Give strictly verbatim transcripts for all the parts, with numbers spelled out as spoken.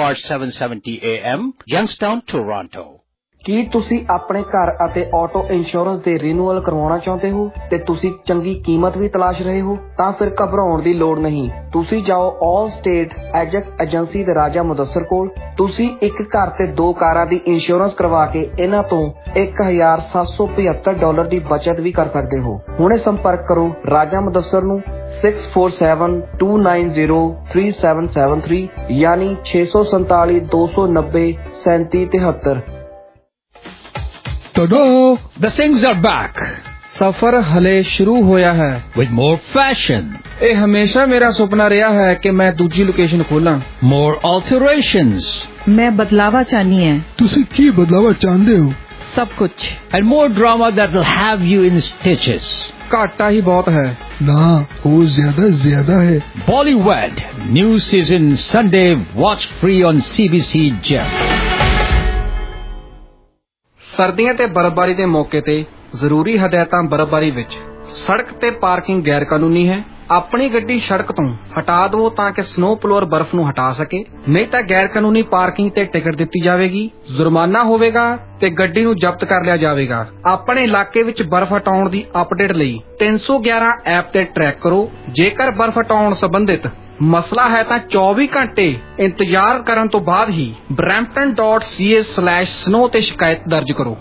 R seven seventy A M, Youngstown, Toronto. ਕੀ ਤੁਸੀਂ ਆਪਣੇ ਘਰ ਅਤੇ ਆਟੋ ਇੰਸ਼ੋਰੈਂਸ ਦੇ ਰੀਨਿਊਅਲ ਕਰਵਾਉਣਾ ਚਾਹੁੰਦੇ ਹੋ ਤੇ ਤੁਸੀਂ ਚੰਗੀ ਕੀਮਤ ਵੀ ਤਲਾਸ਼ ਰਹੇ ਹੋ? ਤਾਂ ਫਿਰ ਘਬਰਾਉਣ ਦੀ ਲੋੜ ਨਹੀਂ। ਤੁਸੀਂ ਜਾਓ ਆਲ ਸਟੇਟ ਐਜੈਕਟ ਏਜੰਸੀ ਦੇ ਰਾਜਾ ਮੁਦੱਸਰ ਕੋਲ। ਤੁਸੀਂ ਇੱਕ ਘਰ ਤੇ ਦੋ ਕਾਰਾਂ ਦੀ ਇੰਸ਼ੋਰੈਂਸ ਕਰਵਾ ਕੇ ਇਹਨਾਂ ਤੋਂ ਇੱਕ ਹਜ਼ਾਰ ਸੱਤ ਸੌ ਪਝੱਤਰ ਡਾਲਰ ਦੀ ਬਚਤ ਵੀ ਕਰ ਸਕਦੇ ਹੋ। ਹੁਣੇ ਸੰਪਰਕ ਕਰੋ ਰਾਜਾ ਮੁਦੱਸਰ ਨੂੰ six four seven two nine zero three seven seven three ਯਾਨੀ ਛੇ ਸੌ ਸੰਤਾਲੀ ਦੋ ਸੌ ਨੱਬੇ ਸੈਂਤੀ ਤਿਹੱਤਰ। Ta-da! The Singhs are back. ਸਫ਼ਰ ਹਲੇ ਸ਼ੁਰੂ ਹੋਇਆ ਹੈ। With more fashion. ਇਹ ਹਮੇਸ਼ਾ ਮੇਰਾ ਸੁਪਨਾ ਰਿਹਾ ਹੈ ਕਿ ਮੈਂ ਦੂਜੀ ਲੋਕੇਸ਼ਨ ਖੋਲਾਂ। More alterations. ਮੈਂ ਬਦਲਾਵਾ ਚਾਹਨੀ ਹੈ। ਤੁਸੀਂ ਕੀ ਬਦਲਾਵਾ ਚਾਹੁੰਦੇ ਹੋ? ਸਭ ਕੁਝ। And more drama that will have you in stitches. ਘਾਟਾ ਹੀ ਬਹੁਤ ਹੈ। ਨਾ, ਉਹ ਜ਼ਿਆਦਾ ਜ਼ਿਆਦਾ ਹੈ। Bollywood. New season Sunday. Watch free on C B C Gem. ਸਰਦੀਆਂ ਤੇ ਬਰਫ਼ਬਾਰੀ ਦੇ ਮੌਕੇ ਤੇ ਜ਼ਰੂਰੀ ਹਦਾਇਤਾਂ। ਬਰਫ਼ਬਾਰੀ ਵਿੱਚ ਸੜਕ ਤੇ ਪਾਰਕਿੰਗ ਗੈਰ ਕਾਨੂੰਨੀ ਹੈ। ਆਪਣੀ ਗੱਡੀ ਸੜਕ ਤੋਂ ਹਟਾ ਦਿਓ ਤਾਂ ਕਿ ਸਨੋ ਪਲੋਅਰ ਬਰਫ਼ ਨੂੰ ਹਟਾ ਸਕੇ, ਨਹੀਂ ਤਾਂ ਗੈਰ ਕਾਨੂੰਨੀ ਪਾਰਕਿੰਗ ਤੇ ਟਿਕਟ ਦਿੱਤੀ ਜਾਵੇਗੀ, ਜੁਰਮਾਨਾ ਹੋਵੇਗਾ ਤੇ ਗੱਡੀ ਨੂੰ ਜ਼ਬਤ ਕਰ ਲਿਆ ਜਾਵੇਗਾ। ਆਪਣੇ ਇਲਾਕੇ ਵਿੱਚ ਬਰਫ਼ ਹਟਾਉਣ ਦੀ ਅਪਡੇਟ ਲਈ ਤਿੰਨ ਸੌ ਗਿਆਰਾਂ ਐਪ ਤੇ ਟਰੈਕ ਕਰੋ। ਜੇਕਰ ਬਰਫ਼ ਹਟਾਉਣ ਸੰਬੰਧਿਤ ਮਸਲਾ ਹੈ ਤਾਂ ਚੌਵੀ ਘੰਟੇ ਇੰਤਜ਼ਾਰ ਕਰਨ ਤੋਂ ਬਾਅਦ ਹੀ Brampton dot C A slash snow ਤੇ ਸ਼ਿਕਾਇਤ ਦਰਜ ਕਰੋ।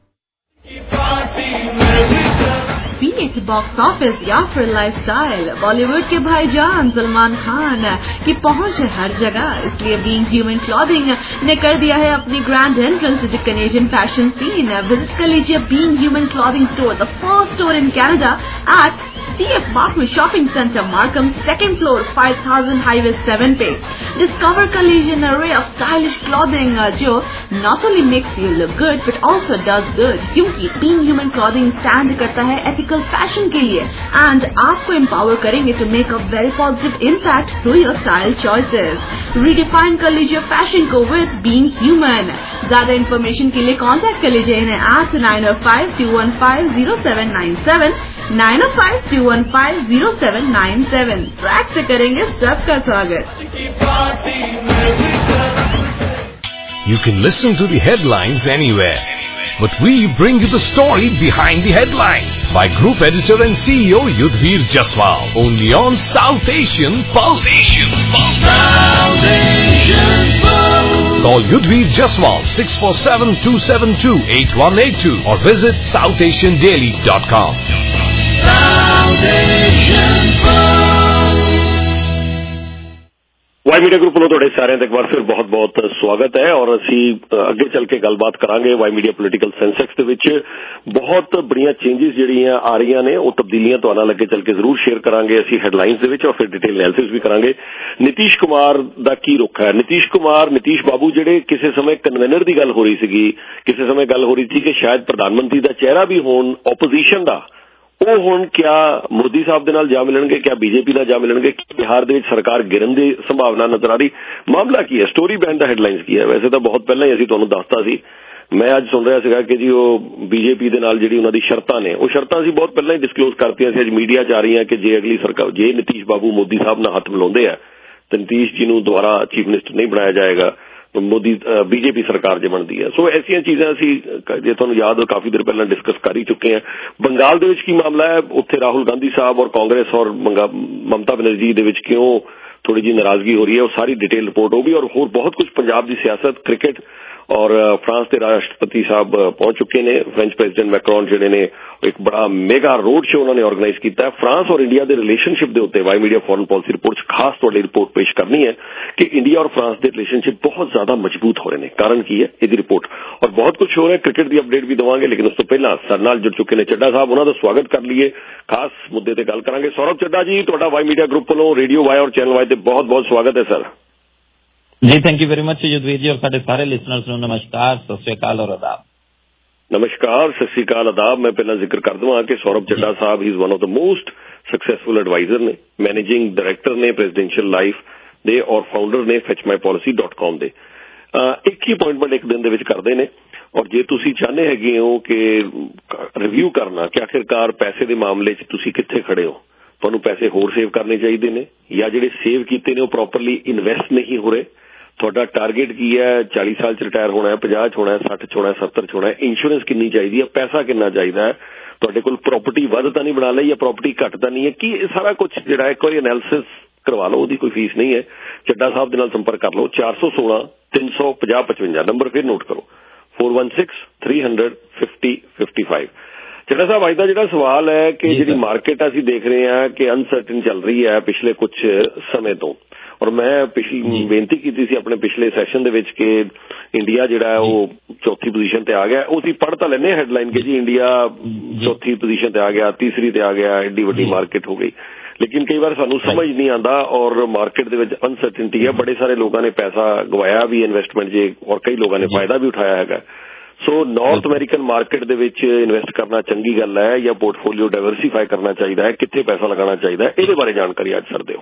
बीच बॉक्स ऑफिस या फिर लाइफस्टाइल, बॉलीवुड के भाईजान सलमान खान की पहुंच है हर जगह। इसलिए बीइंग ह्यूमन क्लॉथिंग ने कर दिया है अपनी grand entrance to the Canadian fashion scene. Visit कर लीजिए Being Human clothing store, the first store in Canada at C F Markham Shopping Center, Markham, second floor, five thousand Highway seven पे। Discover collision array of stylish clothing जो not only makes you look good but also does good, क्योंकि being human clothing stand करता है ethical fashion के लिए and आपको empower करेंगे to make a very positive impact through your style choices। Redefine कर लीजिए fashion को with being human। ज्यादा information के लिए contact कर लीजिए इन्हें at nine oh five two one five zero seven nine seven nine oh five two one five zero seven nine seven। Track से करेंगे सबका स्वागत। You can listen to the headlines anywhere, but we bring you the story behind the headlines by Group Editor and C E O Yudhvir Jaswal, only on South Asian Pulse. South Asian Pulse. Call Yudhvir Jaswal six four seven two seven two eight one eight two or visit south asian daily dot com. Y media group ਵੱਲੋਂ ਤੁਹਾਡੇ ਸਾਰਿਆਂ ਦਾ ਇੱਕ ਵਾਰ ਫਿਰ ਬਹੁਤ ਬਹੁਤ ਸਵਾਗਤ ਹੈ ਔਰ ਅਸੀਂ ਅੱਗੇ ਚੱਲ ਕੇ ਗੱਲਬਾਤ ਕਰਾਂਗੇ। ਵਾਈ ਮੀਡੀਆ ਪੋਲੀਟੀਕਲ ਸੈਂਸੈਕਸ ਦੇ ਵਿੱਚ ਬਹੁਤ ਬੜੀਆਂ ਚੇਂਜਿਸ ਜਿਹੜੀਆਂ ਆ ਰਹੀਆਂ ਨੇ, ਉਹ ਤਬਦੀਲੀਆਂ ਤੁਹਾਡੇ ਨਾਲ ਅੱਗੇ ਚੱਲ ਕੇ ਜ਼ਰੂਰ ਸ਼ੇਅਰ ਕਰਾਂਗੇ ਅਸੀਂ ਹੈਡਲਾਈਨਸ ਦੇ ਵਿੱਚ ਔਰ ਫਿਰ ਡਿਟੇਲ ਐਨਾਲਿਸਿਸ ਵੀ ਕਰਾਂਗੇ। ਨਿਤੀਸ਼ ਕੁਮਾਰ ਦਾ ਕੀ ਰੁਖ ਹੈ? ਨਿਤੀਸ਼ ਕੁਮਾਰ ਨਿਤੀਸ਼ ਬਾਬੂ ਜਿਹੜੇ ਕਿਸੇ ਸਮੇਂ ਕਨਵੀਨਰ ਦੀ ਗੱਲ ਹੋ ਰਹੀ ਸੀਗੀ, ਕਿਸੇ ਸਮੇਂ ਗੱਲ ਹੋ ਰਹੀ ਸੀ ਕਿ ਸ਼ਾਇਦ ਪ੍ਰਧਾਨ ਮੰਤਰੀ ਦਾ ਚਿਹਰਾ ਵੀ ਹੋਣ ਆਪੋਜੀਸ਼ਨ ਦਾ, ਉਹ ਹੁਣ ਕਿਆ ਮੋਦੀ ਸਾਹਿਬ ਦੇ ਨਾਲ ਜਾ ਮਿਲਣਗੇ, ਕਿਆ ਬੀਜੇਪੀ ਨਾਲ ਜਾ ਮਿਲਣਗੇ? ਬਿਹਾਰ ਦੇ ਵਿੱਚ ਸਰਕਾਰ ਗਿਰਨ ਦੀ ਸੰਭਾਵਨਾ ਨਜ਼ਰ ਆ ਰਹੀ। ਮਾਮਲਾ ਕੀ ਹੈ? ਸਟੋਰੀ ਬੈਂਡ ਦਾ ਹੈਡਲਾਈਨਸ ਕੀ ਹੈ? ਵੈਸੇ ਤਾਂ ਬਹੁਤ ਪਹਿਲਾਂ ਹੀ ਅਸੀਂ ਤੁਹਾਨੂੰ ਦੱਸਤਾ ਸੀ। ਮੈਂ ਅੱਜ ਸੁਣ ਰਿਹਾ ਸੀਗਾ ਕਿ ਜੀ ਉਹ ਬੀਜੇਪੀ ਦੇ ਨਾਲ ਜਿਹੜੀ ਉਹਨਾਂ ਦੀ ਸ਼ਰਤਾਂ ਨੇ, ਉਹ ਸ਼ਰਤਾਂ ਅਸੀਂ ਬਹੁਤ ਪਹਿਲਾਂ ਹੀ ਡਿਸਕਲੋਜ਼ ਕਰਤੀਆਂ ਸੀ। ਅੱਜ ਮੀਡੀਆ 'ਚ ਆ ਰਹੀਆਂ ਕਿ ਜੇ ਅਗਲੀ ਸਰਕਾਰ, ਜੇ ਨਿਤੀਸ਼ ਬਾਬੂ ਮੋਦੀ ਸਾਹਿਬ ਨਾਲ ਹੱਥ ਮਿਲਾਉਂਦੇ ਆ ਤਾਂ ਨਿਤੀਸ਼ ਜੀ ਨੂੰ ਦੁਬਾਰਾ ਚੀਫ ਮਿਨਿਸਟਰ ਨਹੀਂ ਬਣਾਇਆ ਜਾਏਗਾ, ਮੋਦੀ ਬੀਜੇਪੀ ਸਰਕਾਰ ਜੇ ਬਣਦੀ ਹੈ। ਸੋ ਐਸੀਆਂ ਚੀਜ਼ਾਂ ਅਸੀਂ, ਜੇ ਤੁਹਾਨੂੰ ਯਾਦ ਹੋ, ਕਾਫੀ ਦੇਰ ਪਹਿਲਾਂ ਡਿਸਕਸ ਕਰ ਹੀ ਚੁੱਕੇ ਹਾਂ। ਬੰਗਾਲ ਦੇ ਵਿੱਚ ਕੀ ਮਾਮਲਾ ਹੈ? ਉੱਥੇ ਰਾਹੁਲ ਗਾਂਧੀ ਸਾਹਿਬ ਔਰ ਕਾਂਗਰਸ ਔਰ ਮਮਤਾ ਬੈਨਰਜੀ ਦੇ ਵਿੱਚ ਕਿਉਂ ਥੋੜੀ ਜਿਹੀ ਨਾਰਾਜ਼ਗੀ ਹੋ ਰਹੀ ਹੈ, ਉਹ ਸਾਰੀ ਡਿਟੇਲ ਰਿਪੋਰਟ ਹੋਗੀ। ਔਰ ਹੋਰ ਬਹੁਤ ਕੁਝ ਪੰਜਾਬ ਦੀ ਸਿਆਸਤ, ਕ੍ਰਿਕਟ ਔਰ ਫਰਾਂਸ ਦੇ ਰਾਸ਼ਟਰਪਤੀ ਸਾਹਿਬ ਪਹੁੰਚ ਚੁੱਕੇ ਨੇ। ਫ੍ਰੈਂਚ ਪ੍ਰੈਜ਼ੀਡੈਂਟ ਮੈਕਰੋਨ ਜਿਹੜੇ ਨੇ ਇੱਕ ਬੜਾ ਮੇਗਾ ਰੋਡ ਸ਼ੋ ਉਹਨਾਂ ਨੇ ਆਰਗੇਨਾਈਜ਼ ਕੀਤਾ। ਫਰਾਂਸ ਔਰ ਇੰਡੀਆ ਦੇ ਰਿਲੇਸ਼ਨਸ਼ਿਪ ਦੇ ਉੱਤੇ Y media foreign policy report 'ਚ ਖਾਸ ਤੁਹਾਡੀ ਰਿਪੋਰਟ ਪੇਸ਼ ਕਰਨੀ ਹੈ ਕਿ ਇੰਡੀਆ ਔਰ ਫਰਾਂਸ ਦੇ ਰਿਲੇਸ਼ਨਸ਼ਿਪ ਬਹੁਤ ਜ਼ਿਆਦਾ ਮਜ਼ਬੂਤ ਹੋ ਰਹੇ ਨੇ। ਕਾਰਨ ਕੀ ਹੈ? ਇਹਦੀ ਰਿਪੋਰਟ ਔਰ ਬਹੁਤ ਕੁਝ ਹੋ ਰਿਹਾ। ਕ੍ਰਿਕਟ ਦੀ ਅਪਡੇਟ ਵੀ ਦੇਵਾਂਗੇ, ਲੇਕਿਨ ਉਸ ਤੋਂ ਪਹਿਲਾਂ ਸਾਡੇ ਨਾਲ ਜੁੜ ਚੁੱਕੇ ਨੇ ਚੱਡਾ ਸਾਹਿਬ, ਉਹਨਾਂ ਦਾ ਸਵਾਗਤ ਕਰ ਲਈਏ। ਖਾਸ ਮੁੱਦੇ ਤੇ ਗੱਲ ਕਰਾਂਗੇ। ਸੌਰਵ ਚੱਡਾ ਜੀ, ਤੁਹਾਡਾ ਵਾਈ ਮੀਡੀਆ ਗਰੁੱਪ ਵੱਲੋਂ ਰੇਡੀਓ ਵਾਈ ਔਰ ਚੈਨਲ ਵਾਈ ਤੇ ਬਹੁਤ ਬਹੁਤ ਸਵਾਗਤ ਹੈ ਸਰ। ਜੀ thank you very much Yudhveer ji, ਔਰ ਸਾਡੇ ਸਾਰੇ ਲਿਸਨਰਸ ਨੂੰ ਨਮਸਕਾਰ, ਸਤਿ ਸ਼੍ਰੀ ਅਕਾਲ ਔਰ ਆਦਾਬ। ਨਮਸਕਾਰ, ਸਤਿ ਸ਼੍ਰੀ ਅਕਾਲ, ਆਦਾਬ। ਮੈਂ ਪਹਿਲਾਂ ਜ਼ਿਕਰ ਕਰ ਦਵਾਂ ਕਿ ਸੌਰਵ ਚੱਡਾ ਸਾਹਿਬ he is one of the most successful advisor ਨੇ, ਮੈਨੇਜਿੰਗ ਡਾਇਰੈਕਟਰ ਨੇ ਪ੍ਰੈਜ਼ੀਡੈਂਸ਼ੀਅਲ ਲਾਈਫ ਦੇ ਔਰ ਫਾਊਂਡਰ ਨੇ ਫੈਚ ਮਾਈ ਪਾਲਿਸੀ ਡਾਟ ਕਾਮ ਦੇ। ਇੱਕ ਹੀ ਅਪਾਇੰਟਮੈਂਟ ਇੱਕ ਦਿਨ ਦੇ ਵਿੱਚ ਕਰਦੇ ਨੇ। ਔਰ ਜੇ ਤੁਸੀਂ ਚਾਹੁੰਦੇ ਹੈਗੇ ਹੋ ਕਿ ਰਿਵਿਊ ਕਰਨਾ ਕਿ ਆਖਿਰਕਾਰ ਪੈਸੇ ਦੇ ਮਾਮਲੇ 'ਚ ਤੁਸੀਂ ਕਿੱਥੇ ਖੜੇ ਹੋ, ਤੁਹਾਨੂੰ ਪੈਸੇ ਹੋਰ ਸੇਵ ਕਰਨੇ ਚਾਹੀਦੇ ਨੇ ਜਾਂ ਜਿਹੜੇ ਸੇਵ ਕੀਤੇ ਨੇ ਉਹ ਪ੍ਰੋਪਰਲੀ ਇਨਵੈਸਟ ਨਹੀਂ ਹੋ ਰਹੇ, ਤੁਹਾਡਾ ਟਾਰਗੇਟ ਕੀ ਹੈ, ਚਾਲੀ ਸਾਲ ਚ ਰਿਟਾਇਰ ਹੋਣਾ ਹੈ, ਪੰਜਾਹ ਚ ਹੋਣਾ ਹੈ, ਸੱਠ ਚ ਹੋਣਾ ਹੈ, ਸੱਤਰ ਚ ਹੋਣਾ ਹੈ, ਇੰਸ਼ੋਰੈਂਸ ਕਿੰਨੀ ਚਾਹੀਦੀ ਹੈ, ਪੈਸਾ ਕਿੰਨਾ ਚਾਹੀਦਾ ਹੈ, ਤੁਹਾਡੇ ਕੋਲ ਪ੍ਰਾਪਰਟੀ ਵੱਧ ਤਾਂ ਨਹੀਂ ਬਣਾ ਲਈ ਜਾਂ ਪ੍ਰਾਪਰਟੀ ਘੱਟ ਤਾਂ ਨਹੀਂ ਹੈ, ਕੀ ਇਹ ਸਾਰਾ ਕੁਝ ਜਿਹੜਾ ਇੱਕ ਵਾਰੀ ਐਨਾਲਿਸਿਸ ਕਰਵਾ ਲਓ। ਉਹਦੀ ਕੋਈ ਫੀਸ ਨਹੀਂ ਹੈ। ਚੱਡਾ ਸਾਹਿਬ ਦੇ ਨਾਲ ਸੰਪਰਕ ਕਰ ਲਓ। ਚਾਰ ਸੌ ਸੋਲਾਂ ਤਿੰਨ ਸੌ ਪੰਜਾਹ ਪਚਵੰਜਾ ਨੰਬਰ ਫਿਰ ਨੋਟ ਕਰੋ, four one six three hundred fifty fifty five. Chadha ਸਾਹਿਬ, ਅੱਜ ਦਾ ਜਿਹੜਾ ਸਵਾਲ ਹੈ ਕਿ ਜਿਹੜੀ ਮਾਰਕੀਟ ਅਸੀਂ ਦੇਖ ਰਹੇ ਹਾਂ ਕਿ ਅਨਸਰਟਨ ਚੱਲ ਰਹੀ ਹੈ ਪਿਛਲੇ ਕੁਝ ਸਮੇਂ ਤੋਂ, ਔਰ ਮੈਂ ਪਿਛਲੀ ਬੇਨਤੀ ਕੀਤੀ ਸੀ ਆਪਣੇ ਪਿਛਲੇ ਸੈਸ਼ਨ ਦੇ ਵਿੱਚ ਕਿ ਇੰਡੀਆ ਜਿਹੜਾ ਹੈ ਉਹ ਚੌਥੀ ਪੋਜੀਸ਼ਨ ਤੇ ਆ ਗਿਆ। ਉਹ ਅਸੀਂ ਪੜ੍ਹ ਤਾਂ ਲੈਂਦੇ ਹੈਡਲਾਈਨ ਕਿ ਜੀ ਇੰਡੀਆ ਚੌਥੀ ਪੋਜੀਸ਼ਨ ਤੇ ਆ ਗਿਆ, ਤੀਸਰੀ ਤੇ ਆ ਗਿਆ, ਐਡੀ ਵੱਡੀ ਮਾਰਕੀਟ ਹੋ ਗਈ, ਲੇਕਿਨ ਕਈ ਵਾਰ ਸਾਨੂੰ ਸਮਝ ਨਹੀਂ ਆਉਂਦਾ ਔਰ ਮਾਰਕੀਟ ਦੇ ਵਿੱਚ ਅਨਸਰਟਨਟੀ ਹੈ। ਬੜੇ ਸਾਰੇ ਲੋਕਾਂ ਨੇ ਪੈਸਾ ਗਵਾਇਆ ਵੀ ਇਨਵੈਸਟਮੈਂਟ ਜੇ, ਔਰ ਕਈ ਲੋਕਾਂ ਨੇ ਫਾਇਦਾ ਵੀ ਉਠਾਇਆ ਹੈਗਾ। ਸੋ ਨਾਰਥ ਅਮਰੀਕਨ ਮਾਰਕੀਟ ਦੇ ਵਿੱਚ ਇਨਵੈਸਟ ਕਰਨਾ ਚੰਗੀ ਗੱਲ ਹੈ ਜਾਂ ਪੋਰਟਫੋਲੀਓ ਡਾਇਵਰਸੀਫਾਈ ਕਰਨਾ ਚਾਹੀਦਾ ਹੈ, ਕਿੱਥੇ ਪੈਸਾ ਲਗਾਉਣਾ ਚਾਹੀਦਾ ਹੈ, ਇਹਦੇ ਬਾਰੇ ਜਾਣਕਾਰੀ ਅੱਜ ਸਰ ਦਿਓ।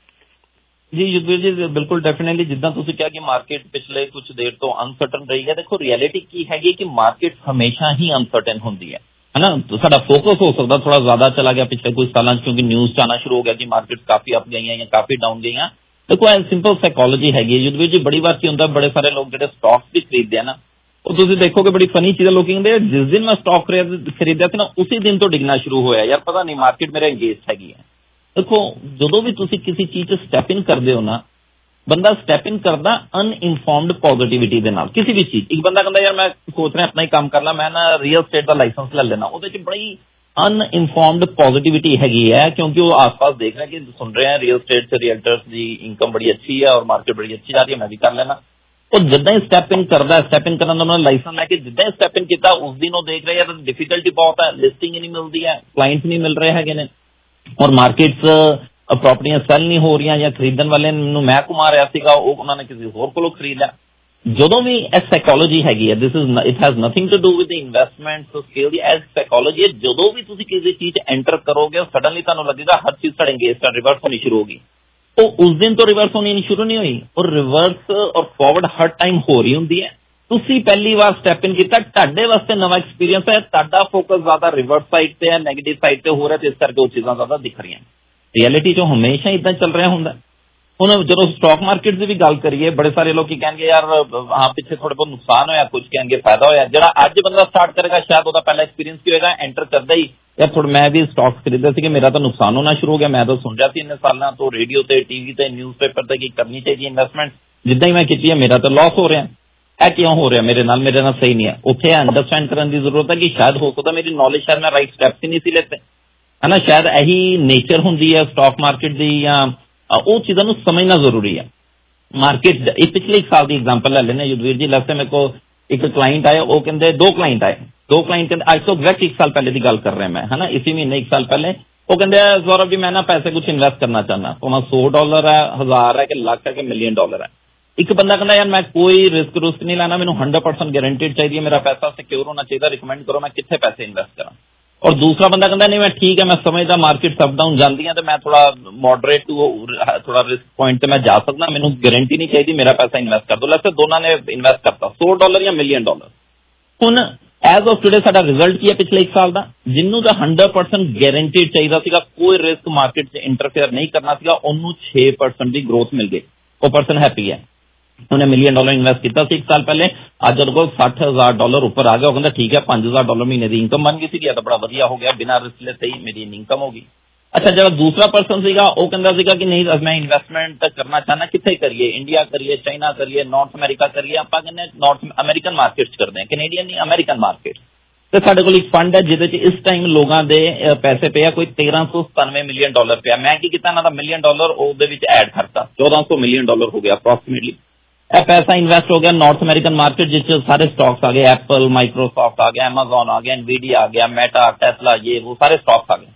ਜੀ ਯੁਧਵੀਰ ਜੀ, ਬਿਲਕੁਲ ਡੈਫੀਨੇਟਲੀ ਜਿੱਦਾਂ ਤੁਸੀਂ ਕਿਹਾ ਕਿ ਮਾਰਕੀਟ ਪਿਛਲੇ ਕੁਝ ਦੇਰ ਤੋਂ ਅਨਸਰਟਨ ਰਹੀ ਹੈ। ਦੇਖੋ ਰਿਐਲਿਟੀ ਕੀ ਹੈਗੀ ਕਿ ਮਾਰਕੀਟ ਹਮੇਸ਼ਾ ਹੀ ਅਨਸਰਟਨ ਹੁੰਦੀ ਹੈ ਹੈ ਨਾ। ਸਾਡਾ ਫੋਕਸ ਹੋ ਸਕਦਾ ਥੋੜਾ ਜ਼ਿਆਦਾ ਚਲਾ ਗਿਆ ਪਿਛਲੇ ਕੁਝ ਸਾਲਾਂ 'ਚ, ਕਿਉਂਕਿ ਨਿਊਜ਼ 'ਚ ਆਉਣਾ ਸ਼ੁਰੂ ਹੋ ਗਿਆ ਕਿ ਮਾਰਕੀਟ ਕਾਫੀ ਅਪ ਗਈਆਂ ਜਾਂ ਕਾਫੀ ਡਾਊਨ ਗਈਆਂ। ਦੇਖੋ ਇਹ ਸਿੰਪਲ ਸਾਈਕੋਲੋਜੀ ਹੈਗੀ ਹੈ ਯੁਧਵੀਰ ਜੀ। ਬੜੀ ਵਾਰ ਕੀ ਹੁੰਦਾ, ਬੜੇ ਸਾਰੇ ਲੋਕ ਜਿਹੜੇ ਸਟਾਕਸ ਵੀ ਖਰੀਦਦੇ ਆ ਨਾ, ਉਹ ਤੁਸੀਂ ਦੇਖੋਗੇ ਬੜੀ ਫਨੀ ਚੀਜ਼ਾਂ ਲੋਕ ਕਹਿੰਦੇ ਜਿਸ ਦਿਨ ਮੈਂ ਸਟਾਕ ਖਰੀਦਿਆ ਸੀ ਨਾ ਉਸੇ ਦਿਨ ਤੋਂ ਡਿੱਗਣਾ ਸ਼ੁਰੂ ਹੋਇਆ, ਯਾਰ ਪਤਾ ਨਹੀਂ ਮਾਰਕੀਟ ਮੇਰੇ ਅੰਗੇਜ ਹੈਗੀ ਹੈ। ਦੇਖੋ ਜਦੋਂ ਵੀ ਤੁਸੀਂ ਕਿਸੇ ਚੀਜ਼ 'ਚ ਸਟੈਪ ਇਨ ਕਰਦੇ ਹੋ ਨਾ, ਬੰਦਾ ਸਟੈਪ ਇਨ ਕਰਦਾ ਅਨਇਨਫੋਰਮਡ ਪੋਜ਼ਿਟਿਵਿਟੀ ਦੇ ਨਾਲ। ਕਿਸੇ ਵੀ ਚੀਜ਼, ਇੱਕ ਬੰਦਾ ਕਹਿੰਦਾ ਯਾਰ ਮੈਂ ਸੋਚ ਰਿਹਾ ਆਪਣਾ ਹੀ ਕੰਮ ਕਰ ਲਾਂ, ਮੈਂ ਨਾ ਰੀਅਲ ਸਟੇਟ ਦਾ ਲਾਇਸੈਂਸ ਲੈ ਲੈਣਾ, ਉਹਦੇ 'ਚ ਬੜੀ ਅਨਇਨਫੋਰਮਡ ਪੋਜ਼ਿਟਿਵਿਟੀ ਹੈਗੀ ਹੈ, ਕਿਉਂਕਿ ਉਹ ਆਸ-ਪਾਸ ਦੇਖ ਰਿਹਾ ਕਿ ਸੁਣ ਰਹੇ ਆ ਰੀਅਲ ਸਟੇਟ 'ਚ ਰੀਅਲਟਰਸ ਦੀ ਇਨਕਮ ਬੜੀ ਅੱਛੀ ਹੈ ਔਰ ਮਾਰਕੀਟ ਬੜੀ ਅੱਛੀ ਜਾ ਰਹੀ ਹੈ, ਮੈਂ ਵੀ ਕਰ ਲੈਣਾ। ਉਹ ਜਿੱਦਾਂ ਹੀ ਸਟੈਪ ਇਨ ਕਰਦਾ, ਸਟੈਪ ਇਨ ਕਰਨ ਦਾ ਉਹਨਾਂ ਲਾਇਸੈਂਸ ਲੈ ਕੇ ਜਿੱਦਾਂ ਹੀ ਸਟੈਪ ਇਨ ਕੀਤਾ, ਉਸ ਦਿਨ ਉਹ ਦੇਖ ਰਿਹਾ ਯਾਰ ਡਿਫੀਕਲਟੀ ਬਹੁਤ ਹੈ, ਲਿਸਟਿੰਗ ਹੀ ਨਹੀਂ ਮਿਲਦੀ ਹੈ, ਕਲਾਇੰਟ ਨਹੀਂ ਮਿਲ ਰਹੇ ਹੈਗੇ ਨੇ, ਔਰ ਮਾਰਕੀਟਸ ਪ੍ਰਾਪਰਟੀਆਂ ਸੈਲ ਨਹੀਂ ਹੋ ਰਹੀਆਂ ਜਾਂ ਖਰੀਦਣ ਵਾਲੇ ਨੂੰ ਮੈਂ ਘੁਮਾ ਰਿਹਾ ਸੀਗਾ, ਉਹ ਉਹਨਾਂ ਨੇ ਕਿਸੇ ਹੋਰ ਕੋਲੋਂ ਖਰੀਦ ਲਿਆ। ਜਦੋਂ ਵੀ ਇਹ ਸਾਈਕੋਲੋਜੀ ਹੈਗੀ ਹੈ, this is it has nothing to do with investment skill, ਦੀ ਐਸ ਸਾਈਕੋਲੋਜੀ ਹੈ। ਜਦੋਂ ਵੀ ਤੁਸੀਂ ਕਿਸੇ ਚੀਜ਼ ਐਂਟਰ ਕਰੋਗੇ ਸਡਨਲੀ ਤੁਹਾਨੂੰ ਲੱਗੇਗਾ ਹਰ ਚੀਜ਼ ਤੁਹਾਡੇ ਅਗੇਂਸਟ ਰਿਵਰਸ ਹੋਣੀ ਸ਼ੁਰੂ ਹੋਗੀ। ਉਹ ਉਸ ਦਿਨ ਤੋਂ ਰਿਵਰਸ ਹੋਣੀ ਸ਼ੁਰੂ ਨਹੀਂ ਹੋਈ, ਔਰ ਰਿਵਰਸ ਔਰ ਫਾਰਵਰਡ ਹਰ ਟਾਈਮ ਹੋ ਰਹੀ ਹੁੰਦੀ ਹੈ। ਤੁਸੀਂ ਪਹਿਲੀ ਵਾਰ ਸਟੈਪ ਇਨ ਕੀਤਾ, ਤੁਹਾਡੇ ਵਾਸਤੇ ਨਵਾਂ ਐਕਸਪੀਰੀਅੰਸ ਹੈ, ਤੁਹਾਡਾ ਫੋਕਸ ਜ਼ਿਆਦਾ ਰਿਵਰਸ ਸਾਈਡ ਤੇ ਹੈ, ਨੈਗੇਟਿਵ ਸਾਈਡ ਤੇ ਹੋ ਰਿਹਾ, ਤੇ ਇਸ ਕਰਕੇ ਉਹ ਚੀਜ਼ਾਂ ਜ਼ਿਆਦਾ ਦਿਖ ਰਹੀਆਂ। ਰਿਐਲਿਟੀ 'ਚ ਹਮੇਸ਼ਾ ਇਦਾਂ ਚੱਲ ਰਿਹਾ ਹੁੰਦਾ। ਹੁਣ ਜਦੋਂ ਸਟਾਕ ਮਾਰਕੀਟ ਦੀ ਵੀ ਗੱਲ ਕਰੀਏ, ਬੜੇ ਸਾਰੇ ਲੋਕ ਕਹਿਣਗੇ ਯਾਰ ਹਾਂ ਪਿੱਛੇ ਥੋੜਾ ਬਹੁਤ ਨੁਕਸਾਨ ਹੋਇਆ, ਕੁਝ ਕਹਿਣਗੇ ਫਾਇਦਾ ਹੋਇਆ। ਜਿਹੜਾ ਅੱਜ ਬੰਦਾ ਸਟਾਰਟ ਕਰੇਗਾ ਸ਼ਾਇਦ ਉਹਦਾ ਪਹਿਲਾ ਐਕਸਪੀਰੀਅੰਸ ਕੀ ਹੋਏਗਾ, ਐਂਟਰ ਕਰਦਾ ਹੀ ਯਾਰ ਥੋੜਾ ਮੈਂ ਵੀ ਸਟਾਕਸ ਖਰੀਦਿਆ ਸੀ ਕਿ ਮੇਰਾ ਤਾਂ ਨੁਕਸਾਨ ਹੋਣਾ ਸ਼ੁਰੂ ਹੋ ਗਿਆ, ਮੈਂ ਤਾਂ ਸੁਣ ਰਿਹਾ ਸੀ ਇੰਨੇ ਸਾਲਾਂ ਤੋਂ ਰੇਡੀਓ ਤੇ, ਟੀਵੀ ਤੇ, ਨਿਊਜ਼ਪੇਪਰ ਤੇ ਕਿ ਕਰਨੀ ਚਾਹੀਦੀ ਇਨਵੈਸਟਮੈਂਟ, ਜਿੱਦਾਂ ਹੀ ਮੈਂ ਕੀਤੀ ਹੈ ਮੇਰਾ ਤਾਂ ਲਾਸ ਹੋ ਰਿਹਾ। ਇਹ ਕਿਉਂ ਹੋ ਰਿਹਾ ਮੇਰੇ ਨਾਲ, ਮੇਰੇ ਨਾਲ ਸਹੀ ਨਹੀਂ ਹੈ। ਉੱਥੇ ਅੰਡਰਸਟੈਂਡ ਕਰਨ ਦੀ ਜ਼ਰੂਰਤ ਹੈ ਕਿ ਸ਼ਾਇਦ ਹੋ ਸਕਦਾ ਮੇਰੀ ਨੌਲੇਜ, ਸ਼ਾਇਦ ਮੈਂ ਰਾਈਟ ਸਟੈਪਸ ਹੀ ਨਹੀਂ ਸੀ ਲੈਤੇ, ਹੈ ਨਾ। ਸ਼ਾਇਦ ਇਹੀ ਨੇਚਰ ਹੁੰਦੀ ਹੈ ਸਟਾਕ ਮਾਰਕੀਟ ਦੀ, ਜਾਂ ਉਹ ਚੀਜ਼ਾਂ ਨੂੰ ਸਮਝਣਾ ਜ਼ਰੂਰੀ ਹੈ। ਮਾਰਕੀਟ ਇਹ ਪਿਛਲੇ ਇੱਕ ਸਾਲ ਦੀ ਐਗਜ਼ਾਮਪਲ ਲੈ ਲੈਂਦੇ ਯੁਧਵੀਰ ਜੀ। ਲੱਗਦਾ ਮੇਰੇ ਕੋਲ ਇੱਕ ਕਲਾਇੰਟ ਆਏ, ਉਹ ਕਹਿੰਦੇ ਦੋ ਕਲਾਇੰਟ ਆਏ ਦੋ ਕਲਾਇੰਟ ਕਹਿੰਦੇ ਅੱਜ ਤੋਂ ਐਗਜ਼ੈਕਟ ਇੱਕ ਸਾਲ ਪਹਿਲੇ ਦੀ ਗੱਲ ਕਰ ਰਿਹਾ ਮੈਂ, ਹੈ ਨਾ, ਇਸੇ ਮਹੀਨੇ ਇੱਕ ਸਾਲ ਪਹਿਲੇ। ਉਹ ਕਹਿੰਦੇ ਸੌਰਵ ਜੀ ਮੈਂ ਨਾ ਪੈਸੇ ਕੁਝ ਇਨਵੈਸਟ ਕਰਨਾ ਚਾਹੁੰਦਾ, ਭਾਵੇਂ ਸੌ ਡਾਲਰ ਹੈ, ਹਜ਼ਾਰ ਹੈ, ਕਿ ਲੱਖ ਹੈ, ਕਿ ਮਿਲੀਅਨ ਡਾਲਰ ਹੈ। ਇੱਕ ਬੰਦਾ ਕਹਿੰਦਾ ਯਾਰ ਮੈਂ ਕੋਈ ਰਿਸਕ ਰੁਸਕ ਨਹੀਂ ਲੈਣਾ, ਮੈਨੂੰ ਹੰਡਰਡ ਪਰਸੈਂਟ ਗਰੰਟਿਡ ਚਾਹੀਦੀ ਹੈ, ਮੇਰਾ ਪੈਸਾ ਸਿਕਿਉਰ ਹੋਣਾ ਚਾਹੀਦਾ, ਰਿਕਮੈਂਡ ਕਰੋ ਮੈਂ ਕਿੱਥੇ ਪੈਸੇ ਇਨਵੈਸਟ ਕਰਾਂ। ਔਰ ਦੂਸਰਾ ਬੰਦਾ ਕਹਿੰਦਾ ਨਹੀਂ ਮੈਂ ਠੀਕ ਹੈ, ਮੈਂ ਸਮਝਦਾ ਮਾਰਕੀਟ ਅਪ ਡਾਊਨ ਜਾਂਦੀ ਹੈ ਤੇ ਮੈਂ ਥੋੜਾ ਮੋਡਰੇਟ ਟੂ ਥੋੜਾ ਰਿਸਕ ਪੁਆਇੰਟ ਤੇ ਮੈਂ ਜਾ ਸਕਦਾ, ਮੈਨੂੰ ਗਰੰਟੀ ਨਹੀਂ ਚਾਹੀਦੀ, ਮੇਰਾ ਪੈਸਾ ਇਨਵੈਸਟ ਕਰ ਦੋ। ਲੈਟਸ ਸੇ ਦੋਨਾਂ ਨੇ ਇਨਵੈਸਟ ਕਰਤਾ ਸੌ ਡਾਲਰ ਜਾਂ ਮਿਲੀਅਨ ਡਾਲਰ। ਹੁਣ ਐਜ਼ ਆਫ ਟੂਡੇ ਸਾਡਾ ਰਿਜ਼ਲਟ ਕੀ ਹੈ ਪਿਛਲੇ ਇੱਕ ਸਾਲ ਦਾ, ਜਿਹਨੂੰ ਤਾਂ ਹੰਡਰਡ ਪਰਸੈਂਟ ਗਰੰਟਿਡ ਚਾਹੀਦਾ ਸੀਗਾ, ਕੋਈ ਰਿਸਕ ਮਾਰਕੀਟ 'ਚ ਇੰਟਰਫੇਅਰ ਨਹੀਂ ਕਰਨਾ ਸੀਗਾ, ਉਹਨੂੰ ਛੇ ਪਰਸੈਂਟ ਦੀ ਗਰੋਥ ਮਿਲ ਗਈ। ਉਹ ਪਰਸਨ ਹੈਪੀ ਹੈ, ਉਹਨੇ ਮਿਲੀਅਨ ਡਾਲਰ ਇਨਵੈਸਟ ਕੀਤਾ ਸੀ ਇੱਕ ਸਾਲ ਪਹਿਲੇ, ਅੱਜ ਉਹਦੇ ਕੋਲ ਸੱਠ ਹਜ਼ਾਰ ਡਾਲਰ ਉੱਪਰ ਆ ਗਿਆ। ਉਹ ਕਹਿੰਦਾ ਠੀਕ ਹੈ ਪੰਜ ਹਜ਼ਾਰ ਡਾਲਰ ਮਹੀਨੇ ਦੀ ਇਨਕਮ ਬਣ ਗਈ ਸੀ, ਤਾਂ ਬੜਾ ਵਧੀਆ ਹੋ ਗਿਆ, ਬਿਨਾਂ ਰਿਸਕ ਲੈਤੇ ਹੀ ਮੇਰੀ ਇਨਕਮ ਹੋ ਗਈ। ਅੱਛਾ, ਜਿਹੜਾ ਦੂਸਰਾ ਪਰਸਨ ਸੀਗਾ ਉਹ ਕਹਿੰਦਾ ਸੀਗਾ ਕਿ ਨਹੀਂ ਮੈਂ ਇਨਵੈਸਟਮੈਂਟ ਕਰਨਾ ਚਾਹੁੰਦਾ, ਕਿੱਥੇ ਕਰੀਏ, ਇੰਡੀਆ ਕਰੀਏ, ਚਾਈਨਾ ਕਰੀਏ, ਨਾਰਥ ਅਮਰੀਕਾ ਕਰੀਏ। ਆਪਾਂ ਕਹਿੰਦੇ ਨਾਰਥ ਅਮਰੀਕਨ ਮਾਰਕੀਟ 'ਚ ਕਰਦੇ ਹਾਂ, ਕੈਨੇਡੀਅਨ ਨਹੀਂ, ਅਮਰੀਕਨ ਮਾਰਕੀਟ। ਤੇ ਸਾਡੇ ਕੋਲ ਇੱਕ ਫੰਡ ਹੈ ਜਿਹਦੇ 'ਚ ਇਸ ਟਾਈਮ ਲੋਕਾਂ ਦੇ ਪੈਸੇ ਪਿਆ ਕੋਈ ਤੇਰਾਂ ਸੌ ਸਤਾਨਵੇਂ ਮਿਲੀਅਨ ਡਾਲਰ ਪਿਆ। ਮੈਂ ਕੀ ਕੀਤਾ, ਇਹਨਾਂ ਦਾ ਮਿਲੀਅਨ ਡਾਲਰ ਉਹਦੇ ਵਿੱਚ ਐਡ ਕਰਤਾ, ਚੌਦਾਂ ਸੌ ਮਿਲੀਅਨ ਡਾਲਰ ਹੋ ਗਿਆ ਅਪਰੋਕਸੀਮੇਟਲੀ। ਇਹ ਪੈਸਾ ਇਨਵੈਸਟ ਹੋ ਗਿਆ ਨਾਰਥ ਅਮਰੀਕਨ ਮਾਰਕੀਟ, ਜਿਸ 'ਚ ਸਾਰੇ ਸਟਾਕਸ ਆ ਗਏ, ਐਪਲ, ਮਾਈਕਰੋਸਾਫਟ ਆ ਗਿਆ, ਐਮਾਜ਼ੋਨ ਆ ਗਿਆ, ਐਨਵੀਡੀਆ ਆ ਗਿਆ, ਮੈਟਾ, ਟੈਸਲਾ, ਇਹ ਉਹ ਸਾਰੇ ਸਟਾਕਸ ਆ ਗਏ।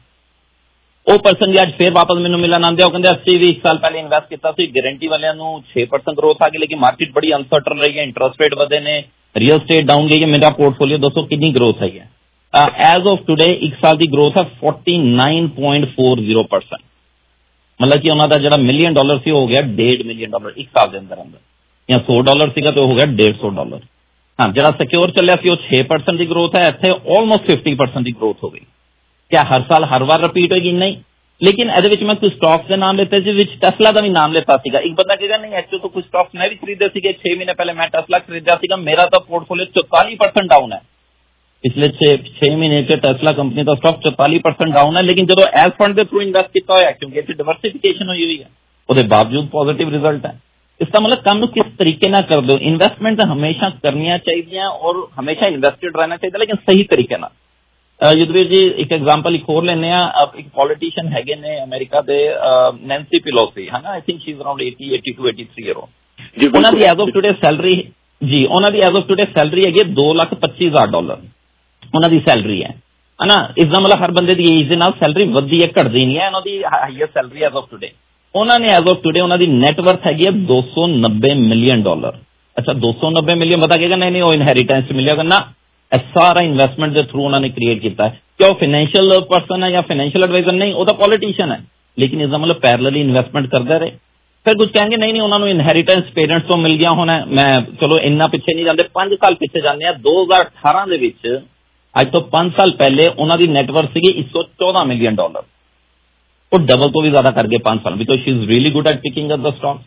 ਉਹ ਪਰਸਨ ਵੀ ਅੱਜ ਫੇਰ ਵਾਪਸ ਮੈਨੂੰ ਮਿਲਣ ਆਉਂਦੇ, ਉਹ ਕਹਿੰਦੇ ਅਸੀਂ ਵੀ ਇੱਕ ਸਾਲ ਪਹਿਲੇ ਇਨਵੈਸਟ ਕੀਤਾ ਸੀ, ਗਰੰਟੀ ਵਾਲਿਆਂ ਨੂੰ ਛੇ ਪਰਸੈਂਟ ਗਰੋਥ ਆ ਗਈ, ਲੇਕਿਨ ਮਾਰਕੀਟ ਬੜੀ ਅਨਸਰਟਨ ਰਹੀ ਹੈ, ਇੰਟਰਸਟ ਰੇਟ ਵਧੇ ਨੇ, ਰੀਅਲ ਸਟੇਟ ਡਾਊਨ ਗਈ ਹੈ, ਮੇਰਾ ਪੋਰਟਫੋਲੀਓ ਦੱਸੋ ਕਿੰਨੀ ਗਰੋਥ ਆਈ ਹੈ। ਐਜ਼ ਆਫ ਟੂਡੇ ਇੱਕ ਸਾਲ ਦੀ ਗਰੋਥ ਹੈ forty nine point four zero percent, ਮਤਲਬ ਕਿ ਉਹਨਾਂ ਦਾ ਜਿਹੜਾ ਮਿਲੀਅਨ ਡਾਲਰ ਸੀ ਹੋ ਗਿਆ ਡੇਢ ਮਿਲੀਅਨ ਡਾਲਰ ਇੱਕ ਸਾਲ ਦੇ ਅੰਦਰ ਅੰਦਰ, ਜਾਂ ਸੌ ਡਾਲਰ ਸੀਗਾ ਤੇ ਉਹ ਹੋ ਗਿਆ ਡੇਢ ਸੌ ਡਾਲਰ। ਹਾਂ, ਜਿਹੜਾ ਸਿਕਿਉਰ ਚੱਲਿਆ ਸੀ ਉਹ ਛੇ ਪਰਸੈਂਟ ਦੀ ਗਰੋਥ ਹੈ, ਇੱਥੇ ਆਲਮੋਸਟ ਫਿਫਟੀ ਪਰਸੈਂਟ ਦੀ ਗਰੋਥ ਹੋ ਗਈ। ਕਿਆ ਹਰ ਸਾਲ ਹਰ ਵਾਰ ਰਿਪੀਟ ਹੋਏਗੀ? ਨਹੀਂ, लेकिन ਇਹਦੇ ਵਿੱਚ ਮੈਂ ਕੁਝ ਸਟਾਕਸ ਦੇ ਨਾਮ ਲਿੱਤੇ ਸੀ ਵਿੱਚ ਟੈਸਲਾ ਦਾ ਵੀ ਨਾਮ ਲਿੱਤਾ ਸੀਗਾ। ਇੱਕ ਬੰਦਾ ਕਹੇਗਾ ਨਹੀਂ ਐਕਚੁਅਲ ਤੋਂ ਕੁਝ ਸਟਾਕਸ ਮੈਂ ਵੀ ਖਰੀਦੇ ਸੀਗੇ, ਛੇ ਮਹੀਨੇ ਪਹਿਲੇ ਮੈਂ ਟੈਸਲਾ ਖਰੀਦਿਆ ਸੀਗਾ, ਮੇਰਾ ਤਾਂ ਪੋਰਟਫੋਲੀਓ ਚौतालीस परसेंट डाउन है पिछले छे छे महीने से ਟੈਸਲਾ ਕੰਪਨੀ ਦਾ ਸਟਾਕ चौतालीस परसेंट डाउन है। लेकिन ਜਦੋਂ ਐਸ ਫੰਡ ਦੇ ਥਰੂ ਇਨਵੈਸਟ ਕੀਤਾ ਹੋਇਆ ਕਿਉਂਕਿ ਇੱਥੇ ਡਿਵਰਸਿਫਿਕੇਸ਼ਨ ਹੋਈ ਹੋਈ ਹੈ ਉਹਦੇ ਬਾਵਜੂਦ ਪੋਜ਼ਿਟਿਵ ਰਿਜ਼ਲਟ ਹੈ। इसका मतलब काम किस तरीके ना कर दो, इन्वेस्टमेंट हमेशा करनी चाहिए और हमेशा इन्वेस्टेड रहना चाहिए लेकिन सही तरीके ना। युद्धवीर जी एक एग्जांपल एक होर लेने आप एक पॉलिटिशियन हैगे ने अमेरिका दे नैंसी पेलोसी है ना, I think she is around अस्सी eighty two eighty three year old. ਉਹਨਾਂ ਦੀ ਐਜ਼ ਆਫ ਟੂਡੇ ਸੈਲਰੀ ਜੀ ਉਹਨਾਂ ਦੀ ਐਜ਼ ਆਫ ਟੂਡੇ ਸੈਲਰੀ ਹੈਗੀ दो लाख पच्चीस हजार डॉलर ਉਹਨਾਂ ਦੀ ਸੈਲਰੀ ਹੈ ਹੈ ਨਾ। ਇਸ ਦਾ ਮਤਲਬ ਹਰ ਬੰਦੇ ਦੀ ਏਜ ਦੇ ਨਾਲ ਸੈਲਰੀ ਵੱਧਦੀ ਹੈ ਘਟਦੀ ਨਹੀਂ ਹੈ। ਉਹਨਾਂ ਦੀ highest salary as of today ਉਹਨਾਂ ਨੇ ਐਜ਼ ਆਫ ਟੂਡੇ ਉਹਨਾਂ ਦੀ ਨੈਟ ਵਰਥ ਹੈਗੀ ਹੈ दो सौ नब्बे मिलियन डॉलर। ਅੱਛਾ दो सौ नब्बे मिलियन ਪਤਾ ਕਹੇਗਾ ਨਹੀਂ ਨਹੀਂ ਉਹ ਇਨਹੈਰੀਟੈਂਸ ਮਿਲਿਆ ਨਾ, ਇਹ ਸਾਰਾ ਇਨਵੈਸਟਮੈਂਟ ਦੇ ਥਰੂ ਉਹਨਾਂ ਨੇ ਕ੍ਰੀਏਟ ਕੀਤਾ ਹੈ। ਕਿ ਉਹ ਫਾਈਨੈਂਸ਼ੀਅਲ ਪਰਸਨ ਹੈ ਜਾਂ ਫਾਈਨੈਂਸ਼ੀਅਲ ਐਡਵਾਈਜ਼ਰ ਨਹੀਂ, ਉਹ ਤਾਂ ਪੋਲੀਟੀਸ਼ੀਅਨ ਹੈ ਲੇਕਿਨ ਇਸ ਦਾ ਮਤਲਬ ਪੈਰਲਲੀ ਇਨਵੈਸਟਮੈਂਟ ਕਰਦਾ ਰਹੇ। ਫਿਰ ਕੁਝ ਕਹਾਂਗੇ ਨਹੀਂ ਨਹੀਂ ਉਹਨਾਂ ਨੂੰ ਇਨਹੈਰੀਟੈਂਸ ਪੇਰੈਂਟਸ ਤੋਂ ਮਿਲ ਗਿਆ ਹੋਣਾ। ਮੈਂ ਚਲੋ ਇੰਨਾ ਪਿੱਛੇ ਨਹੀਂ ਜਾਂਦੇ, ਪੰਜ ਸਾਲ ਪਿੱਛੇ ਜਾਂਦੇ ਆ। दो हज़ार अठारह ਦੇ ਵਿੱਚ ਅੱਜ ਤੋਂ ਪੰਜ ਸਾਲ ਪਹਿਲੇ ਉਹਨਾਂ ਦੀ ਨੈਟ ਵਰਥ ਸੀਗੀ एक सौ चौदह ਮਿਲੀਅਨ ਡਾਲਰ। ਉਹ ਡਬਲ ਤੋਂ ਵੀ ਜ਼ਿਆਦਾ ਕਰ ਗਏ ਪੰਜ ਸਾਲ because she is really good at picking up the stock.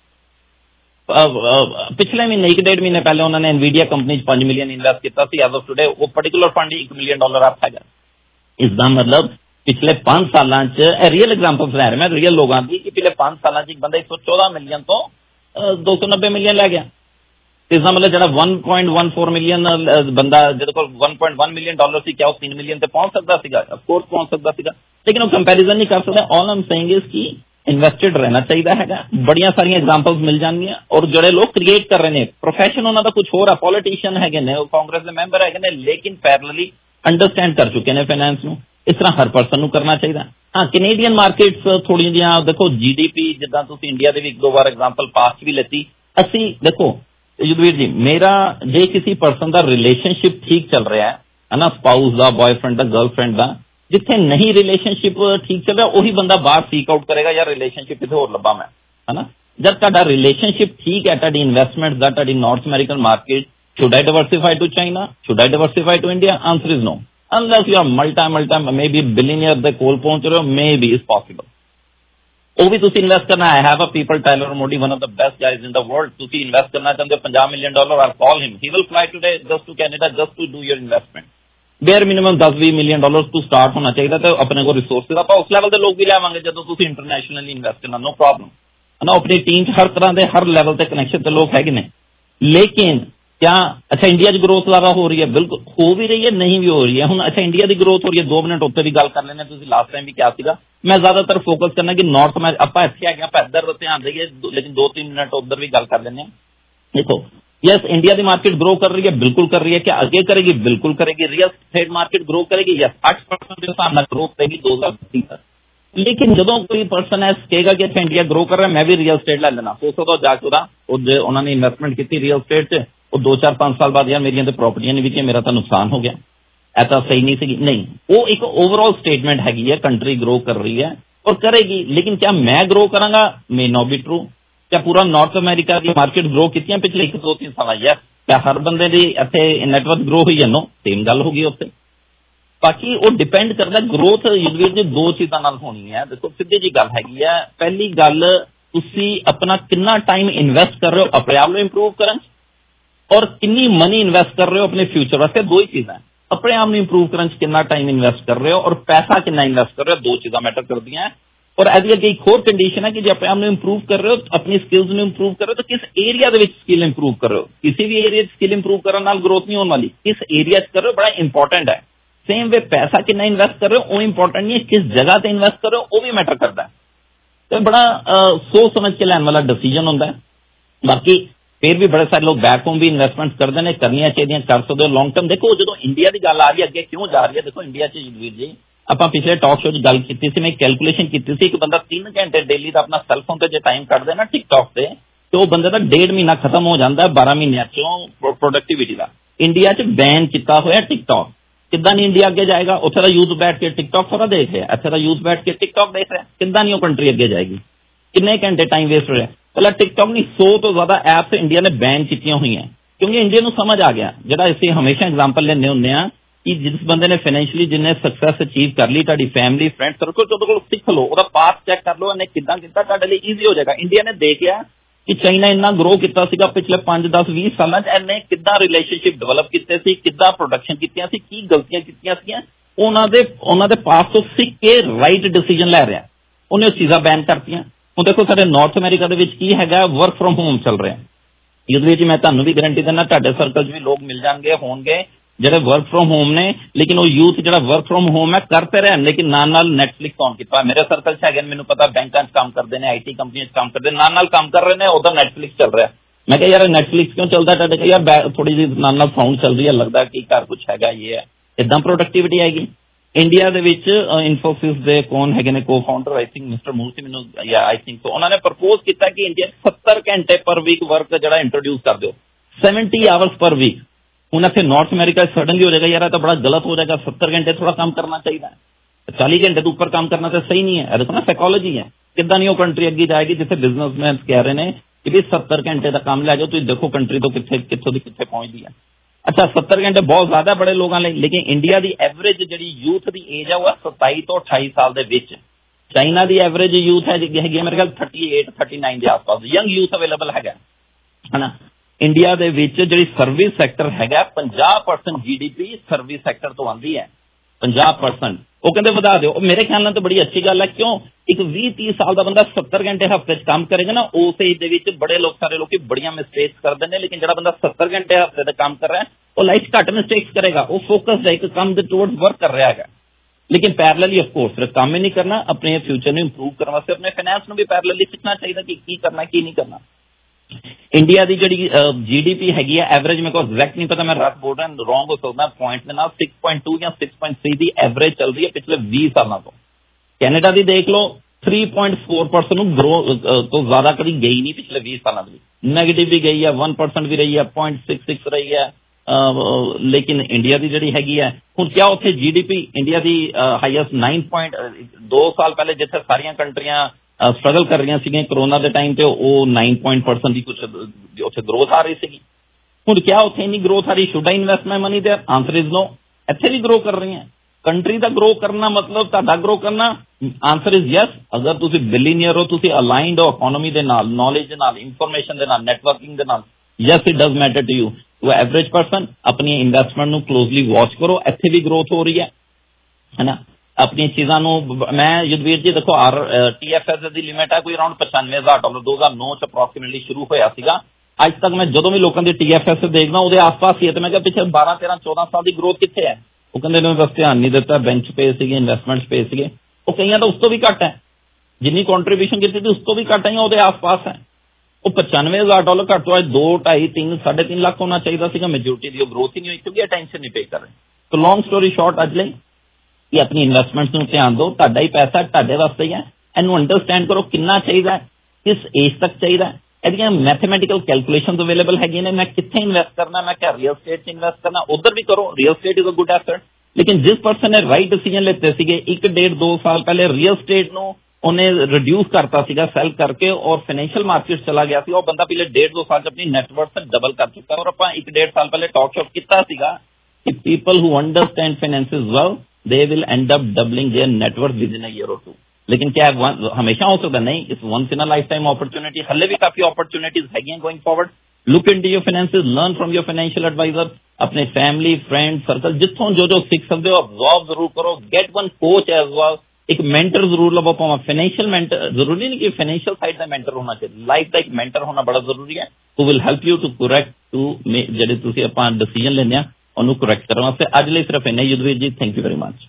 ਪਿਛਲੇ ਮਹੀਨੇ ਇੱਕ ਡੇਢ ਮਹੀਨੇ ਪਹਿਲੇ ਉਹਨਾਂ ਨੇ ਐਨਵੀਡੀਆ ਕੰਪਨੀ 'ਚ ਪੰਜ ਮਿਲੀਅਨ ਇਨਵੈਸਟ ਕੀਤਾ ਸੀ। ਐਜ਼ ਆਫ ਟੂਡੇ ਉਹ ਪਰਟੀਕੂਲਰ ਫੰਡ ਇੱਕ ਮਿਲੀਅਨ ਡਾਲਰ ਅਪ ਹੈਗਾ। ਇਸ ਦਾ ਮਤਲਬ ਪਿਛਲੇ ਪੰਜ ਸਾਲਾਂ 'ਚ ਇਹ ਰੀਅਲ ਐਗਜ਼ਾਮਪਲਸ ਲੈ ਰਿਹਾ ਮੈਂ ਰੀਅਲ ਲੋਕਾਂ ਦੀ ਕਿ ਪਿਛਲੇ ਪੰਜ ਸਾਲਾਂ 'ਚ ਇੱਕ ਬੰਦਾ एक सौ चौदह ਮਿਲੀਅਨ ਤੋਂ दो सौ नब्बे ਮਿਲੀਅਨ ਲੈ ਗਿਆ। ਇਸ ਦਾ ਮਤਲਬ ਜਿਹੜਾ one point one four million ਬੰਦਾ ਜਿਹਦੇ ਕੋਲ one point one ਮਿਲੀਅਨ ਡਾਲਰ ਸੀ ਕਿਆ ਉਹ तीन ਮਿਲੀਅਨ ਤੇ ਪਹੁੰਚ ਸਕਦਾ ਸੀਗਾ? ਅਫਕੋਰਸ ਪਹੁੰਚ ਸਕਦਾ ਸੀਗਾ ਲੇਕਿਨ ਉਹ ਕੰਪੈਰੀਜ਼ਨ ਨਹੀਂ ਕਰ ਸਕਦਾ। ਆਲ ਆਮ ਸੇਇੰਗ ਇਜ਼ ਕਿ ਇਨਵੈਸਟਡ ਰਹਿਣਾ ਚਾਹੀਦਾ ਹੈਗਾ। ਬੜੀਆਂ ਸਾਰੀਆਂ ਐਗਜ਼ਾਮਪਲਸ ਮਿਲ ਜਾਣਗੀਆਂ ਔਰ ਜਿਹੜੇ ਲੋਕ ਕ੍ਰੀਏਟ ਕਰ ਰਹੇ ਨੇ ਪ੍ਰੋਫੈਸ਼ਨ ਉਹਨਾਂ ਦਾ ਕੁਝ ਹੋਰ ਹੈ, ਪੋਲੀਟੀਸ਼ੀਅਨ ਹੈਗੇ ਨੇ, ਉਹ ਕਾਂਗਰਸ ਦੇ ਮੈਂਬਰ ਹੈਗੇ ਨੇ ਲੇਕਿਨ ਪੈਰਲਲੀ ਅੰਡਰਸਟੈਂਡ ਕਰ ਚੁੱਕੇ ਨੇ ਫਾਈਨੈਂਸ ਨੂੰ। ਇਸ ਤਰ੍ਹਾਂ ਹਰ ਪਰਸਨ ਨੂੰ ਕਰਨਾ ਚਾਹੀਦਾ। ਹਾਂ ਕੈਨੇਡੀਅਨ ਮਾਰਕੀਟਸ ਥੋੜ੍ਹੀਆਂ ਜਿਹੀਆਂ ਦੇਖੋ ਜੀਡੀਪੀ ਜਿੱਦਾਂ ਤੁਸੀਂ ਇੰਡੀਆ ਦੇ ਵੀ ਇੱਕ ਦੋ ਵਾਰ ਐਗਜ਼ਾਮਪਲ ਪਾਸਟ ਵੀ ਲੈਤੀ। ਅਸੀਂ ਦੇਖੋ युद्धवीर जी मेरा जे किसी पर्सन का रिलेशनशिप ठीक चल रहा है ना, स्पाउस का बॉयफ्रेंड का गर्लफ्रेंड का, जिथे नहीं रिलेशनशिप ठीक चल रहा उही बंदा बाहर सीक आउट करेगा यार रिलेशनशिप कितने होर लभा मैं है ना। जब तुहाडा रिलेशनशिप ठीक है तुहाडी इन्वेस्टमेंट का तुहाडी North American market, should I diversify to China, should I diversify to India? Answer is no unless you are multi multi maybe billionaire दे कोल पहुंच रहे हो, मे बी इज पॉसिबल। ਉਹ ਵੀ ਤੁਸੀਂ ਇਨਵੈਸਟ ਕਰਨਾ ਹੈ। Have a people Tyler Moody one of the best guys in the world. ਤੁਸੀਂ ਇਨਵੈਸਟ ਕਰਨਾ ਚਾਹੁੰਦੇ ਹੋ ਪੰਜਾਹ million dollar or call him, he will fly today just to Canada just to do your investment. Bare minimum दस बीस million dollar ਤੋਂ start ਹੋਣਾ ਚਾਹੀਦਾ ਤੇ ਆਪਣੇ ਕੋਲ ਰਿਸੋਰਸਿਸ ਆਪਾਂ ਉਸ ਲੈਵਲ ਦੇ ਲੋਕ ਵੀ ਲਿਆਵਾਂਗੇ ਜਦੋਂ ਤੁਸੀਂ ਇੰਟਰਨੈਸ਼ਨਲੀ ਇਨਵੈਸਟ ਕਰਨਾ, ਨੋ ਪ੍ਰੋਬਲਮ ਹੈ ਨਾ। ਆਪਣੀ ਟੀਮ 'ਚ ਹਰ ਤਰ੍ਹਾਂ ਦੇ ਹਰ ਲੈਵਲ ਤੇ ਕਨੈਕਸ਼ਨ ਤੇ ਲੋਕ ਹੈਗੇ ਨੇ ਲੇਕਿਨ क्या अच्छा इंडिया च ग्रोथ ज्यादा हो रही है? बिल्कुल हो भी रही है, नहीं भी हो रही है। हुण अच्छा इंडिया की ग्रोथ हो रही है, दो मिनट उत्ते भी गल कर लेने। तुसीं लास्ट टाइम भी क्या सीगा, मैं ज्यादातर फोकस करना कि नॉर्थ में आपां इत्थे आ गए आपां इधर ध्यान देइए लेकिन दो तीन मिनट उधर भी गल कर लेने। देखो यस इंडिया की मार्केट ग्रो कर रही है, बिल्कुल कर रही है। क्या आगे करेगी? बिल्कुल करेगी। रियल एस्टेट मार्केट ग्रो करेगी, यस आठ परसेंट के हिसाब नाल ग्रोथ रहेगी दो हजार पच्चीस तक। लेकिन जो कोई पर्सन है कहेगा कि अच्छा इंडिया ग्रो कर रहा है मैं भी रियल एस्टेट लै लेना, हो सकता जाके उन्होंने इन्वेस्टमेंट की रियल एस्टेट च ਉਹ दो चार पांच साल बाद यार मेरिया तो प्रॉपर्टियां नहीं विकियां, मेरा तो नुकसान हो गया, ऐसा सही नहीं सी। नहीं, वो एक ओवरऑल स्टेटमेंट हैगी है कंट्री ग्रो कर रही है और करेगी। लेकिन क्या मैं ग्रो करांगा? May not be true. क्या पूरा नॉर्थ अमेरिका की मार्केट ग्रो की पिछले एक दो तीन साल? यस। क्या हर बंदे की इत्थे नेटवर्क ग्रो हुई है? नो, सेम गल होगी उत्थे। बाकी वो डिपेंड करता ग्रोथ युद्धवीर जी दो चीज़ों नाल होनी है। देखो सीधी जी गल हैगी है, पहली गल तुसी अपना कितना टाइम इन्वेस्ट कर रहे हो अपने आप को इंप्रूव करन और कितनी मनी इन्वेस्ट कर रहे हो अपने फ्यूचर वास्ते। दो ही चीज़ां अपने आप में इंप्रूव करने च कितना टाइम इन्वेस्ट कर रहे हो और पैसा कितना इन्वेस्ट कर रहे हो, दो चीज़ां मैटर करती हैं। और ऐसी अगे एक होर कंडीशन है कि जो अपने आप में इंप्रूव कर रहे हो अपनी स्किल्स में इंप्रूव कर रहे हो तो किस एरिया दे विच स्किल इंप्रूव कर रहे हो। किसी भी एरिया स्किल इंप्रूव करने नाल ग्रोथ नहीं होने वाली, किस एरिया च कर रहे हो बड़ा इंपॉर्टेंट है। सेम वे पैसा कितना इन्वेस्ट कर रहे हो वो इंपॉर्टेंट नहीं है, किस जगह से इन्वेस्ट कर रहे हो वो भी मैटर करता है। तो बड़ा सोच समझ के लैन वाला डिसीजन होता है। बाकी फिर भी बड़े सारे लोग बैक होम भी इन्वेस्टमेंट करते हैं, करनी चाहिए, कर सकते हो लॉन्ग टर्म। देखो जो इंडिया की गल आ रही है अगे क्यों जा रही है, देखो इंडिया च युद्धवीर जी ਆਪਾਂ पिछले टॉक शो गल की थी, मैं कैलकुलेशन की थी, एक बंदा तीन घंटे डेली का अपना सैलफोन से जो टाइम कट देना टिकटॉक से तो वो बंदे का डेढ़ महीना खत्म हो जाता है बारह महीनों चों प्रोडक्टिविटी का। इंडिया च बैन किया हुआ टिकटॉक, किदा नहीं इंडिया अगे जाएगा? उत्थे दा यूथ बैठ के टिकटॉक थोड़ा देख रहा है, इत्थे दा यूथ बैठ के टिकटॉक देख रहा है, किदा नहीं वो कंट्री अगे जाएगी? किन्ने घंटे टाइम वेस्ट हो रहा है। पहला टिकटॉक नहीं सौ तो ज्यादा ऐप्स इंडिया ने बैन की हुई हैं क्योंकि इंडिया को समझ आ गया, जो इसे हमेशा एग्जाम्पल लेने होंगे ਕਿ ਜਿਸ ਬੰਦੇ ਨੇ ਫਾਈਨੈਂਸ਼ੀਅਲੀ ਜਿੰਨੇ ਸਕਸੈਸ ਅਚੀਵ ਕਰ ਲਈ, ਤੁਹਾਡੀ ਫੈਮਿਲੀ ਫਰੈਂਡ ਸਰਕਲ ਤੋਂ ਉਹਦੇ ਕੋਲ ਸਿੱਖ ਲਓ, ਉਹਦਾ ਪਾਥ ਚੈੱਕ ਕਰ ਲਓ, ਇਹਨੇ ਕਿੱਦਾਂ ਕੀਤਾ, ਤੁਹਾਡੇ ਲਈ ਈਜ਼ੀ ਹੋ ਜਾਏਗਾ। ਇੰਡੀਆ ਨੇ ਦੇਖਿਆ ਕਿ ਚਾਈਨਾ ਇੰਨਾ ਗਰੋ ਕੀਤਾ ਸੀਗਾ ਪਿਛਲੇ ਪੰਜ ਦਸ ਵੀਹ ਸਾਲਾਂ 'ਚ, ਇਹਨੇ ਕਿੱਦਾਂ ਰਿਲੇਸ਼ਨਸ਼ਿਪ ਡਿਵੈਲਪ ਕੀਤੇ ਸੀ, ਕਿੱਦਾਂ ਪ੍ਰੋਡਕਸ਼ਨ ਕੀਤੀਆਂ ਸੀ, ਕੀ ਗਲਤੀਆਂ ਕੀਤੀਆਂ ਸੀਗੀਆਂ, ਉਹਨਾਂ ਦੇ ਉਹਨਾਂ ਦੇ ਪਾਸ ਤੋਂ ਸਿੱਖ ਕੇ ਰਾਈਟ ਡਿਸੀਜਨ ਲੈ ਰਿਹਾ। ਉਹਨੇ ਉਹ ਚੀਜ਼ਾਂ ਬੈਨ ਕਰਤੀਆਂ। ਹੁਣ ਦੇਖੋ ਸਾਡੇ ਨਾਰਥ ਅਮਰੀਕਾ ਦੇ ਵਿੱਚ ਕੀ ਹੈਗਾ, ਵਰਕ ਫਰੋਮ ਹੋਮ ਚੱਲ ਰਿਹਾ। ਇਹਦੇ ਵਿੱਚ ਮੈਂ ਤੁਹਾਨੂੰ ਵੀ ਗਰੰਟੀ ਦਿੰਦਾ ਤੁਹਾਡੇ ਸਰਕਲ 'ਚ ਵੀ ਲੋਕ ਮਿਲ ਜਾਣਗੇ ਹੋਣਗੇ ਜਿਹੜੇ ਵਰਕ ਫਰੋਮ ਹੋਮ ਨੇ, ਲੇਕਿਨ ਉਹ ਯੂਥ ਜਿਹੜਾ ਵਰਕ ਫਰੋਮ ਹੋਮ ਹੈ ਕਰਤੇ ਰਹਿਣ, ਲੇਕਿਨ ਨਾਲ ਨਾਲ ਨੈਟਫਲਿਕਸ ਔਨ ਕੀਤਾ। ਮੇਰੇ ਸਰਕਲ 'ਚ ਹੈਗੇ, ਮੈਨੂੰ ਪਤਾ ਬੈਂਕਾਂ 'ਚ ਕੰਮ ਕਰਦੇ ਨੇ, ਆਈਟੀ ਕੰਪਨੀਆਂ 'ਚ ਕੰਮ ਕਰਦੇ, ਨਾਲ ਨਾਲ ਕੰਮ ਕਰ ਰਹੇ ਨੇ, ਉਹਦਾ ਨੈਟਫਲਿਕਸ ਚੱਲ ਰਿਹਾ। ਮੈਂ ਕਿਹਾ ਯਾਰ ਨੈਟਫਲਿਕਸ ਕਿਉਂ ਚੱਲਦਾ ਤੁਹਾਡੇ ਕੋਲ? ਯਾਰ ਥੋੜੀ ਜਿਹੀ ਨਾਲ ਨਾਲ ਸਾਊਂਡ ਚੱਲ ਰਹੀ ਹੈ, ਲੱਗਦਾ ਕਿ ਘਰ ਕੁਛ ਹੈਗਾ, ਇਹ ਹੈ, ਏਦਾਂ ਪ੍ਰੋਡਕਟੀਵਿਟੀ ਆਏਗੀ। ਇੰਡੀਆ ਦੇ ਵਿੱਚ ਇਨਫੋਸਿਸ ਦੇ ਕੌਣ ਹੈਗੇ ਨੇ ਕੋ ਫਾਊਂਡਰ, ਆਈ ਥਿੰਕ ਮਿਸਟਰ ਮੂਰਤੀ, ਮੈਨੂੰ ਜਾਂ ਆਈ ਥਿੰਕ ਉਹਨਾਂ ਨੇ ਪ੍ਰਪੋਜ਼ ਕੀਤਾ ਕਿ ਇੰਡੀਆ ਸੱਤਰ ਘੰਟੇ ਪਰ ਵੀਕ ਵਰਕ ਜਿਹੜਾ ਇੰਟਰੋਡਿਊਸ ਕਰ ਦਿਓ, ਸੈਵਨਟੀ ਆਵਰਸ ਪਰ ਵੀਕ। ਹੁਣ ਇੱਥੇ ਨਾਰਥ ਅਮਰੀਕਾ ਸਡਨਲੀ ਹੋ ਜਾਏਗਾ ਯਾਰ ਇਹ ਤਾਂ ਬੜਾ ਗਲਤ ਹੋ ਜਾਏਗਾ, ਸੱਤਰ ਘੰਟੇ ਥੋੜਾ ਕੰਮ ਕਰਨਾ ਚਾਹੀਦਾ ਹੈ, ਚਾਲੀ ਘੰਟੇ ਤੋਂ ਉੱਪਰ ਕੰਮ ਕਰਨਾ ਤਾਂ ਸਹੀ ਨਹੀਂ ਹੈ। ਇਹ ਦੇਖੋ ਨਾ ਸਾਈਕੋਲੋਜੀ ਹੈ, ਕਿੱਦਾਂ ਨਹੀਂ ਉਹ ਕੰਟਰੀ ਅੱਗੇ ਜਾਏਗੀ ਜਿੱਥੇ ਬਿਜ਼ਨਸਮੈਨ ਕਹਿ ਰਹੇ ਨੇ ਕਿ ਵੀ ਸੱਤਰ ਘੰਟੇ ਦਾ ਕੰਮ ਲੈ ਜਾਓ, ਤੁਸੀਂ ਦੇਖੋ ਕੰਟਰੀ ਤੋਂ ਕਿੱਥੇ ਕਿੱਥੋਂ ਦੀ ਕਿੱਥੇ ਪਹੁੰਚਦੀ ਹੈ। ਅੱਛਾ ਸੱਤਰ ਘੰਟੇ ਬਹੁਤ ਜ਼ਿਆਦਾ ਬੜੇ ਲੋਕਾਂ ਲਈ, ਲੇਕਿਨ ਇੰਡੀਆ ਦੀ ਐਵਰੇਜ ਜਿਹੜੀ ਯੂਥ ਦੀ ਏਜ ਹੈ ਉਹ ਸਤਾਈ ਤੋਂ ਅਠਾਈ ਸਾਲ ਦੇ ਵਿੱਚ। ਚਾਈਨਾ ਦੀ ਐਵਰੇਜ ਯੂਥ ਹੈ ਹੈਗੀ ਹੈ ਮੇਰੇ ਖਿਆਲ ਥਰਟੀ ਏਟ ਥਰਟੀ ਨਾਈਨ ਦੇ ਆਸ-ਪਾਸ ਯੰਗ ਯੂਥ ਅਵੇਲੇਬਲ ਹੈਗਾ ਹੈ ਨਾ। ਇੰਡੀਆ ਦੇ ਵਿੱਚ ਜਿਹੜੀ ਸਰਵਿਸ ਸੈਕਟਰ ਹੈਗਾ ਪੰਜਾਹ ਪਰਸੈਂਟ ਜੀ ਡੀ ਪੀ ਸਰਵਿਸ ਸੈਕਟਰ ਤੋਂ ਆਉਂਦੀ ਹੈ, ਪੰਜਾਹ ਪਰਸੈਂਟ। ਉਹ ਕਹਿੰਦੇ ਵਧਾ ਦਿਓ, ਮੇਰੇ ਖਿਆਲ ਨਾਲ ਤਾਂ ਬੜੀ ਅੱਛੀ ਗੱਲ ਹੈ। ਕਿਉਂ? ਇੱਕ ਵੀਹ ਤੀਹ ਸਾਲ ਦਾ ਬੰਦਾ ਸੱਤਰ ਘੰਟੇ ਹਫ਼ਤੇ 'ਚ ਕੰਮ ਕਰੇਗਾ ਨਾ, ਉਸ ਏਜ ਦੇ ਵਿੱਚ ਬੜੇ ਲੋਕ ਸਾਰੇ ਲੋਕ ਬੜੀਆਂ ਮਿਸਟੇਕਸ ਕਰਦੇ ਨੇ, ਲੇਕਿਨ ਜਿਹੜਾ ਬੰਦਾ ਸੱਤਰ ਘੰਟੇ ਹਫ਼ਤੇ 'ਤੇ ਕੰਮ ਕਰ ਰਿਹਾ ਉਹ ਲਾਈਫ ਘੱਟ ਮਿਸਟੇਕਸ ਕਰੇਗਾ, ਉਹ ਫੋਕਸਡ ਹੈ, ਇੱਕ ਕੰਮ ਦੇ ਟੂਵਰਡਸ ਵਰਕ ਕਰ ਰਿਹਾ ਹੈਗਾ। ਲੇਕਿਨ ਪੈਰਲਲੀ ਅਫਕੋਰਸ ਸਿਰਫ ਕੰਮ ਹੀ ਨਹੀਂ ਕਰਨਾ, ਆਪਣੇ ਫਿਊਚਰ ਨੂੰ ਇੰਪਰੂਵ ਕਰਨ ਵਾਸਤੇ ਆਪਣੇ ਫਾਈਨੈਂਸ ਨੂੰ ਵੀ ਪੈਰਲਲੀ ਸਿੱਖਣਾ ਚਾਹੀਦਾ ਕਿ ਕੀ ਕਰਨਾ ਕੀ ਨਹੀਂ ਕਰਨਾ। ਇੰਡੀਆ ਦੀ ਜਿਹੜੀ ਜੀ ਡੀ ਪੀ ਹੈਗੀ ਹੈ ਐਵਰੇਜ, ਮੇਰੇ ਕੋਲ ਐਗਜ਼ੈਕਟ ਨਹੀਂ ਪਤਾ, ਮੈਂ ਰੱਖ ਬੋਲ ਰਿਹਾ, ਰੋਂਗ ਹੋ ਸਕਦਾ ਪੁਆਇੰਟ ਦੇ ਨਾਲ, ਸਿਕਸ ਪੁਆਇੰਟ ਟੂ ਜਾਂ ਸਿਕਸ ਪੁਆਇੰਟ ਥ੍ਰੀ ਦੀ ਐਵਰੇਜ ਚੱਲ ਰਹੀ ਹੈ ਪਿਛਲੇ ਵੀਹ ਸਾਲਾਂ ਤੋਂ। ਕੈਨੇਡਾ ਦੀ ਦੇਖ ਲਓ ਥ੍ਰੀ ਪੁਆਇੰਟ ਫੋਰ ਪਰਸੈਂਟ ਨੂੰ ਗਰੋ ਤੋਂ ਜ਼ਿਆਦਾ ਕਦੀ ਗਈ ਨਹੀਂ ਪਿਛਲੇ ਵੀਹ ਸਾਲਾਂ ਦੇ ਵਿੱਚ, ਨੈਗੇਟਿਵ ਵੀ ਗਈ ਹੈ, ਵਨ ਪਰਸੈਂਟ ਵੀ ਰਹੀ ਹੈ, ਪੁਆਇੰਟ ਸਿਕਸ ਸਿਕਸ ਰਹੀ ਹੈ। ਲੇਕਿਨ ਇੰਡੀਆ ਦੀ ਜਿਹੜੀ ਹੈਗੀ ਹੈ ਹੁਣ ਕਿਆ ਉੱਥੇ ਜੀ ਡੀ ਪੀ ਇੰਡੀਆ ਦੀ ਹਾਈਐਸਟ ਨਾਈਨ ਪੁਆਇੰਟ ਦੋ ਸਾਲ ਪਹਿਲੇ ਜਿੱਥੇ ਸਾਰੀਆਂ ਕੰਟਰੀਆਂ ਸਟਰਗਲ ਕਰ ਰਹੀਆਂ ਸੀਗੀਆਂ ਕਰੋਨਾ ਦੇ ਟਾਈਮ ਤੇ, ਉਹ ਨਾਈਨ ਪੁਆਇੰਟ ਪਰਸੈਂਟ ਦੀ ਕੁਛ ਉੱਥੇ ਗਰੋਥ ਆ ਰਹੀ ਸੀਗੀ। ਹੁਣ ਕਿਆ ਉੱਥੇ ਇੰਨੀ ਗਰੋਥ ਆ ਰਹੀ? Should I invest my money there? Answer is no. ਇੱਥੇ ਵੀ ਗਰੋ ਕਰ ਰਹੀਆਂ ਕੰਟਰੀ ਦਾ ਗਰੋ ਕਰਨਾ ਮਤਲਬ ਤੁਹਾਡਾ ਗਰੋ ਕਰਨਾ? Answer is yes. ਅਗਰ ਤੁਸੀਂ ਬਿਲੀਨੀਅਰ ਹੋ, ਤੁਸੀਂ ਅਲਾਈਨਡ ਹੋ ਇਕੋਨੋਮੀ ਦੇ ਨਾਲ, ਨੌਲੇਜ ਦੇ ਨਾਲ, ਇਨਫੋਰਮੇਸ਼ਨ ਦੇ ਨਾਲ, ਨੈਟਵਰਕਿੰਗ ਦੇ ਨਾਲ, yes it does matter to you. To average person ਆਪਣੀ ਇਨਵੈਸਟਮੈਂਟ ਨੂੰ ਕਲੋਜ਼ਲੀ ਵਾਚ ਕਰੋ, ਇੱਥੇ ਵੀ ਗਰੋਥ ਹੋ ਰਹੀ ਹੈ ਹੈ ਨਾ। ਆਪਣੀਆਂ ਚੀਜ਼ਾਂ ਨੂੰ ਮੈਂ ਯੁੱਧਵੀਰ ਜੀ ਦੇਖੋ ਆਰ ਟੀ ਐਫ ਐਸ ਦੀ ਲਿਮਿਟ ਹੈ ਕੋਈ ਅਰਾਊਂਡ ਪਚਾਨਵੇਂ ਹਜ਼ਾਰ ਡਾਲਰ ਦੋ ਹਜ਼ਾਰ ਨੌ ਚ ਅਪਰੋਕਸੀਮੇਟਲੀ ਸ਼ੁਰੂ ਹੋਇਆ ਸੀਗਾ। ਅੱਜ ਤੱਕ ਮੈਂ ਜਦੋਂ ਵੀ ਲੋਕਾਂ ਦੀ ਟੀ ਐਫ ਐਸ ਦੇਖਦਾ ਉਹਦੇ ਆਸ-ਪਾਸ ਹੀ ਹੈ, ਤੇ ਮੈਂ ਕਿਹਾ ਪਿੱਛੇ ਬਾਰਾਂ ਤੇਰਾਂ ਚੌਦਾਂ ਸਾਲ ਦੀ ਗਰੋਥ ਕਿੱਥੇ ਹੈ? ਉਹ ਕਹਿੰਦੇ ਨੇ ਬਸ ਧਿਆਨ ਨਹੀਂ ਦਿੱਤਾ, ਬੈਂਚ ਪੇ ਸੀਗੇ, ਇਨਵੈਸਟਮੈਂਟ ਪੇ ਸੀਗੇ। ਉਹ ਕਈਆਂ ਤਾਂ ਉਸ ਤੋਂ ਵੀ ਘੱਟ ਹੈ, ਜਿੰਨੀ ਕੰਟਰੀਬਿਊਸ਼ਨ ਕੀਤੀ ਸੀ ਉਸ ਤੋਂ ਵੀ ਘੱਟ ਹੈ, ਉਹਦੇ ਆਸ-ਪਾਸ ਹੈ। ਉਹ ਪਚਾਨਵੇਂ ਹਜ਼ਾਰ ਡਾਲਰ ਘੱਟ ਤੋਂ ਅੱਜ ਦੋ ਢਾਈ ਤਿੰਨ ਸਾਢੇ ਤਿੰਨ ਲੱਖ ਹੋਣਾ ਚਾਹੀਦਾ ਸੀਗਾ। ਮੈਜੋਰਿਟੀ ਦੀ ਉਹ ਗਰੋਥ ਹੀ ਨਹੀਂ ਹੋਈ ਕਿਉਂਕਿ ਅਟੈਂਸ਼ਨ ਨਹੀਂ ਪੇ ਕਰ ਰਹੇ। ਸੋ ਲੌਂਗ ਸਟੋਰੀ ਸ਼ਾਰਟ ਅੱਜ ਲਈ ਕਿ ਆਪਣੀ ਇਨਵੈਸਟਮੈਂਟਸ ਨੂੰ ਧਿਆਨ ਦਿਓ, ਤੁਹਾਡਾ ਹੀ ਪੈਸਾ ਤੁਹਾਡੇ ਵਾਸਤੇ ਹੀ ਹੈ। ਇਹਨੂੰ ਅੰਡਰਸਟੈਂਡ ਕਰੋ ਕਿੰਨਾ ਚਾਹੀਦਾ, ਕਿਸ ਏਜ ਤੱਕ ਚਾਹੀਦਾ। ਇਹਦੀਆਂ ਮੈਥਮੈਟੀਕਲ ਕੈਲਕੂਲੇਸ਼ਨਸ ਅਵੇਲੇਬਲ ਹੈਗੀਆਂ ਨੇ। ਮੈਂ ਕਿੱਥੇ ਇਨਵੈਸਟ ਕਰਨਾ, ਮੈਂ ਕਿਹਾ ਰੀਅਲ ਸਟੇਟ 'ਚ ਇਨਵੈਸਟ ਕਰਨਾ, ਉੱਧਰ ਵੀ ਕਰੋ, real estate is a good asset. ਲੇਕਿਨ ਜਿਸ ਪਰਸਨ ਨੇ ਰਾਈਟ ਡਿਸੀਜਨ ਲਿੱਤੇ ਸੀਗੇ ਇੱਕ ਡੇਢ ਦੋ ਸਾਲ ਪਹਿਲੇ, ਰੀਅਲ ਸਟੇਟ ਨੂੰ ਉਹਨੇ ਰਿਡਿਊਸ ਕਰਤਾ ਸੀਗਾ ਸੈਲ ਕਰਕੇ ਔਰ ਫਾਈਨੈਂਸ਼ੀਅਲ ਮਾਰਕੀਟ ਚਲਾ ਗਿਆ ਸੀ, ਉਹ ਬੰਦਾ ਪਿਛਲੇ ਡੇਢ ਦੋ ਸਾਲ 'ਚ ਆਪਣੀ ਨੈਟਵਰਥ ਡਬਲ ਕਰ ਚੁੱਕਾ। ਔਰ ਆਪਾਂ ਇੱਕ ਡੇਢ ਸਾਲ ਪਹਿਲੇ ਟਾਕ ਸ਼ੋਅ ਕੀਤਾ ਸੀਗਾ ਕਿ people who understand finances well they will end up doubling their net worth within a year or two। लेकिन क्या हमेशा हो सकता नहीं, it's once in a lifetime opportunity। हल्ले भी काफी opportunities हैगी going forward। look into your finances, learn from your financial advisor, अपने family friend circle जिथों जो जो सीख सकते हो absorb जरूर करो। get one coach as well, एक मेंटर जरूर लवो पाओ। फाइनेंशियल मेंटर जरूरी नहीं कि फाइनेंशियल साइड का मेंटर होना चाहिए, लाइफ का एक मेंटर होना बड़ा जरूरी है। who will help you to correct to ਜਿਹੜੇ ਤੁਸੀਂ ਆਪਾਂ ਡਿਸੀਜਨ ਲੈਂਦੇ ਆ ਉਹਨੂੰ ਕਰੈਕਟ ਕਰਨ ਵਾਸਤੇ। ਅੱਜ ਲਈ ਸਿਰਫ ਇੰਨਾ। Yudhvir ji thank you very much.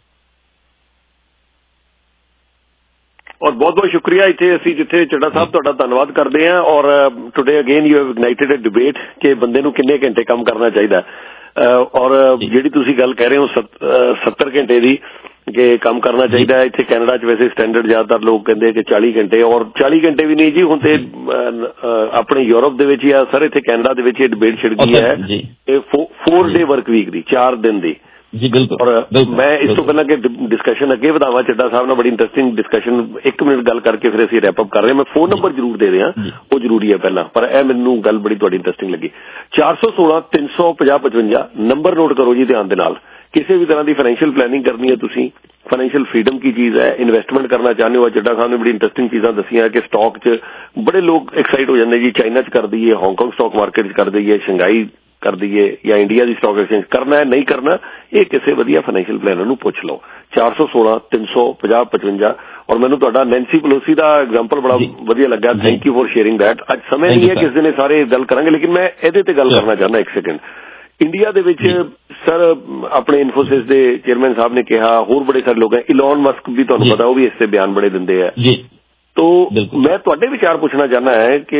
ਔਰ ਬਹੁਤ ਬਹੁਤ ਸ਼ੁਕਰੀਆ। ਇੱਥੇ ਅਸੀਂ ਜਿੱਥੇ ਚੱਡਾ ਸਾਹਿਬ ਤੁਹਾਡਾ ਧੰਨਵਾਦ ਕਰਦੇ ਹਾਂ। ਔਰ today again you have ignited a debate ਕਿ ਬੰਦੇ ਨੂੰ ਕਿੰਨੇ ਘੰਟੇ ਕੰਮ ਕਰਨਾ ਚਾਹੀਦਾ। ਔਰ ਜਿਹੜੀ ਤੁਸੀਂ ਗੱਲ ਕਹਿ ਰਹੇ ਹੋ ਸੱਤਰ ਘੰਟੇ ਦੀ ਕਿ ਕੰਮ ਕਰਨਾ ਚਾਹੀਦਾ ਹੈ, ਇੱਥੇ ਕੈਨੇਡਾ 'ਚ ਵੈਸੇ ਸਟੈਂਡਰਡ ਜ਼ਿਆਦਾਤਰ ਲੋਕ ਕਹਿੰਦੇ ਕਿ ਚਾਲੀ ਘੰਟੇ, ਔਰ ਚਾਲੀ ਘੰਟੇ ਵੀ ਨਹੀਂ ਜੀ ਹੁਣ ਤੇ ਆਪਣੇ ਯੂਰਪ ਦੇ ਵਿੱਚ ਜਾਂ ਸਰ ਇੱਥੇ ਕੈਨੇਡਾ ਦੇ ਵਿੱਚ ਇਹ ਡਿਬੇਟ ਛਿੜ ਗਈ ਹੈ ਇਹ ਫੋਰ ਡੇ ਵਰਕ ਵੀਕ ਦੀ, ਚਾਰ ਦਿਨ ਦੀ। जी बिल्कुल। और मैं इस तो पहला कि डिस्कशन अगे ਵਧਾਵਾਂ ਚੱਡਾ ਸਾਹਿਬ ਨਾਲ, ਬੜੀ ਇੰਟਰਸਟਿੰਗ ਡਿਸਕਸ਼ਨ, ਇੱਕ ਮਿੰਟ ਗੱਲ ਕਰਕੇ ਫਿਰ ਅਸੀਂ ਰੈਪ ਅਪ ਕਰ ਰਹੇ ਹਾਂ। ਮੈਂ ਫੋਨ ਨੰਬਰ ਜ਼ਰੂਰ ਦੇ ਰਿਹਾ, ਉਹ ਜ਼ਰੂਰੀ ਹੈ ਪਹਿਲਾਂ, ਪਰ ਇਹ ਮੈਨੂੰ ਗੱਲ ਬੜੀ ਤੁਹਾਡੀ ਇੰਟਰਸਟਿੰਗ ਲੱਗੀ। ਚਾਰ ਸੌ ਸੋਲਾਂ ਤਿੰਨ ਸੌ ਪੰਜਾਹ ਪਚਵੰਜਾ ਨੰਬਰ ਨੋਟ ਕਰੋ ਜੀ ਧਿਆਨ ਦੇ ਨਾਲ। ਕਿਸੇ ਵੀ ਤਰ੍ਹਾਂ ਦੀ ਫਾਈਨੈਂਸ਼ੀਅਲ ਪਲੈਨਿੰਗ ਕਰਨੀ ਹੈ ਤੁਸੀਂ, ਫਾਈਨੈਂਸ਼ੀਅਲ ਫਰੀडम ਕੀ ਚੀਜ਼ ਹੈ, ਇਨਵੈਸਟਮੈਂਟ ਕਰਨਾ ਚਾਹੁੰਦੇ ਹੋ। ਚੱਡਾ ਸਾਹਿਬ ਨੇ ਬੜੀ ਇੰਟਰਸਟਿੰਗ ਚੀਜ਼ਾਂ ਦੱਸੀਆਂ ਕਿ ਸਟਾਕ 'ਚ ਬੜੇ ਲੋਕ ਐਕਸਾਈਟ ਹੋ ਜਾਂਦੇ ਜੀ, ਚਾਈਨਾ 'ਚ ਕਰ ਦਈਏ, ਹਾਂਗਕਾਂਗ ਸਟਾਕ ਮਾਰਕੀਟ 'ਚ ਕਰ ਦਈਏ, ਸ਼ੰਘਾਈ ਕਰ ਦਈਏ, ਜਾਂ ਇੰਡੀਆ ਦੀ ਸਟਾਕ ਐਕਸਚੇਂਜ ਕਰਨਾ ਹੈ ਨਹੀਂ ਕਰਨਾ, ਇਹ ਕਿਸੇ ਵਧੀਆ ਫਾਈਨੈਂਸ਼ੀਅਲ ਪਲੈਨਰ ਨੂੰ ਪੁੱਛ ਲਓ। ਚਾਰ ਸੌ ਸੋਲਾਂ ਤਿੰਨ ਸੌ ਪੰਜਾਹ ਪਚਵੰਜਾ। ਔਰ ਮੈਨੂੰ ਤੁਹਾਡਾ ਨੈਂਸੀ ਪਲੋਸੀ ਦਾ ਐਗਜ਼ਾਮਪਲ ਬੜਾ ਵਧੀਆ ਲੱਗਾ, thank you for sharing that. ਅੱਜ ਸਮੇਂ ਨਹੀਂ ਹੈ, ਕਿਸੇ ਨੇ ਸਾਰੇ ਗੱਲ ਕਰਾਂਗੇ, ਲੇਕਿਨ ਮੈਂ ਇਹਦੇ ਤੇ ਗੱਲ ਕਰਨਾ ਚਾਹੁੰਦਾ ਇੱਕ ਸੈਕਿੰਡ। ਇੰਡੀਆ ਦੇ ਵਿੱਚ ਸਰ ਆਪਣੇ ਇਨਫੋਸਿਸ ਦੇ ਚੇਅਰਮੈਨ ਸਾਹਿਬ ਨੇ ਕਿਹਾ, ਹੋਰ ਬੜੇ ਸਾਰੇ ਲੋਕ ਹੈ, ਇਲॉन ਮਸਕ ਵੀ ਤੁਹਾਨੂੰ ਪਤਾ ਉਹ ਵੀ ਇਸ ਤੇ ਬਿਆਨ ਬੜੇ ਦਿੰਦੇ ਆ। तो मैं ਤੁਹਾਡੇ ਵਿਚਾਰ ਪੁੱਛਣਾ ਚਾਹੁੰਦਾ ਹੈ ਕਿ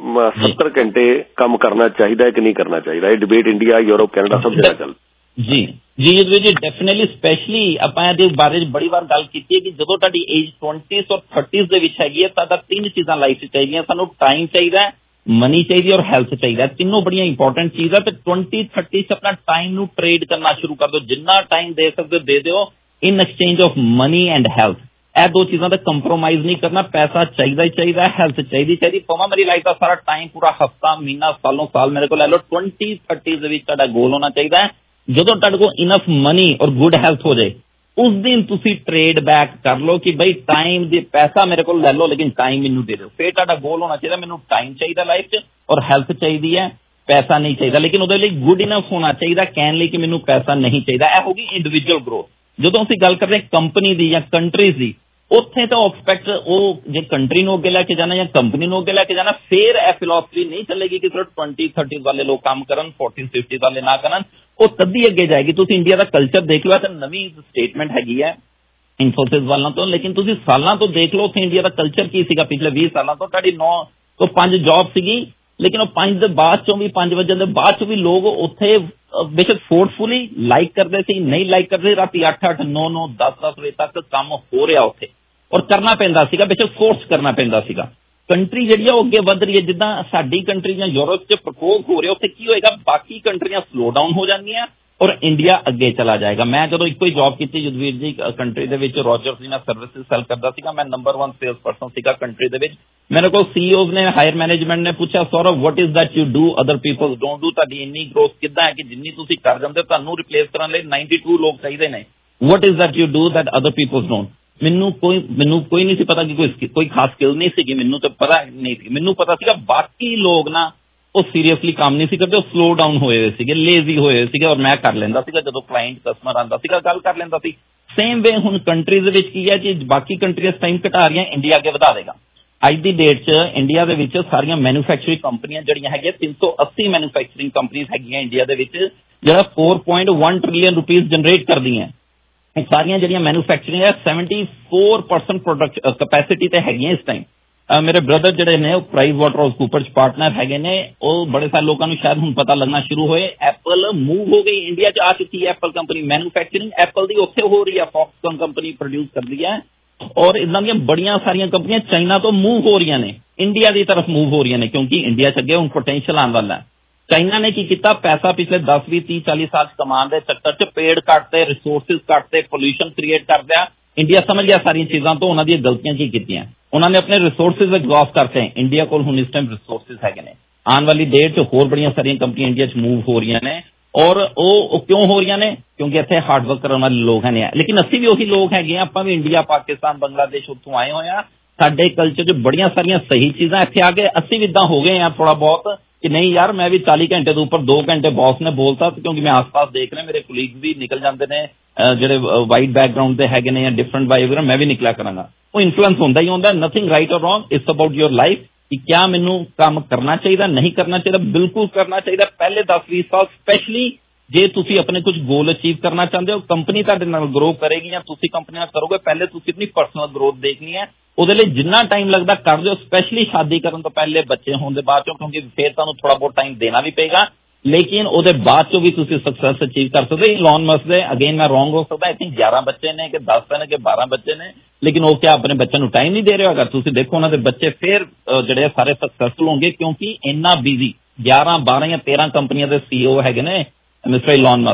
सत्तर घंटे ਕੰਮ ਕਰਨਾ ਚਾਹੀਦਾ ਹੈ ਕਿ ਨਹੀਂ ਕਰਨਾ ਚਾਹੀਦਾ। ਇਹ ਡਿਬੇਟ ਇੰਡੀਆ, ਯੂਰਪ, ਕੈਨੇਡਾ ਸਭ ਜਗ੍ਹਾ ਚੱਲ ਜੀ ਜੀ ਜੀ ਜੀ ਡੈਫੀਨਿਟਲੀ। ਸਪੈਸ਼ਲੀ ਆਪਾਂ ਇਹਦੇ ਬਾਰੇ ਬੜੀ ਵਾਰ ਗੱਲ ਕੀਤੀ ਹੈ ਕਿ ਜਦੋਂ ਤੁਹਾਡੀ ਏਜ ਟਵੈਂਟੀਜ਼ ਔਰ ਥਰਟੀਜ਼ ਦੇ ਵਿੱਚ ਹੈਗੀ ਹੈ ਤਾਂ ਤਿੰਨ ਚੀਜ਼ਾਂ ਲਾਈਫ 'ਚ ਚਾਹੀਦੀਆਂ। ਸਾਨੂੰ ਟਾਈਮ ਚਾਹੀਦਾ ਹੈ, ਮਨੀ ਚਾਹੀਦੀ ਔਰ ਹੈਲਥ ਚਾਹੀਦਾ। ਤਿੰਨੋਂ ਬੜੀਆਂ ਇੰਪੋਰਟੈਂਟ ਚੀਜ਼ਾਂ। ਤੇ ਟਵੈਂਟੀ ਥਰਟੀ 'ਚ ਆਪਣਾ ਟਾਈਮ ਨੂੰ ਟ੍ਰੇਡ ਕਰਨਾ ਸ਼ੁਰੂ ਕਰ ਦਿਓ। ਜਿੰਨਾ ਟਾਈਮ ਦੇ ਸਕਦੇ ਦੇ ਦਿਓ in exchange of money and health. ਇਹ ਦੋ ਚੀਜ਼ਾਂ ਦਾ ਕੰਪਰੋਮਾਈਜ਼ ਨਹੀਂ ਕਰਨਾ। ਪੈਸਾ ਚਾਹੀਦਾ ਹੀ ਚਾਹੀਦਾ, ਹੈਲਥ ਚਾਹੀਦੀ ਚਾਹੀਦੀ। ਭਾਵੇਂ ਮੇਰੀ ਲਾਈਫ ਦਾ ਸਾਰਾ ਟਾਈਮ, ਪੂਰਾ ਹਫਤਾ, ਮਹੀਨਾ, ਸਾਲੋਂ ਸਾਲ ਮੇਰੇ ਕੋਲ ਲੈ ਲਓ, ਟਵੈਂਟੀ ਥਰਟੀ ਦੇ ਵਿੱਚ ਤੁਹਾਡਾ ਗੋਲ ਹੋਣਾ ਚਾਹੀਦਾ ਹੈ। ਜਦੋਂ ਤੁਹਾਡੇ ਕੋਲ ਇਨਫ ਮਨੀ ਔਰ ਗੁੱਡ ਹੈਲਥ ਹੋ ਜਾਏ, ਉਸ ਦਿਨ ਤੁਸੀਂ ਟ੍ਰੇਡ ਬੈਕ ਕਰ ਲਓ ਕਿ ਬਈ ਟਾਈਮ ਦੇ ਪੈਸਾ ਮੇਰੇ ਕੋਲ ਲੈ ਲਓ ਲੇਕਿਨ ਟਾਈਮ ਮੈਨੂੰ ਦੇ ਦਿਓ। ਫਿਰ ਤੁਹਾਡਾ ਗੋਲ ਹੋਣਾ ਚਾਹੀਦਾ ਮੈਨੂੰ ਟਾਈਮ ਚਾਹੀਦਾ ਲਾਈਫ 'ਚ ਔਰ ਹੈਲਥ ਚਾਹੀਦੀ ਹੈ, ਪੈਸਾ ਨਹੀਂ ਚਾਹੀਦਾ। ਲੇਕਿਨ ਉਹਦੇ ਲਈ ਗੁੱਡ ਇਨਫ ਹੋਣਾ ਚਾਹੀਦਾ ਕਹਿਣ ਲਈ ਕਿ ਮੈਨੂੰ ਪੈਸਾ ਨਹੀਂ ਚਾਹੀਦਾ। ਇਹ ਹੋ ਗਈ ਇੰਡੀਵਿਜੂਅਲ ਗਰੋਥ। ਜਦੋਂ ਅਸੀਂ ਗੱਲ ਕਰਦੇ ਹਾਂ ਕੰਪਨੀ ਦੀ ਜਾਂ ਕੰਟਰੀਜ਼ ਦੀ, ਉੱਥੇ ਤਾਂ ਐਕਸਪੈਕਟ ਉਹ ਜੇ ਕੰਟਰੀ ਨੂੰ ਅੱਗੇ ਲੈ ਕੇ ਜਾਣਾ ਜਾਂ ਕੰਪਨੀ ਨੂੰ ਅੱਗੇ ਲੈ ਕੇ ਜਾਣਾ, ਫਿਰ ਇਹ ਫਿਲਾਸਫੀ ਨਹੀਂ ਚੱਲੇਗੀ ਕਿ ਸਿਰਫ ਟਵੈਂਟੀ ਥਰਟੀ ਵਾਲੇ ਲੋਕ ਕੰਮ ਕਰਨ, ਫੋਰਟੀ ਫਿਫਟੀ ਵਾਲੇ ਨਾ ਕਰਨ। ਉਹ ਤੱਦੀ ਅੱਗੇ ਜਾਏਗੀ। ਤੁਸੀਂ ਇੰਡੀਆ ਦਾ ਕਲਚਰ ਦੇਖ ਲਓ, ਤਾਂ ਨਵੀਂ ਸਟੇਟਮੈਂਟ ਹੈਗੀ ਹੈ ਇਨਫੋਸਿਸ ਵਾਲਾਂ ਤੋਂ, ਲੇਕਿਨ ਤੁਸੀਂ ਸਾਲਾਂ ਤੋਂ ਦੇਖ ਲਓ ਉੱਥੇ ਇੰਡੀਆ ਦਾ ਕਲਚਰ ਕੀ ਸੀਗਾ। ਪਿਛਲੇ ਵੀਹ ਸਾਲਾਂ ਤੋਂ ਤੁਹਾਡੀ ਨੌ ਤੋਂ ਪੰਜ ਜੌਬ ਸੀਗੀ, ਲੇਕਿਨ ਉਹ ਪੰਜ ਦੇ ਬਾਅਦ ਚੋਂ ਵੀ, ਪੰਜ ਵਜੇ ਦੇ ਬਾਅਦ ਚੋਂ ਵੀ ਲੋਕ ਉੱਥੇ ਬੇਸ਼ੱਕ ਫੋਰਸਫੁਲੀ ਲਾਈਕ ਕਰਦੇ ਸੀ, ਨਹੀਂ ਲਾਈਕ ਕਰਦੇ, ਰਾਤੀ ਅੱਠ ਅੱਠ ਨੌ ਨੌ ਦਸ ਦਸ ਵਜੇ ਤੱਕ ਕੰਮ ਹੋ ਰਿਹਾ ਉੱਥੇ ਔਰ ਕਰਨਾ ਪੈਂਦਾ ਸੀਗਾ, ਬੇਸ਼ੱਕ ਫੋਰਸ ਕਰਨਾ ਪੈਂਦਾ ਸੀਗਾ। ਕੰਟਰੀ ਜਿਹੜੀ ਆ ਉਹ ਅੱਗੇ ਵੱਧ ਰਹੀ ਹੈ। ਜਿੱਦਾਂ ਸਾਡੀ ਕੰਟਰੀ ਜਾਂ ਯੂਰਪ 'ਚ ਪ੍ਰਕੋਪ ਹੋ ਰਿਹਾ, ਉੱਥੇ ਕੀ ਹੋਏਗਾ, ਬਾਕੀ ਕੰਟਰੀਆਂ ਸਲੋ ਡਾਊਨ ਹੋ ਜਾਣਗੀਆਂ ਔਰ ਇੰਡੀਆ ਅੱਗੇ ਚਲਾ ਜਾਏਗਾ। ਮੈਂ ਜਦੋਂ ਇੱਕੋ ਹੀ ਜੌਬ ਕੀਤੀ ਯੁਧਵੀਰ ਜੀ ਕੰਟਰੀ ਦੇ ਵਿੱਚ, ਰੋਜਰਸ ਦੀ ਮੈਂ ਸਰਵਿਸਿਜ਼ ਸੈਲ ਕਰਦਾ ਸੀਗਾ, ਮੈਂ ਨੰਬਰ ਵਨ ਸੇਲਸ ਪਰਸਨ ਸੀਗਾ ਕੰਟਰੀ ਦੇ ਵਿੱਚ। ਮੇਰੇ ਕੋਲ ਸੀਈਓਜ਼ ਨੇ, ਹਾਇਰ ਮੈਨੇਜਮੈਂਟ ਨੇ ਪੁੱਛਿਆ, Saurav what is that you do other people don't do. ਤੁਹਾਡੀ ਇੰਨੀ ਗਰੋਥ ਕਿੱਦਾਂ ਹੈ ਕਿ ਜਿੰਨੀ ਤੁਸੀਂ ਕਰ ਜਾਂਦੇ ਹੋ, ਤੁਹਾਨੂੰ ਰਿਪਲੇਸ ਕਰਨ ਲਈ ਨਾਈਨਟੀ ਟੂ ਲੋਕ ਚਾਹੀਦੇ ਨੇ। What is that you do that other people don't. ਮੈਨੂੰ ਕੋਈ ਮੈਨੂੰ ਕੋਈ ਨਹੀਂ ਸੀ ਪਤਾ ਕਿ ਕੋਈ ਕੋਈ ਖਾਸ ਸਕਿੱਲ ਨਹੀਂ ਸੀਗੀ, ਮੈਨੂੰ ਤਾਂ ਪਤਾ ਨਹੀਂ ਸੀ। ਮੈਨੂੰ ਪਤਾ ਸੀਗਾ ਬਾਕੀ ਲੋਕ ਨਾ ਉਹ ਸੀਰੀਅਸਲੀ ਕੰਮ ਨਹੀਂ ਸੀ ਕਰਦੇ, ਉਹ ਸਲੋ ਡਾਊਨ ਹੋਏ ਹੋਏ ਸੀਗੇ, ਲੇਜ਼ੀ ਹੋਏ ਹੋਏ ਸੀਗੇ ਔਰ ਮੈਂ ਕਰ ਲੈਂਦਾ ਸੀਗਾ। ਜਦੋਂ ਕਲਾਇੰਟ ਕਸਟਮਰ ਆਉਂਦਾ ਸੀਗਾ ਗੱਲ ਕਰ ਲੈਂਦਾ ਸੀ। ਸੇਮ ਵੇ ਹੁਣ ਕੰਟਰੀਜ਼ ਦੇ ਵਿੱਚ ਕੀ ਹੈ ਕਿ ਬਾਕੀ ਕੰਟਰੀਜ਼ ਟਾਈਮ ਘਟਾ ਰਹੀਆਂ, ਇੰਡੀਆ ਅੱਗੇ ਵਧਾ ਦੇਗਾ। ਅੱਜ ਦੀ ਡੇਟ 'ਚ ਇੰਡੀਆ ਦੇ ਵਿੱਚ ਸਾਰੀਆਂ ਮੈਨੂਫੈਕਚਰਿੰਗ ਕੰਪਨੀਆਂ ਜਿਹੜੀਆਂ ਹੈਗੀਆਂ, ਤਿੰਨ ਸੌ ਅੱਸੀ ਮੈਨੂਫੈਕਚਰਿੰਗ ਕੰਪਨੀਆਂ ਹੈਗੀਆਂ ਇੰਡੀਆ ਦੇ ਵਿੱਚ, ਜਿਹੜਾ ਚਾਰ ਪੁਆਇੰਟ ਇੱਕ ਟ੍ਰਿਲੀਅਨ ਰੁਪੀਜ਼ ਜਨਰੇਟ ਕਰਦੀਆਂ। ਸਾਰੀਆਂ ਜਿਹੜੀਆਂ ਮੈਨੂਫੈਕਚਰਿੰਗ ਹੈ seventy four percent product capacity ਤੇ ਹੈਗੀਆਂ ਇਸ ਟਾਈਮ। ਮੇਰੇ ਬ੍ਰਦਰ ਜਿਹੜੇ ਨੇ ਉਹ ਪ੍ਰਾਈਸ ਵਾਟਰ ਹਾਊਸ ਕੂਪਰ 'ਚ ਪਾਰਟਨਰ ਹੈਗੇ ਨੇ। ਉਹ ਬੜੇ ਸਾਰੇ ਲੋਕਾਂ ਨੂੰ ਸ਼ਾਇਦ ਹੁਣ ਪਤਾ ਲੱਗਣਾ ਸ਼ੁਰੂ ਹੋਏ, ਐਪਲ ਮੂਵ ਹੋ ਗਈ, ਇੰਡੀਆ 'ਚ ਆ ਚੁੱਕੀ ਹੈ ਐਪਲ ਕੰਪਨੀ। ਮੈਨੂਫੈਕਚਰਿੰਗ ਐਪਲ ਦੀ ਉੱਥੇ ਹੋ ਰਹੀ ਹੈ, ਫੌਕਸਕਨ ਕੰਪਨੀ ਪ੍ਰੋਡਿਊਸ ਕਰਦੀ ਹੈ ਔਰ ਇਦਾਂ ਦੀਆਂ ਬੜੀਆਂ ਸਾਰੀਆਂ ਕੰਪਨੀਆਂ ਚਾਈਨਾ ਤੋਂ ਮੂਵ ਹੋ ਰਹੀਆਂ ਨੇ, ਇੰਡੀਆ ਦੀ ਤਰਫ ਮੂਵ ਹੋ ਰਹੀਆਂ ਨੇ, ਕਿਉਂਕਿ ਇੰਡੀਆ 'ਚ ਅੱਗੇ ਹੁਣ ਪੋਟੈਂਸ਼ੀਅਲ ਆਉਣ ਵਾਲਾ ਹੈ। ਚਾਈਨਾ ਨੇ ਕੀ ਕੀਤਾ, ਪੈਸਾ ਪਿਛਲੇ ਦਸ ਵੀਹ ਤੀਹ ਚਾਲੀ ਸਾਲ ਕਮਾਉਣ ਦੇ ਚੱਕਰ 'ਚ ਪੇੜ ਕੱਟਦੇ, ਰਿਸੋਰਸਿਸ ਕੱਟਦੇ, ਪੋਲਿਊਸ਼ਨ ਕ੍ਰੀਏਟ ਕਰ ਦਿਆ। ਇੰਡੀਆ ਸਮਝ ਗਿਆ ਸਾਰੀਆਂ ਚੀਜ਼ਾਂ ਤੋਂ, ਉਹਨਾਂ ਦੀਆਂ ਗਲਤੀਆਂ ਕੀ ਕੀਤੀਆਂ। ਉਹਨਾਂ ਨੇ ਆਪਣੇ ਰਿਸੋਰਸਿਸ ਐਗਜ਼ੌਸਟ ਕਰਤੇ। ਇੰਡੀਆ ਕੋਲ ਹੁਣ ਇਸ ਟਾਈਮ ਰਿਸੋਰਸਿਸ ਹੈਗੇ ਨੇ। ਆਉਣ ਵਾਲੀ ਡੇਟ 'ਚ ਹੋਰ ਬੜੀਆਂ ਸਾਰੀਆਂ ਕੰਪਨੀਆਂ ਇੰਡੀਆ 'ਚ ਮੂਵ ਹੋ ਰਹੀਆਂ ਨੇ ਔਰ ਉਹ ਕਿਉਂ ਹੋ ਰਹੀਆਂ ਨੇ, ਕਿਉਂਕਿ ਇੱਥੇ ਹਾਰਡ ਵਰਕ ਕਰਨ ਵਾਲੇ ਲੋਕ ਨੇ। ਲੇਕਿਨ ਅਸੀਂ ਵੀ ਉਹੀ ਲੋਕ ਹੈਗੇ ਆ, ਆਪਾਂ ਵੀ ਇੰਡੀਆ, ਪਾਕਿਸਤਾਨ, ਬੰਗਲਾਦੇਸ਼ ਉੱਥੋਂ ਆਏ ਹੋਏ ਆ। ਸਾਡੇ ਕਲਚਰ 'ਚ ਬੜੀਆਂ ਸਾਰੀਆਂ ਸਹੀ ਚੀਜ਼ਾਂ, ਇੱਥੇ ਆ ਕੇ ਅਸੀਂ ਵੀ ਇੱਦਾਂ ਹੋ ਗਏ ਆ ਥੋੜਾ ਬਹੁਤ ਕਿ ਨਹੀਂ ਯਾਰ ਮੈਂ ਵੀ ਚਾਲੀ ਘੰਟੇ ਤੋਂ ਉੱਪਰ ਦੋ ਘੰਟੇ ਬੌਸ ਨੇ ਬੋਲਤਾ, ਕਿਉਂਕਿ ਮੈਂ ਆਸ-ਪਾਸ ਦੇਖ ਰਿਹਾ ਮੇਰੇ ਕੁਲੀਗ ਵੀ ਨਿਕਲ ਜਾਂਦੇ ਨੇ ਜਿਹੜੇ ਵਾਈਟ ਬੈਕਗਰਾਉਂਡ ਦੇ ਹੈਗੇ ਨੇ ਜਾਂ ਡਿਫਰੈਂਟ ਬਾਈ ਵਗੈਰਾ, ਮੈਂ ਵੀ ਨਿਕਲਿਆ ਕਰਾਂਗਾ। ਉਹ ਇਨਫਲੂਐਂਸ ਹੁੰਦਾ ਹੀ ਹੁੰਦਾ। Nothing right or wrong, it's about your life ਕਿ ਕਿਆ ਮੈਨੂੰ ਕੰਮ ਕਰਨਾ ਚਾਹੀਦਾ, ਨਹੀਂ ਕਰਨਾ ਚਾਹੀਦਾ। ਬਿਲਕੁਲ ਕਰਨਾ ਚਾਹੀਦਾ। ਪਹਿਲੇ ਦਸ ਵੀਹ ਸਾਲ ਸਪੈਸ਼ਲੀ ਜੇ ਤੁਸੀਂ ਆਪਣੇ ਕੁਝ ਗੋਲ ਅਚੀਵ ਕਰਨਾ ਚਾਹੁੰਦੇ ਹੋ, ਕੰਪਨੀ ਤੁਹਾਡੇ ਨਾਲ ਗਰੋ ਕਰੇਗੀ ਜਾਂ ਤੁਸੀਂ ਕੰਪਨੀ ਨਾਲ ਕਰੋਗੇ, ਪਹਿਲੇ ਤੁਸੀਂ ਆਪਣੀ ਪਰਸਨਲ ਗਰੋਥ ਦੇਖਣੀ ਹੈ। ਉਹਦੇ ਲਈ ਜਿੰਨਾ ਟਾਈਮ ਲੱਗਦਾ ਕਰ ਦਿਓ, ਸਪੈਸ਼ਲੀ ਸ਼ਾਦੀ ਕਰਨ ਤੋਂ ਪਹਿਲੇ, ਬੱਚੇ ਹੋਣ ਦੇ ਬਾਅਦ ਚੋਂ, ਕਿਉਂਕਿ ਫਿਰ ਤੁਹਾਨੂੰ ਥੋੜਾ ਬਹੁਤ ਟਾਈਮ ਦੇਣਾ ਵੀ ਪਏਗਾ। ਲੇਕਿਨ ਉਹਦੇ ਬਾਅਦ ਚੋਂ ਵੀ ਤੁਸੀਂ ਸਕਸੈਸ ਅਚੀਵ ਕਰ ਸਕਦੇ। ਇਲॉन ਮਸਕ ਦੇ ਅਗੇਨ ਮੈਂ ਰੌਂਗ ਹੋ ਸਕਦਾ, ਆਈ ਥਿੰਕ ਗਿਆਰਾਂ ਬੱਚੇ ਨੇ ਕਿ ਦਸ ਨੇ ਕਿ ਬਾਰਾਂ ਬੱਚੇ ਨੇ, ਲੇਕਿਨ ਉਹ ਕਿਆ ਆਪਣੇ ਬੱਚਿਆਂ ਨੂੰ ਟਾਈਮ ਨਹੀਂ ਦੇ ਰਹੇ। ਅਗਰ ਤੁਸੀਂ ਦੇਖੋ ਉਹਨਾਂ ਦੇ ਬੱਚੇ ਫਿਰ ਜਿਹੜੇ ਸਾਰੇ ਸਕਸੈਸਫੁਲ ਹੋਣਗੇ, ਕਿਉਂਕਿ ਇੰਨਾ ਬਿਜ਼ੀ ਗਿਆਰਾਂ ਬਾਰਾਂ ਜਾਂ ਤੇਰਾਂ ਕੰਪਨੀਆਂ ਦੇ ਸੀਈਓ ਹੈਗੇ ਨੇ ਮਿਸਟਰ ਇਲॉन ਮਸਕ।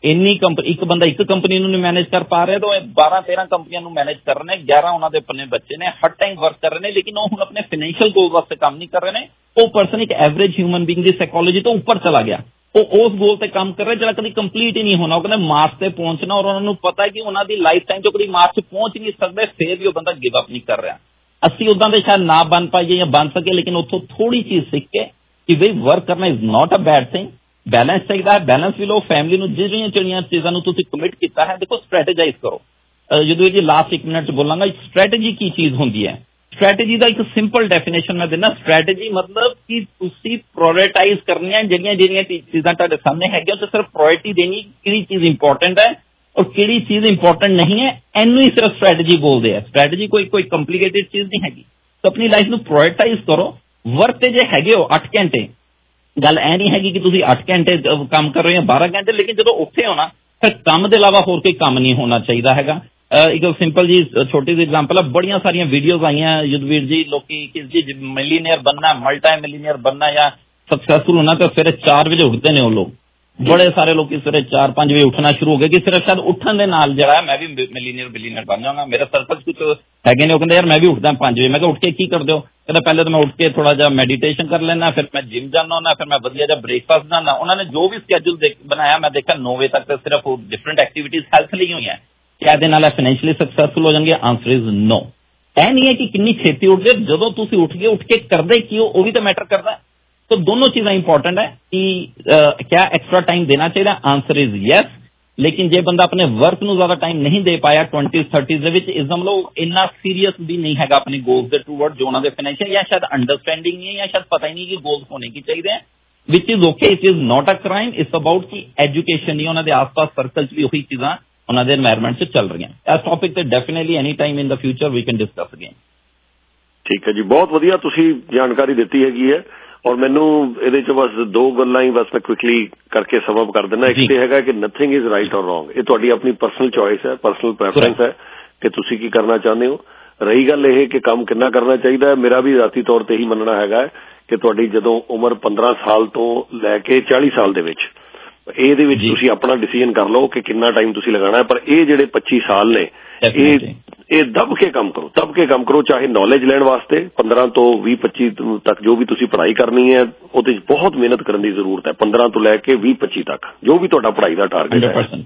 ਇੰਨੀ ਕੰਪਨੀ, ਇੱਕ ਬੰਦਾ ਇੱਕ ਕੰਪਨੀ ਨੂੰ ਨਹੀਂ ਮੈਨੇਜ ਕਰ ਪਾ ਰਿਹਾ, ਤਾਂ ਉਹ ਬਾਰਾਂ ਤੇਰਾਂ ਕੰਪਨੀਆਂ ਨੂੰ ਮੈਨੇਜ ਕਰ ਰਹੇ ਨੇ, ਗਿਆਰਾਂ ਉਹਨਾਂ ਦੇ ਆਪਣੇ ਬੱਚੇ ਨੇ, ਹਰ ਟਾਈਮ ਵਰਕ ਕਰ ਰਹੇ ਨੇ, ਲੇਕਿਨ ਉਹ ਹੁਣ ਆਪਣੇ ਫਾਈਨੈਂਸ਼ੀਅਲ ਗੋਲ ਵਾਸਤੇ ਕੰਮ ਨਹੀਂ ਕਰ ਰਹੇ ਨੇ। ਉਹ ਪਰਸਨ ਇੱਕ ਐਵਰੇਜ ਹਿਊਮਨ ਬੀਇੰਗ ਦੀ ਸਾਈਕੋਲੋਜੀ ਤੋਂ ਉੱਪਰ ਚਲਾ ਗਿਆ, ਉਹ ਉਸ ਗੋਲ ਤੇ ਕੰਮ ਕਰ ਰਿਹਾ ਜਿਹੜਾ ਕਦੀ ਕੰਪਲੀਟ ਹੀ ਨਹੀਂ ਹੋਣਾ। ਉਹ ਕਹਿੰਦੇ ਮਾਰਸ ਤੇ ਪਹੁੰਚਣਾ, ਔਰ ਉਹਨਾਂ ਨੂੰ ਪਤਾ ਹੈ ਕਿ ਉਹਨਾਂ ਦੀ ਲਾਈਫ ਟਾਈਮ 'ਚ ਕਦੀ ਮਾਰਸ 'ਚ ਪਹੁੰਚ ਨਹੀਂ ਸਕਦੇ, ਫਿਰ ਵੀ ਉਹ ਬੰਦਾ ਗਿਵ ਅਪ ਨਹੀਂ ਕਰ ਰਿਹਾ। ਅਸੀਂ ਉੱਦਾਂ ਦੇ ਸ਼ਾਇਦ ਨਾ ਬਣ ਪਾਈਏ ਜਾਂ ਬਣ ਸਕੇ, ਲੇਕਿਨ ਉੱਥੋਂ ਥੋੜੀ ਚੀਜ਼ ਸਿੱਖ ਕੇ ਕਿ ਬਈ ਵਰਕ ਕਰਨਾ is not a bad thing, balance ਚਾਹੀਦਾ ਹੈ। ਬੈਲੈਂਸ ਵੀ ਲਓ, ਫੈਮਿਲੀ ਨੂੰ ਜਿਹੜੀਆਂ ਜਿਹੜੀਆਂ ਚੀਜ਼ਾਂ ਨੂੰ ਤੁਸੀਂ ਕਮਿਟ ਕੀਤਾ ਹੈ, ਦੇਖੋ ਸਟ੍ਰੈਟੇਜਾਈਜ਼ ਕਰੋ। ਜਦੋਂ ਜੀ ਲਾਸਟ ਇੱਕ ਮਿੰਟ 'ਚ ਬੋਲਾਂਗਾ, ਸਟ੍ਰੈਟੇਜੀ ਕੀ ਚੀਜ਼ ਹੁੰਦੀ ਹੈ। ਸਟ੍ਰੈਟੇਜੀ ਦਾ ਇੱਕ ਸਿੰਪਲ ਡੈਫੀਨੇਸ਼ਨ ਮੈਂ ਦਿੰਦਾ। ਸਟ੍ਰੈਟੇਜੀ ਮਤਲਬ ਕਿ ਤੁਸੀਂ ਪ੍ਰਾਇੋਰਟਾਈਜ਼ ਕਰਨੀਆਂ ਜਿਹੜੀਆਂ ਜਿਹੜੀਆਂ ਚੀਜ਼ਾਂ ਤੁਹਾਡੇ ਸਾਹਮਣੇ ਹੈਗੀਆਂ, ਤੇ ਸਿਰਫ ਪ੍ਰਾਇੋਰਟੀ ਦੇਣੀ ਕਿਹੜੀ ਚੀਜ਼ ਇੰਪੋਰਟੈਂਟ ਹੈ ਔਰ ਕਿਹੜੀ ਚੀਜ਼ ਇੰਪੋਰਟੈਂਟ ਨਹੀਂ ਹੈ, ਇਹਨੂੰ ਹੀ ਸਿਰਫ ਸਟ੍ਰੈਟੇਜੀ ਬੋਲਦੇ ਆ। ਸਟ੍ਰੈਟੇਜੀ ਕੋਈ ਕੋਈ ਕੰਪਲੀਕੇਟਿਡ ਚੀਜ਼ ਨਹੀਂ ਹੈਗੀ। ਤਾਂ ਆਪਣੀ ਲਾਈਫ ਨੂੰ ਪ੍ਰਾਇੋਰਟਾਈਜ਼ ਕਰੋ। ਵਰਕ ਤੇ ਜੇ ਹੈਗੇ ਹੋ ਅੱਠ ਘੰਟੇ, ਗੱਲ ਇਹ ਨਹੀਂ ਹੈਗੀ ਕਿ ਤੁਸੀਂ ਅੱਠ ਘੰਟੇ ਕੰਮ ਕਰ ਰਹੇ ਹੋ ਬਾਰਾਂ ਘੰਟੇ, ਲੇਕਿਨ ਜਦੋਂ ਉੱਥੇ ਹੋਣਾ ਫਿਰ ਕੰਮ ਦੇ ਇਲਾਵਾ ਹੋਰ ਕੋਈ ਕੰਮ ਨਹੀਂ ਹੋਣਾ ਚਾਹੀਦਾ ਹੈਗਾ। ਇੱਕ ਸਿੰਪਲ ਜੀ ਛੋਟੀ ਜਿਹੀ ਐਗਜ਼ਾਮਪਲ ਹੈ, ਬੜੀਆਂ ਸਾਰੀਆਂ ਵੀਡੀਓਜ਼ ਆਈਆਂ ਯੁੱਧਵੀਰ ਜੀ, ਲੋਕੀ ਕਿਸ ਜੀ ਮਿਲੀਨੀਅਰ ਬਣਨਾ, ਮਲਟੀ ਮਿਲੀਨੀਅਰ ਬਣਨਾ ਜਾਂ ਸਕਸੈਸਫੁਲ ਹੋਣਾ, ਤਾਂ ਸਵੇਰੇ ਚਾਰ ਵਜੇ ਉੱਠਦੇ ਨੇ ਉਹ ਲੋਕ। ਬੜੇ ਸਾਰੇ ਲੋਕ ਸਵੇਰੇ ਚਾਰ ਪੰਜ ਵਜੇ ਉੱਠਣਾ ਸ਼ੁਰੂ ਹੋ ਗਏ ਕਿ ਸਿਰਫ ਸ਼ਾਇਦ ਉੱਠਣ ਦੇ ਨਾਲ ਜਿਹੜਾ ਮੈਂ ਵੀ ਮਿਲੀਨੀਅਰ ਬਿਲੀਨੀਅਰ ਬਣ ਜਾਵਾਂਗਾ। ਮੇਰੇ ਸਰਕਲ 'ਚ ਕੁਝ ਹੈਗੇ ਨੇ, ਉਹ ਕਹਿੰਦੇ ਯਾਰ ਮੈਂ ਵੀ ਉੱਠਦਾ ਪੰਜ ਵਜੇ। ਮੈਂ ਕਿਹਾ ਉੱਠ ਕੇ ਕੀ ਕਰਦੇ ਹੋ? ਕਹਿੰਦਾ ਪਹਿਲੇ ਤਾਂ ਮੈਂ ਉੱਠ ਕੇ ਥੋੜਾ ਜਿਹਾ ਮੈਡੀਟੇਸ਼ਨ ਕਰ ਲੈਣਾ, ਫਿਰ ਮੈਂ ਜਿਮ ਜਾਂਦਾ ਹੁੰਦਾ, ਫਿਰ ਮੈਂ ਵਧੀਆ ਜਿਹਾ ਬ੍ਰੇਕਫਾਸਟ ਕਰਨਾ। ਉਹਨਾਂ ਨੇ ਜੋ ਵੀ ਸਕੈਜੂਲ ਬਣਾਇਆ, ਮੈਂ ਦੇਖਿਆ ਨੌ ਵਜੇ ਤੱਕ ਸਿਰਫ ਡਿਫਰੈਂਟ ਐਕਟੀਵਿਟੀਜ਼ ਹੈਲਥ ਲਈ ਹੋਈਆਂ। ਕਿ ਇਹਦੇ ਨਾਲ ਫਾਈਨੈਂਸ਼ੀਅਲੀ ਸਕਸੈਸਫੁਲ ਹੋ ਜਾਣਗੇ? Answer is no. ਇਹ ਨਹੀਂ ਹੈ ਕਿ ਕਿੰਨੀ ਛੇਤੀ ਉੱਠਦੇ, ਜਦੋਂ ਤੁਸੀਂ ਉੱਠ ਕੇ ਉੱਠ ਕੇ ਕਰਦੇ ਕੀ ਹੋ ਉਹ ਵੀ ਤਾਂ ਮੈਟਰ ਕਰਦਾ। तो दोनों चीजें इंपॉर्टेंट है कि आ, क्या एक्स्ट्रा टाइम देना चाहिए? Answer is yes. लेकिन जे बंदा अपने वर्क ਨੂੰ ਜ਼ਿਆਦਾ ਟਾਈਮ ਨਹੀਂ ਦੇ ਪਾਇਆ ट्वेंटीज़ थर्टीज़ ਦੇ ਵਿੱਚ, ਇਸ ਦਾ ਮਤਲਬ ਇੰਨਾ ਸੀਰੀਅਸ ਵੀ ਨਹੀਂ ਹੈਗਾ ਆਪਣੇ ਗੋਲਸ ਦੇ ਟੂਵਰਡ ਜੋ ਉਹਨਾਂ ਦੇ ਫਾਈਨੈਂਸ਼ੀਅਲ, ਜਾਂ ਸ਼ਾਇਦ ਅੰਡਰਸਟੈਂਡਿੰਗ ਨਹੀਂ ਹੈ, ਜਾਂ ਸ਼ਾਇਦ ਪਤਾ ਹੀ ਨਹੀਂ ਕਿ ਗੋਲਸ ਹੋਣੇ ਕੀ ਚਾਹੀਦੇ ਹੈ, which is okay. It is not a crime. It's about ਕਿ ਐਜੂਕੇਸ਼ਨ ਨਹੀਂ, ਉਹਨਾਂ ਦੇ ਆਸ-ਪਾਸ ਸਰਕਲ 'ਚ ਵੀ ਉਹੀ ਚੀਜ਼ਾਂ ਉਹਨਾਂ ਦੇ এনवायरमेंट 'ਚ ਚੱਲ ਰਹੀਆਂ। ਇਸ ਟੌਪਿਕ ਤੇ definitely any time in the future ਵੀ ਕੈਨ ਡਿਸਕਸ ਅਗੇਨ। ਠੀਕ ਹੈ ਜੀ, ਬਹੁਤ ਵਧੀਆ ਤੁਸੀਂ ਜਾਣਕਾਰੀ ਦਿੱਤੀ ਹੈਗੀ ਹੈ। ਔਰ ਮੈਨੂੰ ਇਹਦੇ 'ਚ ਬਸ ਦੋ ਗੱਲਾਂ ਹੀ ਬਸ ਮੈਂ ਕੁਇਕਲੀ ਕਰਕੇ ਸਮਅਪ ਕਰ ਦਿੰਦਾ। ਇੱਕ ਤੇ ਹੈਗਾ ਕਿ nothing is right or wrong, ਇਹ ਤੁਹਾਡੀ ਆਪਣੀ ਪਰਸਨਲ ਚੋਇਸ ਹੈ, ਪਰਸਨਲ ਪ੍ਰੈਫਰੈਂਸ ਹੈ ਕਿ ਤੁਸੀਂ ਕੀ ਕਰਨਾ ਚਾਹੁੰਦੇ ਹੋ। ਰਹੀ ਗੱਲ ਇਹ ਕਿ ਕੰਮ ਕਿੰਨਾ ਕਰਨਾ ਚਾਹੀਦਾ ਹੈ, ਮੇਰਾ ਵੀ ذاتی ਤੌਰ ਤੇ ਹੀ ਮੰਨਣਾ ਹੈਗਾ ਕਿ ਤੁਹਾਡੀ ਜਦੋਂ ਉਮਰ ਪੰਦਰਾਂ ਸਾਲ ਤੋਂ ਲੈ ਕੇ ਚਾਲੀ ਸਾਲ ਦੇ ਵਿੱਚ, ਇਹਦੇ ਵਿੱਚ ਤੁਸੀਂ ਆਪਣਾ ਡਿਸੀਜਨ ਕਰ ਲਓ ਕਿ ਕਿੰਨਾ ਟਾਈਮ ਤੁਸੀਂ ਲਗਾਉਣਾ ਹੈ। ਪਰ ਇਹ ਜਿਹੜੇ ਪੱਚੀ ਸਾਲ ਨੇ, ਇਹ ਇਹ ਦਬ ਕੇ ਕੰਮ ਕਰੋ, ਦਬ ਕੇ ਕੰਮ ਕਰੋ। ਚਾਹੇ ਨੌਲੇਜ ਲੈਣ ਵਾਸਤੇ ਪੰਦਰਾਂ ਤੋਂ ਵੀਹ ਪੱਚੀ ਤੱਕ ਜੋ ਵੀ ਤੁਸੀਂ ਪੜ੍ਹਾਈ ਕਰਨੀ ਹੈ, ਉਹਦੇ 'ਚ ਬਹੁਤ ਮਿਹਨਤ ਕਰਨ ਦੀ ਜ਼ਰੂਰਤ ਹੈ। ਪੰਦਰਾਂ ਤੋਂ ਲੈ ਕੇ ਵੀਹ ਪੱਚੀ ਤੱਕ ਜੋ ਵੀ ਤੁਹਾਡਾ ਪੜ੍ਹਾਈ ਦਾ ਟਾਰਗੇਟ ਹੈ,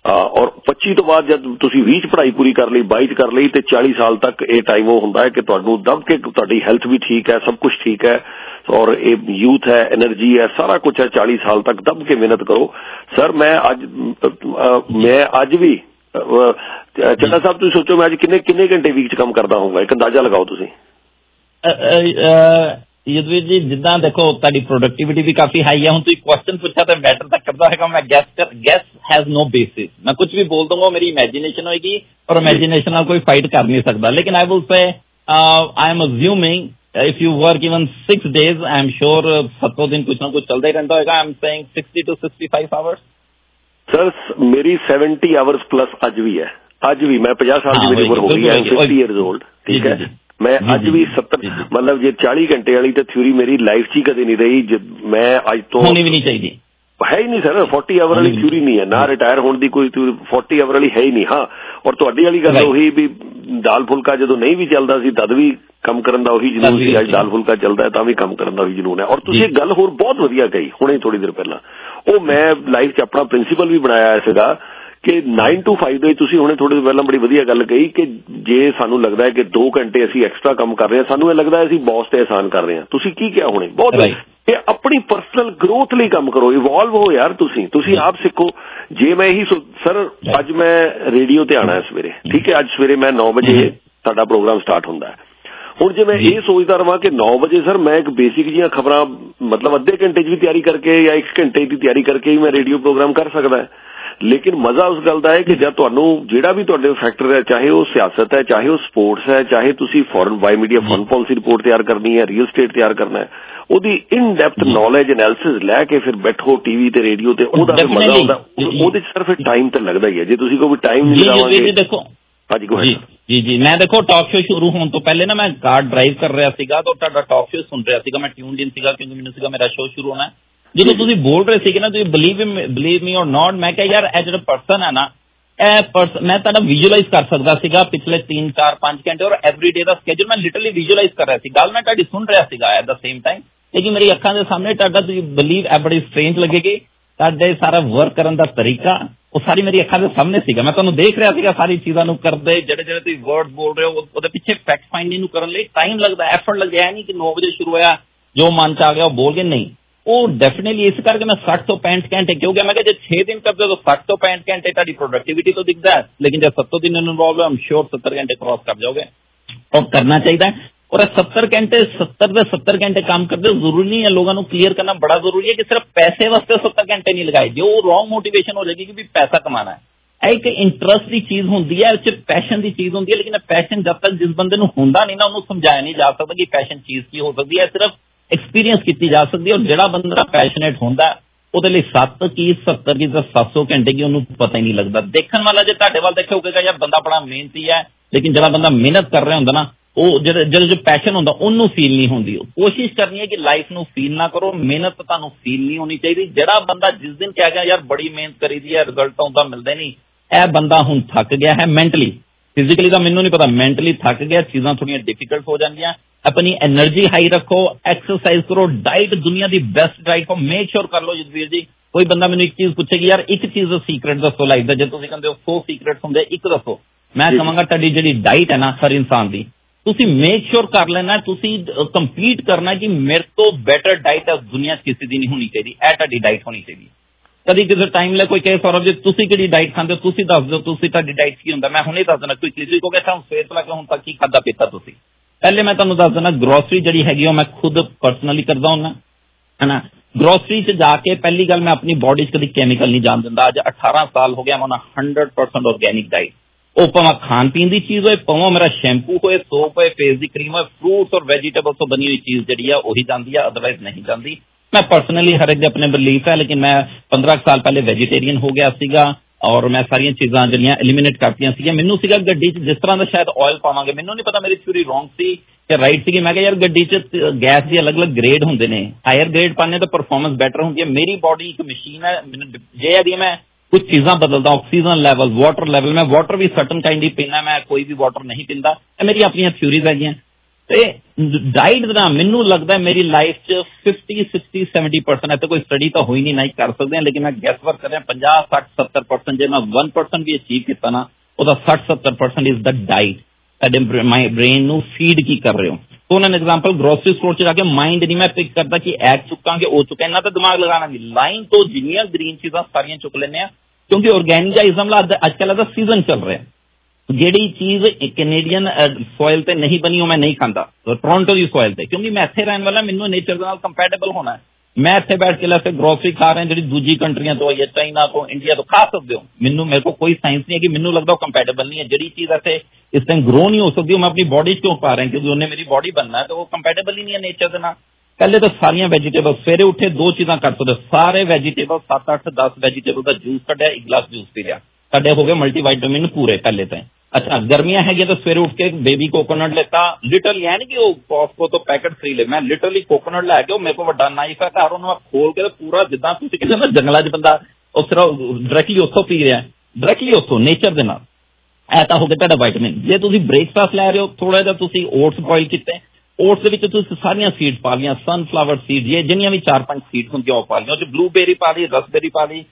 ਔਰ ਪੱਚੀ ਤੋਂ ਬਾਅਦ ਜਦ ਤੁਸੀਂ ਵੀਹ 'ਚ ਪੜ੍ਹਾਈ ਪੂਰੀ ਕਰ ਲਈ, ਬਾਈ 'ਚ ਕਰ ਲਈ, ਤੇ ਚਾਲੀ ਸਾਲ ਤੱਕ ਇਹ ਟਾਈਮ ਉਹ ਹੁੰਦਾ ਹੈ ਕਿ ਤੁਹਾਨੂੰ ਦਬ ਕੇ, ਤੁਹਾਡੀ ਹੈਲਥ ਵੀ ਠੀਕ ਹੈ, ਸਭ ਕੁਝ ਠੀਕ ਹੈ, ਔਰ ਇਹ ਯੂਥ ਹੈ, એનર્ਜੀ ਹੈ, ਸਾਰਾ ਕੁਝ ਹੈ। ਚਾਲੀ ਸਾਲ ਤੱਕ ਦਬ ਕੇ ਮਿਹਨਤ ਕਰੋ। ਸਰ ਮੈਂ ਅੱਜ ਮੈਂ ਅੱਜ ਵੀ ਚੱਡਾ ਸਾਹਿਬ ਤੁਸੀਂ ਸੋਚੋ ਮੈਂ ਅੱਜ ਕਿੰਨੇ ਕਿੰਨੇ ਘੰਟੇ ਵੀਕ 'ਚ ਕੰਮ ਕਰਦਾ ਹੋਊਗਾ, ਇੱਕ ਅੰਦਾਜ਼ਾ ਲਗਾਓ ਤੁਸੀਂ। ਯੁੱਧਵੀਰ ਜੀ ਜਿੱਦਾਂ ਦੇਖੋ ਤੁਹਾਡੀ ਪ੍ਰੋਡਕਟਿਵਿਟੀ ਵੀ ਕਾਫੀ ਹਾਈ ਹੈ। ਹੁਣ ਤੁਸੀਂ ਕੁਐਸਚਨ ਪੁੱਛਿਆ ਤਾਂ ਮੈਟਰ ਤਾਂ ਕਰਦਾ ਹੈਗਾ। ਮੈਂ guess guess has no basis, ਮੈਂ ਕੁਝ ਵੀ ਬੋਲ ਦੂੰਗਾ, ਮੇਰੀ ਇਮੈਜੀਨੇਸ਼ਨ ਹੋਏਗੀ ਔਰ ਇਮੈਜੀਨੇਸ਼ਨ ਨਾਲ ਕੋਈ ਫਾਈਟ ਕਰ ਨਹੀਂ ਸਕਦਾ। ਲੇਕਿਨ I will say I am assuming if you work even six days, I am sure ਸੱਤੋਂ ਦਿਨ ਕੁਛ ਨਾ ਕੁਛ ਚੱਲਦਾ ਹੀ ਰਹਿੰਦਾ ਹੋਏਗਾ। I am saying sixty to sixty-five hours. Sir ਮੇਰੀ seventy hours plus ਅੱਜ ਵੀ ਹੈ, ਅੱਜ ਵੀ ਮੈਂ ਪੰਜਾਹ ਸਾਲ ਦੀ ਮੇਰੀ ਉਮਰ ਹੋ ਗਈ ਹੈ, fifty years old, ਠੀਕ ਹੈ। ਮੈਂ ਅੱਜ ਵੀ ਸੱਤਰ ਮਤਲਬ ਜੇ ਚਾਲੀ ਘੰਟੇ ਵਾਲੀ ਤਾਂ ਥਿਊਰੀ ਮੇਰੀ ਲਾਈਫ 'ਚ ਹੀ ਕਦੇ ਨਹੀਂ ਰਹੀ। ਮੈਂ ਅੱਜ ਤੋਂ ਹੋਣੀ ਵੀ ਨਹੀਂ ਚਾਹੀਦੀ ਹੈ ਹੀ ਨਹੀਂ ਸਰ। ਫੋਰਟੀ ਆਵਰ ਵਾਲੀ ਥਿਊਰੀ ਨਹੀਂ ਹੈ, ਨਾ ਰਿਟਾਇਰ ਹੋਣ ਦੀ ਕੋਈ ਫੋਰਟੀ ਆਵਰ ਵਾਲੀ ਹੈ ਹੀ ਨਹੀਂ। ਹਾਂ, ਔਰ ਤੁਹਾਡੀ ਵਾਲੀ ਗੱਲ ਉਹੀ ਵੀ ਦਾਲ ਫੁਲਕਾ ਜਦੋਂ ਨਹੀਂ ਵੀ ਚੱਲਦਾ ਸੀ ਤਦ ਵੀ ਕੰਮ ਕਰਨ ਦਾ ਉਹੀ ਜਨੂਨ ਸੀ, ਅੱਜ ਦਾਲ ਫੁਲਕਾ ਚੱਲਦਾ ਹੈ ਤਾਂ ਵੀ ਕੰਮ ਕਰਨ ਦਾ ਉਹੀ ਜਨੂਨ ਹੈ। ਔਰ ਤੁਸੀਂ ਇੱਕ ਗੱਲ ਹੋਰ ਬਹੁਤ ਵਧੀਆ ਕਹੀ ਹੁਣੇ ਥੋੜੀ ਦੇਰ ਪਹਿਲਾਂ, ਉਹ ਮੈਂ ਲਾਈਫ 'ਚ ਆਪਣਾ ਪ੍ਰਿੰਸੀਪਲ ਵੀ ਬਣਾਇਆ ਸੀਗਾ ਕਿ ਨਾਈਨ ਟੂ ਫਾਈਵ ਦੇ ਤੁਸੀਂ ਹੁਣੇ ਥੋੜੇ ਦਿਨ ਪਹਿਲਾਂ ਬੜੀ ਵਧੀਆ ਗੱਲ ਕਹੀ ਕਿ ਜੇ ਸਾਨੂੰ ਲੱਗਦਾ ਹੈ ਕਿ ਦੋ ਘੰਟੇ ਅਸੀਂ ਐਕਸਟਰਾ ਕੰਮ ਕਰ ਰਹੇ ਹਾਂ, ਸਾਨੂੰ ਇਹ ਲੱਗਦਾ ਅਸੀਂ ਬੌਸ ਤੇ ਅਹਿਸਾਨ ਕਰ ਰਹੇ ਹਾਂ। ਤੁਸੀਂ ਕੀ ਕਿਹਾ ਹੁਣੇ, ਬਹੁਤ ਇਹ ਆਪਣੀ ਪਰਸਨਲ ਗਰੋਥ ਲਈ ਕੰਮ ਕਰੋ, ਇਵੋਲਵ ਹੋ ਯਾਰ। ਤੁਸੀਂ ਤੁਸੀਂ ਆਪ ਸਿੱਖੋ। ਜੇ ਮੈਂ ਇਹੀ ਸਰ ਅੱਜ ਮੈਂ ਰੇਡੀਓ ਤੇ ਆਉਣਾ ਸਵੇਰੇ, ਠੀਕ ਹੈ, ਅੱਜ ਸਵੇਰੇ ਮੈਂ ਨੌ ਵਜੇ ਸਾਡਾ ਪ੍ਰੋਗਰਾਮ ਸਟਾਰਟ ਹੁੰਦਾ ਹੈ। ਹੁਣ ਜੇ ਮੈਂ ਇਹ ਸੋਚਦਾ ਰਵਾਂ ਕਿ ਨੌ ਵਜੇ ਸਰ ਮੈਂ ਇੱਕ ਬੇਸਿਕ ਜਿਹੀਆਂ ਖਬਰਾਂ ਮਤਲਬ ਅੱਧੇ ਘੰਟੇ 'ਚ ਵੀ ਤਿਆਰੀ ਕਰਕੇ ਜਾਂ ਇੱਕ ਘੰਟੇ ਦੀ ਤਿਆਰੀ ਕਰਕੇ ਹੀ ਮੈਂ ਰੇਡੀਓ ਪ੍ਰੋਗਰਾਮ ਕਰ ਸਕਦਾ। ਲੇਕਿਨ ਮਜ਼ਾ ਉਸ ਗੱਲ ਦਾ ਹੈ ਕਿ ਜਦ ਤੁਹਾਨੂੰ ਜਿਹੜਾ ਵੀ ਤੁਹਾਡੇ ਫੈਕਟਰ ਹੈ, ਚਾਹੇ ਉਹ ਸਿਆਸਤ ਹੈ, ਚਾਹੇ ਉਹ ਸਪੋਰਟਸ ਹੈ, ਚਾਹੇ ਤੁਸੀਂ foreign Y media foreign policy report ਤਿਆਰ ਕਰਨੀ ਹੈ, ਰੀਅਲ ਸਟੇਟ ਤਿਆਰ ਕਰਨਾ ਹੈ, ਉਹਦੀ ਇਨ ਡੈਪਥ ਨੌਲੇਜ ਐਨਾਲਿਸਿਸ ਲੈ ਕੇ ਫਿਰ ਬੈਠੋ ਟੀਵੀ ਤੇ ਰੇਡੀਓ ਤੇ, ਉਹਦਾ ਮਜ਼ਾ ਆਉਂਦਾ। ਉਹਦੇ 'ਚ ਸਿਰਫ ਟਾਈਮ ਤਾਂ ਲੱਗਦਾ ਹੀ ਹੈ। ਜੇ ਤੁਸੀਂ ਕੋਈ ਟਾਈਮ ਨਹੀਂ ਲਾਵਾਂਗੇ। ਦੇਖੋ ਹਾਂਜੀ ਜੀ ਜੀ ਜੀ ਮੈਂ ਦੇਖੋ ਟਾਕ ਸ਼ੋ ਸ਼ੁਰੂ ਹੋਣ ਤੋਂ ਪਹਿਲੇ ਨਾ ਮੈਂ ਕਾਰ ਡਰਾਈਵ ਕਰ ਰਿਹਾ ਸੀਗਾ ਤਾਂ ਤੁਹਾਡਾ ਟਾਕ ਸ਼ੋ ਸੁਣ ਰਿਹਾ ਸੀਗਾ। ਮੈਂ ਟਿਊਨਡ ਇਨ ਸੀਗਾ ਕਿਉਂਕਿ ਮੈਨੂੰ ਸੀਗਾ ਮੇਰਾ ਸ਼ੋ ਸ਼ੁਰੂ ਹੋਣਾ। ਜਦੋਂ ਤੁਸੀਂ ਬੋਲ ਰਹੇ ਸੀਗੇ ਨਾ, ਤੁਸੀਂ ਬਲੀਵ ਬਲੀਵ ਮੀ ਔਰ ਨॉट, ਮੈਂ ਕਿਹਾ ਯਾਰ ਇਹ ਜਿਹੜਾ ਪਰਸਨ ਹੈ ਨਾ, ਇਹ ਪਰਸਨ ਮੈਂ ਤੁਹਾਡਾ ਵਿਜ਼ੂਅਲਾਈਜ਼ ਕਰ ਸਕਦਾ ਸੀਗਾ ਪਿਛਲੇ ਤਿੰਨ ਚਾਰ ਪੰਜ ਘੰਟੇ, ਔਰ ਐਵਰੀਡੇ ਦਾ ਸਕੇਜੂਲ ਮੈਂ ਲਿਟਰਲੀ ਵਿਜ਼ੂਅਲਾਈਜ਼ ਕਰ ਰਿਹਾ ਸੀ। ਗੱਲ ਮੈਂ ਤੁਹਾਡੀ ਸੁਣ ਰਿਹਾ ਸੀਗਾ ਐਟ ਦ ਸੇਮ ਟਾਈਮ, ਲੇਕਿਨ ਮੇਰੀ ਅੱਖਾਂ ਦੇ ਸਾਹਮਣੇ ਤੁਹਾਡਾ, ਤੁਸੀਂ ਬਲੀਵ ਇਹ ਬੜੀ ਸਟ੍ਰੇਂਜ ਲੱਗੇਗੀ, ਤੁਹਾਡੇ ਸਾਰਾ ਵਰਕ ਕਰਨ ਦਾ ਤਰੀਕਾ ਉਹ ਸਾਰੀ ਮੇਰੀ ਅੱਖਾਂ ਦੇ ਸਾਹਮਣੇ ਸੀਗਾ। ਮੈਂ ਤੁਹਾਨੂੰ ਦੇਖ ਰਿਹਾ ਸੀਗਾ ਸਾਰੀ ਚੀਜ਼ਾਂ ਨੂੰ ਕਰਦੇ, ਜਿਹੜੇ ਜਿਹੜੇ ਤੁਸੀਂ ਵਰਡ ਬੋਲ ਰਹੇ ਹੋ ਉਹਦੇ ਪਿੱਛੇ ਫੈਕਟ ਫਾਈਂਡਿੰਗ ਨੂੰ ਕਰਨ ਲਈ ਟਾਈਮ ਲੱਗਦਾ, ਐਫਰਟ ਲੱਗਦਾ। ਹੈ ਨਹੀਂ ਕਿ ਨੌ ਵਜੇ ਸ਼ੁਰੂ ਹੋਇਆ ਜੋ ਮਨ ਚ ਆ ਗਿਆ ਉਹ ਬੋਲ ਕੇ, ਨਹੀਂ। ਉਹ ਡੈਫੀਨੇਟਲੀ ਇਸ ਕਰਕੇ ਮੈਂ ਸੱਠ ਤੋਂ ਪੈਂਹਠ ਘੰਟੇ ਕਿਉਂ ਗਿਆ, ਮੈਂ ਕਿਹਾ ਜੇ ਛੇ ਦਿਨ ਕਰਦੇ ਹੋ ਸੱਠ ਤੋਂ ਪੈਂਹਠ ਘੰਟੇ ਤੁਹਾਡੀ ਪ੍ਰੋਡਕਟਿਵਿਟੀ ਤੋਂ ਦਿਖਦਾ ਹੈ, ਲੇਕਿਨ ਜਦ ਸੱਤੋਂ ਦਿਨ ਇਨਵੋਲਵ ਹੈ ਆਮ ਸ਼ੋਰ ਸੱਤਰ ਘੰਟੇ ਕ੍ਰॉस ਕਰ ਜਾਓਗੇ। और करना चाहिए। और सत्तर घंटे सत्तर से सत्तर घंटे काम करते जरूरी नहीं है, लोगों को क्लियर करना बड़ा जरूरी है कि सिर्फ पैसे वास्ते सत्तर घंटे नहीं लगाए, जो रॉन्ग मोटिवेशन हो जाएगी कि भी पैसा कमाना है। एक इंटरस्ट की चीज होंगी है, पैशन की चीज होंगी है, लेकिन पैशन जब तक जिस बंदे होंदा नहीं ना उन्होंने समझाया नहीं जा सकता कि पैशन चीज की हो सकती है, सिर्फ एक्सपीरियंस की जा सकती है। और जिहड़ा बंदा पैशनेट होंदा ਉਹਦੇ ਲਈ सत्त की सत्तर की तो सत्त सौ घंटे की ਉਹਨੂੰ पता ही नहीं लगता। देखने वाला जो ਤੁਹਾਡੇ ਵੱਲ ਦੇਖੇ ਹੋਵੇਗਾ यार बंदा बड़ा मेहनती है, लेकिन ਜਿਹੜਾ बंदा मेहनत कर रहा ਹੁੰਦਾ ना ਉਹ ਜਿਹੜਾ ਜਿਹੜਾ ਪੈਸ਼ਨ ਹੁੰਦਾ ਉਹਨੂੰ ਫੀਲ ਨਹੀਂ ਹੁੰਦੀ। ਕੋਸ਼ਿਸ਼ ਕਰਨੀ ਹੈ ਕਿ ਲਾਈਫ ਨੂੰ ਫੀਲ ਨਾ ਕਰੋ, ਮਿਹਨਤ ਤੁਹਾਨੂੰ ਫੀਲ ਨਹੀਂ ਹੋਣੀ ਚਾਹੀਦੀ। ਜਿਹੜਾ ਬੰਦਾ ਜਿਸ ਦਿਨ ਕਹਿ ਗਿਆ ਯਾਰ ਬੜੀ ਮਿਹਨਤ ਕਰੀਦੀ ਹੈ ਰਿਜ਼ਲਟ ਆਉਂਦਾ ਮਿਲਦੇ ਨਹੀਂ, ਇਹ ਬੰਦਾ ਹੁਣ ਥੱਕ ਗਿਆ ਹੈ ਮੈਂਟਲੀ। ਫਿਜ਼ੀਕਲੀ ਤਾਂ ਮੈਨੂੰ ਨਹੀਂ ਪਤਾ, ਮੈਂਟਲੀ ਥੱਕ ਗਿਆ, ਚੀਜ਼ਾਂ ਥੋੜੀਆਂ ਡਿਫਿਕਲਟ ਹੋ ਜਾਂਦੀਆਂ। अपनी एनर्जी हाई रखो, एक्सरसाइज करो, डाइट दुनिया की बेस्ट डाइट को मेक श्योर कर लो। जसवीर जी कोई बंदा मैंने एक चीज पूछेगी यार एक चीज सीक्रेट दसो लाइफ का, जो तुम कहते हो सौ सीक्रेट्स होंगे एक दसो, मैं कहांगा तुहाडी जिहड़ी डाइट है ना हर इंसान की तुसी मेक श्योर कर लेना, तुसी कंपीट करना कि मेरे तो बेटर डाइट दुनिया किसी की नहीं होनी चाहिए, यह तुहाडी डाइट होनी चाहिए। कभी किसी टाइम ले कोई कहे सौरभ जी तुसी किहड़ी डाइट खांदे हो, तुसी दस दो तुसी तुहाडी डाइट की हुंदा, मैं हुणे दस देना। कोई किसी को कहता हूं सवेर तो लैके हुण तक की खादा पीता तुसी। पहले मैं तुहानूं दस देना ग्रोसरी जिहड़ी हैगी मैं खुद पर्सनली करदा हुंदा है ना। ग्रोसरी च जाके पहली गल मैं अपनी बॉडी च कभी केमिकल नहीं जान दिंदा। अज अठारह साल हो गया मैं हंड्रड परसेंट ऑर्गेनिक डाइट, वो भावें खान पीन की चीज होए, भावें मेरा शैंपू होए, सोप होए, फेस की क्रीम होए, फ्रूट्स और वेजिटेबल्स तो बनी हुई चीज जिहड़ी है वही जाती है, अदरवाइज नहीं जाती। मैं पर्सनली हर एक अपने बिलीफ है, लेकिन मैं पंद्रह साल पहले वेजिटेरियन हो गया सीगा और मैं सारियां चीज़ां जिहड़ियां एलिमिनेट करतियां सी। मैनू सीगा गड्डी च जिस तरह का शायद ऑयल पावांगे, मैनू नहीं पता मेरी थ्योरी रॉन्ग सी कि राइट सी। मैं कहा यार गड्डी च गैस के अलग अलग ग्रेड होंदे ने, हायर ग्रेड पाने तो परफॉर्मेंस बेटर होंदी है। मेरी बॉडी एक मशीन है, जे है मैं कुछ चीज़ां बदलदा, ऑक्सीजन लेवल, वाटर लेवल, मैं वाटर भी सर्टन काइंड ही पीना, मैं कोई भी वाटर नहीं पींदा। मेरी अपनी थ्योरीज है। डाइट का मैनू लगता है मेरी लाइफ च फिफ्टी सिक्सटी सैवनटी परसेंट है, कोई स्टडी तो हुई नहीं ना कर सकते हैं, लेकिन मैं गैस वर्क कर रहा पंजाह सठ सत्तर परसेंट, जो मैं वन परसेंट भी अचीव किया ना वो सठ सत्तर percent is the diet. My brain नू फीड की कर रहे हो। तो उन्होंने एग्जाम्पल ग्रोसरी स्टोर च जाके माइंड नहीं मैं पिक करता कि ऐग चुका कि वो चुका, इन्ना तो दिमाग लगाना नहीं, लाइन तो जिन्नियां ग्रीन चीज़ां सारियां चुक लेने, क्योंकि ऑर्गेनिक अजकल सीजन चल रहा है। ਜਿਹੜੀ चीज कैनेडियन सॉइल ते नहीं बनी मैं नहीं खाता, तो टोरंटो की सॉइल ते, क्योंकि मैं इत्थे रहने वाला, मैनू नेचर के नाल कंपैटिबल होना है। मैं इत्थे बैठ के लैसे ग्रोसरी खा रहे हैं जी दूजी कंट्रियां तो आई है, चाइना तो इंडिया तो खा सकते हो, मैनू मेरे को कोई साइंस नहीं है कि मैनू लगता कंपैटिबल नहीं है। जी चीज इत्थे इस टाइम ग्रो नहीं हो सकती, मैं अपनी बॉडी क्यों पा रहे हैं, क्योंकि उन्हें मेरी बॉडी बनना है, तो वो कंपैटिबल ही नहीं है नेचर के नाल। पहले तो सारिया वेजिटेबल सवेरे उठे दो चीज़ां कर सकते, सारे वेजिटेबल सत्त अठ दस वेजिटेबल का जूस कढ़िया, एक गिलास जूस पी लिया, साढ़े हो गए मल्टीवाइटामिन पूरे पहले तो। अच्छा गर्मियां है तो सवेरे उठ के बेबी कोकोनट लेता, लिटरली है नहीं कि वो कॉस्को तो पैकेट खरीद ले, मैं लिटरली कोकोनट लैके मेरे को बड़ा नाइफ है घर, मैं खोल के पूरा जिदा तुम कहते ना जंगलों च बंदा उस तरह डायरैक्टली उतों पी रहा है, डायरैक्टली उतों नेचर के नाल। ऐसा हो गया तुहाडा वाइटामिन। जे तुसीं ब्रेकफास्ट लै रहे हो, थोड़ा जिहा तुसीं ओट्स बॉयल कीते, ओट्स दे विच तुसीं सारियां सीड्स पा लियां, सनफ्लावर सीड ये जिन्नियां भी चार पांच सीड्स होंदियां वो पा लियां, उस ब्लूबेरी पा ली, रसबेरी पा ली,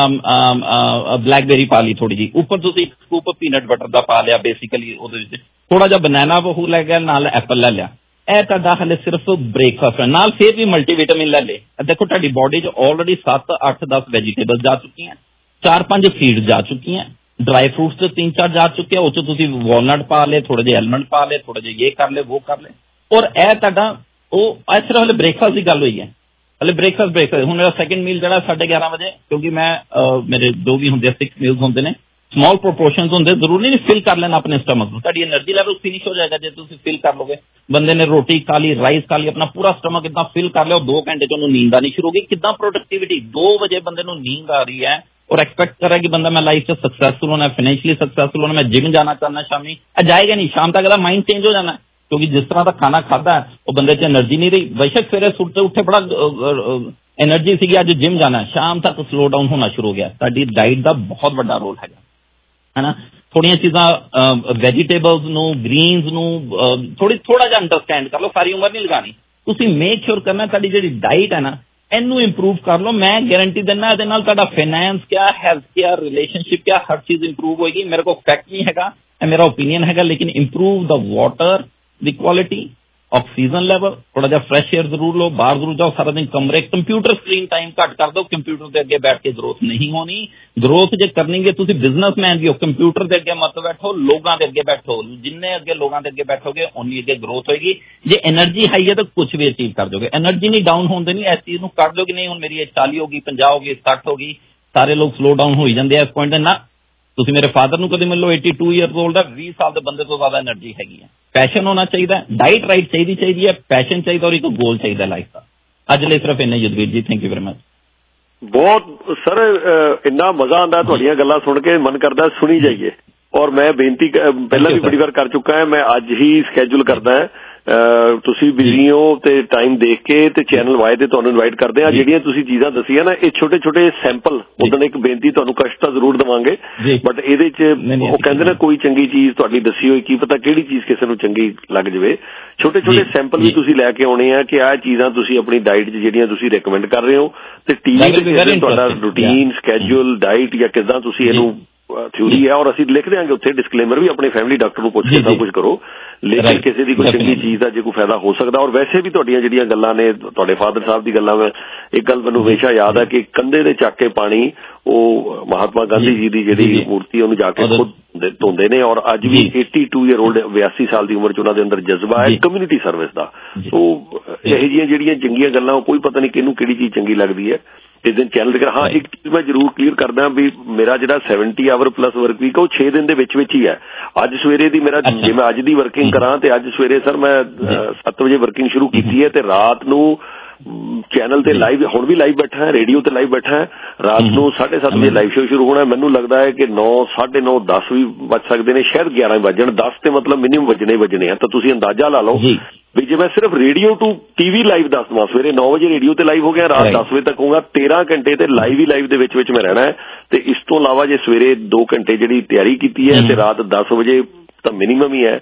ब्लैकबेरी पा ली थोड़ी जी, उपर तुसीं स्कूप पीनट बटर का पा लिया, बेसिकली थोड़ा जा बनाना वो लै गया, नाल एप्पल लै लिया। यह तुहाडा हले सिर्फ ब्रेकफास्ट है, नाल फिर भी मल्टीविटामिन लै ले। देखो तुहाडी बॉडी च ऑलरेडी सत्त अठ दस वेजिटेबल जा चुकी हैं, चार पांच सीड्स जा चुकी हैं, ड्राई फ्रूट्स तीन चार जा चुके हैं, उस तुसीं वॉलनट पा ले, थोड़े जे एलमंड पा ले, थोड़े जे ये कर ले वो कर ले, और यह तुहाडा वो सिर्फ हले ब्रेकफास्ट की गल हुई है। हले ब्रेकफास्ट ब्रेकफास्ट हूँ मेरा सैकेंड मील जरा साढ़े ग्यारह बजे, क्योंकि मैं आ, मेरे जो भी होंगे सिक्स मील्स होंगे ने, स्मॉल प्रोपोर्शन होंगे, जरूरी नहीं फिल कर लेना अपने स्टमक को, ताड़ी एनर्जी लेवल फिनिश हो जाएगा जो तुम फिल कर लोगे। बंदे ने रोटी खा ली, राइस खा ली, अपना पूरा स्टमक इतना फिल कर लिया, दो घंटे च नींद आनी शुरू होगी। कितना प्रोडक्टिविटी, दो बजे बंदे को नींद आ रही है और एक्सपेक्ट कर रहा है कि बंदा मैं लाइफ से सक्सेसफुल होना है, फाइनेंशियली सक्सेसफुल होना, मैं जिम जाना चाहना, शामी जाएगा नहीं, शाम तक माइंड चेंज हो जाना है, क्योंकि जिस तरह का खाना खाता है वो बंदे च एनर्जी नहीं रही। बेशक सवेरे सुटते उठे बड़ा एनर्जी सीगी अज जिम जाना, शाम तक स्लो डाउन होना शुरू हो गया। तुहाडी डाइट का बहुत बड़ा रोल है है ना। थोड़िया चीज़ां वैजीटेबल्स नूं, ग्रीनस नूं थोड़ी थोड़ा जिहा अंडरस्टैंड कर लो, सारी उम्र नहीं लगानी। तुसीं मेक श्योर करना तुहाडी जिहड़ी डाइट है ना इनू इंप्रूव कर लो। मैं गारंटी देना इहदे नाल तुहाडा फाइनैंस क्या, हेल्थ केयर, रिलेशनशिप क्या, हर चीज़ इंप्रूव होएगी। मेरे को फैक्ट नहीं हैगा, मेरा ओपीनियन हैगा, लेकिन improve the water the quality, oxygen level, थोड़ा जिहा फ्रैश एयर जरूर लो, बाहर जरूर जाओ, सारा दिन कमरे, कंप्यूटर स्क्रीन टाइम घट कर दो। कंप्यूटर के अगे बैठ के ग्रोथ नहीं होनी। ग्रोथ जे करनी है तुसीं बिजनेसमैन भी हो, कंप्यूटर के अगे मत बैठो, लोगों के अगे बैठो। जिन्ने अगे लोगों के अगे बैठोगे उन्नी अगे ग्रोथ होगी। जे एनर्जी हाई है तो कुछ भी अचीव कर दोगे। एनर्जी नहीं डाउन होने देनी, इस चीज़ को कर दोगे नहीं हुण मेरी चाली होगी, पंजाह होगी, सठ होगी, सारे लोग स्लो डाउन हो ही जाते हैं इस पॉइंट ना। ਤੁਸੀਂ ਮੇਰੇ ਫਾਦਰ ਨੂੰ ਕਦੇ ਮਿਲ ਲਓ, बयासी ਈਅਰਸ 올ਡ ਹੈ, ਵੀਹ ਸਾਲ ਦੇ ਬੰਦੇ ਤੋਂ ਜ਼ਿਆਦਾ એનર્ਜੀ ਹੈਗੀ ਹੈ। ਪੈਸ਼ਨ ਹੋਣਾ ਚਾਹੀਦਾ, ਡਾਈਟ ਰਾਈਟ ਚਾਹੀਦੀ ਚਾਹੀਦੀ ਹੈ, ਪੈਸ਼ਨ ਚਾਹੀਦਾ ਔਰ ਇੱਕ ਗੋਲ ਚਾਹੀਦਾ ਲਾਈਫ ਦਾ। ਅੱਜ ਲਈ ਸਿਰਫ ਇੰਨਾ Yudhvir ji, thank you very much. ਬਹੁਤ ਸਰ ਇੰਨਾ ਮਜ਼ਾ ਆਉਂਦਾ ਤੁਹਾਡੀਆਂ ਗੱਲਾਂ ਸੁਣ ਕੇ, ਮਨ ਕਰਦਾ ਸੁਣੀ ਜਾਈਏ। ਔਰ ਮੈਂ ਬੇਨਤੀ ਪਹਿਲਾਂ ਵੀ ਬੜੀ ਵਾਰ ਕਰ ਚੁੱਕਾ ਹਾਂ, ਮੈਂ ਅੱਜ ਹੀ ਸਕੈਜੂਲ ਕਰਦਾ ਹੈ। ਤੁਸੀਂ ਬਿਜ਼ੀ ਹੋ ਤੇ ਟਾਈਮ ਦੇਖ ਕੇ ਤੇ ਚੈਨਲ ਵਾਈ ਤੇ ਤੁਹਾਨੂੰ ਇਨਵਾਈਟ ਕਰਦੇ ਆ। ਜਿਹੜੀਆਂ ਤੁਸੀਂ ਚੀਜ਼ਾਂ ਦਸੀਆਂ ਨਾ ਇਹ ਛੋਟੇ ਛੋਟੇ ਸੈਂਪਲ, ਉਦੋਂ ਇੱਕ ਬੇਨਤੀ ਤੁਹਾਨੂੰ ਕਸ਼ਟ ਤਾਂ ਜ਼ਰੂਰ ਦੇਵਾਂਗੇ, ਬਟ ਇਹਦੇ ਚ ਉਹ ਕਹਿੰਦੇ ਨਾ ਕੋਈ ਚੰਗੀ ਚੀਜ਼ ਤੁਹਾਡੀ ਦੱਸੀ ਹੋਈ, ਕੀ ਪਤਾ ਕਿਹੜੀ ਚੀਜ਼ ਕਿਸੇ ਨੂੰ ਚੰਗੀ ਲੱਗ ਜਾਵੇ। ਛੋਟੇ ਛੋਟੇ ਸੈਂਪਲ ਵੀ ਤੁਸੀਂ ਲੈ ਕੇ ਆਉਣੇ ਆ ਕਿ ਆਹ ਚੀਜ਼ਾਂ ਤੁਸੀਂ ਆਪਣੀ ਡਾਈਟ ਚ ਜਿਹੜੀਆਂ ਤੁਸੀਂ ਰეკਮੈਂਡ ਕਰ ਰਹੇ ਹੋ, ਤੇ ਟੀਵੀ ਤੇ ਤੁਹਾਡਾ ਰੂਟੀਨ, ਸਕੈਜੂਲ, ਡਾਈਟ ਜਾਂ ਕਿੱਦਾਂ ਤੁਸੀਂ ਇਹਨੂੰ ਥਿਊਰੀ ਹੈ। ਔਰ ਅਸੀਂ ਲਿਖ ਦਿਆਂਗੇ ਉੱਥੇ ਡਿਸਕਲੇਮਰ ਵੀ, ਆਪਣੇ ਫੈਮਿਲੀ ਡਾਕਟਰ ਨੂੰ ਪੁੱਛ ਕੇ ਸਭ ਕੁਝ ਕਰੋ, ਲੇਕਿਨ ਕਿਸੇ ਦੀ ਕੋਈ ਚੰਗੀ ਚੀਜ਼ ਦਾ ਜੇ ਕੋਈ ਫਾਇਦਾ ਹੋ ਸਕਦਾ। ਔਰ ਵੈਸੇ ਵੀ ਤੁਹਾਡੀਆਂ ਜਿਹੜੀਆਂ ਗੱਲਾਂ ਨੇ, ਤੁਹਾਡੇ ਫਾਦਰ ਸਾਹਿਬ ਦੀ ਗੱਲਾਂ, ਮੈਂ ਇੱਕ ਗੱਲ ਮੈਨੂੰ ਹਮੇਸ਼ਾ ਯਾਦ ਹੈ ਕਿ ਕੰਧੇ ਦੇ ਚੱਕ ਕੇ ਪਾਣੀ ਉਹ ਮਹਾਤਮਾ ਗਾਂਧੀ ਜੀ ਦੀ ਜਿਹੜੀ ਮੂਰਤੀ ਉਹਨੂੰ ਜਾ ਕੇ ਖੁਦ ਧੋਂਦੇ ਨੇ। ਔਰ ਅੱਜ ਵੀ ਬयासी ਈਅਰ 올ਡ ਬਿਆਸੀ ਸਾਲ ਦੀ ਉਮਰ ਚ ਉਹਨਾਂ ਦੇ ਅੰਦਰ ਜਜ਼ਬਾ ਹੈ ਕਮਿਊਨਿਟੀ ਸਰਵਿਸ ਦਾ। ਸੋ ਇਹੋ ਜਿਹੀਆਂ ਜਿਹੜੀਆਂ ਚੰਗੀਆਂ ਗੱਲਾਂ, ਉਹ ਕੋਈ ਪਤਾ ਨਹੀਂ ਕਿਹਨੂੰ ਕਿਹੜੀ ਚੀਜ਼ ਚੰਗੀ ਲੱਗਦੀ ਹੈ। ਇਸ ਦਿਨ ਚੈਨਲ ਦੇ ਹਾਂ ਇੱਕ ਚੀਜ਼ ਮੈਂ ਜ਼ਰੂਰ ਕਲੀਅਰ ਕਰਦਾ ਵੀ ਮੇਰਾ ਜਿਹੜਾ seventy hour plus work week ਉਹ ਛੇ ਦਿਨ ਦੇ ਵਿੱਚ ਵਿੱਚ ਹੀ ਹੈ। ਅੱਜ ਸਵੇਰੇ ਦੀ ਮੇਰਾ, ਜੇ ਮੈਂ ਅੱਜ ਦੀ ਵਰਕਿੰਗ ਕਰਾਂ ਤੇ ਅੱਜ ਸਵੇਰੇ ਸਰ ਮੈਂ ਸੱਤ ਵਜੇ ਵਰਕਿੰਗ ਸ਼ੁਰੂ ਕੀਤੀ ਹੈ ਤੇ ਰਾਤ ਨੂੰ ਚੈਨਲ ਤੇ ਲਾਈਵ, ਹੁਣ ਵੀ ਲਾਈਵ ਬੈਠਾ ਹੈ, ਰੇਡੀਓ ਤੇ ਲਾਈਵ ਬੈਠਾ ਹੈ। ਰਾਤ ਨੂੰ ਸਾਢੇ ਸੱਤ ਵਜੇ ਲਾਈਵ ਸ਼ੋ ਸ਼ੁਰੂ ਹੋਣਾ। ਮੈਨੂੰ ਲੱਗਦਾ ਹੈ ਕਿ ਨੌ ਸਾਢੇ ਨੌ ਦਸ ਵੀ ਵੱਜ ਸਕਦੇ ਨੇ, ਸ਼ਾਇਦ ਗਿਆਰਾਂ ਵੱਜਣ। ਦਸ ਤੇ ਮਤਲਬ ਮਿਨੀਮਮ ਵੱਜਣੇ ਵੱਜਣੇ ਆ। ਤਾਂ ਤੁਸੀਂ ਅੰਦਾਜ਼ਾ ਲਾ ਲਓ ਵੀ ਜੇ ਮੈਂ ਸਿਰਫ ਰੇਡੀਓ ਟੂ ਟੀਵੀ ਲਾਈਵ ਦੱਸ ਦਵਾਂ, ਸਵੇਰੇ ਨੌ ਵਜੇ ਰੇਡੀਓ ਤੇ ਲਾਈਵ ਹੋ ਗਿਆ, ਰਾਤ ਦਸ ਵਜੇ ਤੱਕ ਹੋਊਗਾ, ਤੇਰਾਂ ਘੰਟੇ ਤੇ ਲਾਈਵ ਹੀ ਲਾਈਵ ਦੇ ਵਿੱਚ ਵਿੱਚ ਮੈਂ ਰਹਿਣਾ ਹੈ। ਤੇ ਇਸ ਤੋਂ ਇਲਾਵਾ ਜੇ ਸਵੇਰੇ ਦੋ ਘੰਟੇ ਜਿਹੜੀ ਤਿਆਰੀ ਕੀਤੀ ਹੈ ਤੇ ਰਾਤ ਦਸ ਵਜੇ ਤਾਂ ਮਿਨੀਮਮ ਹੀ ਹੈ।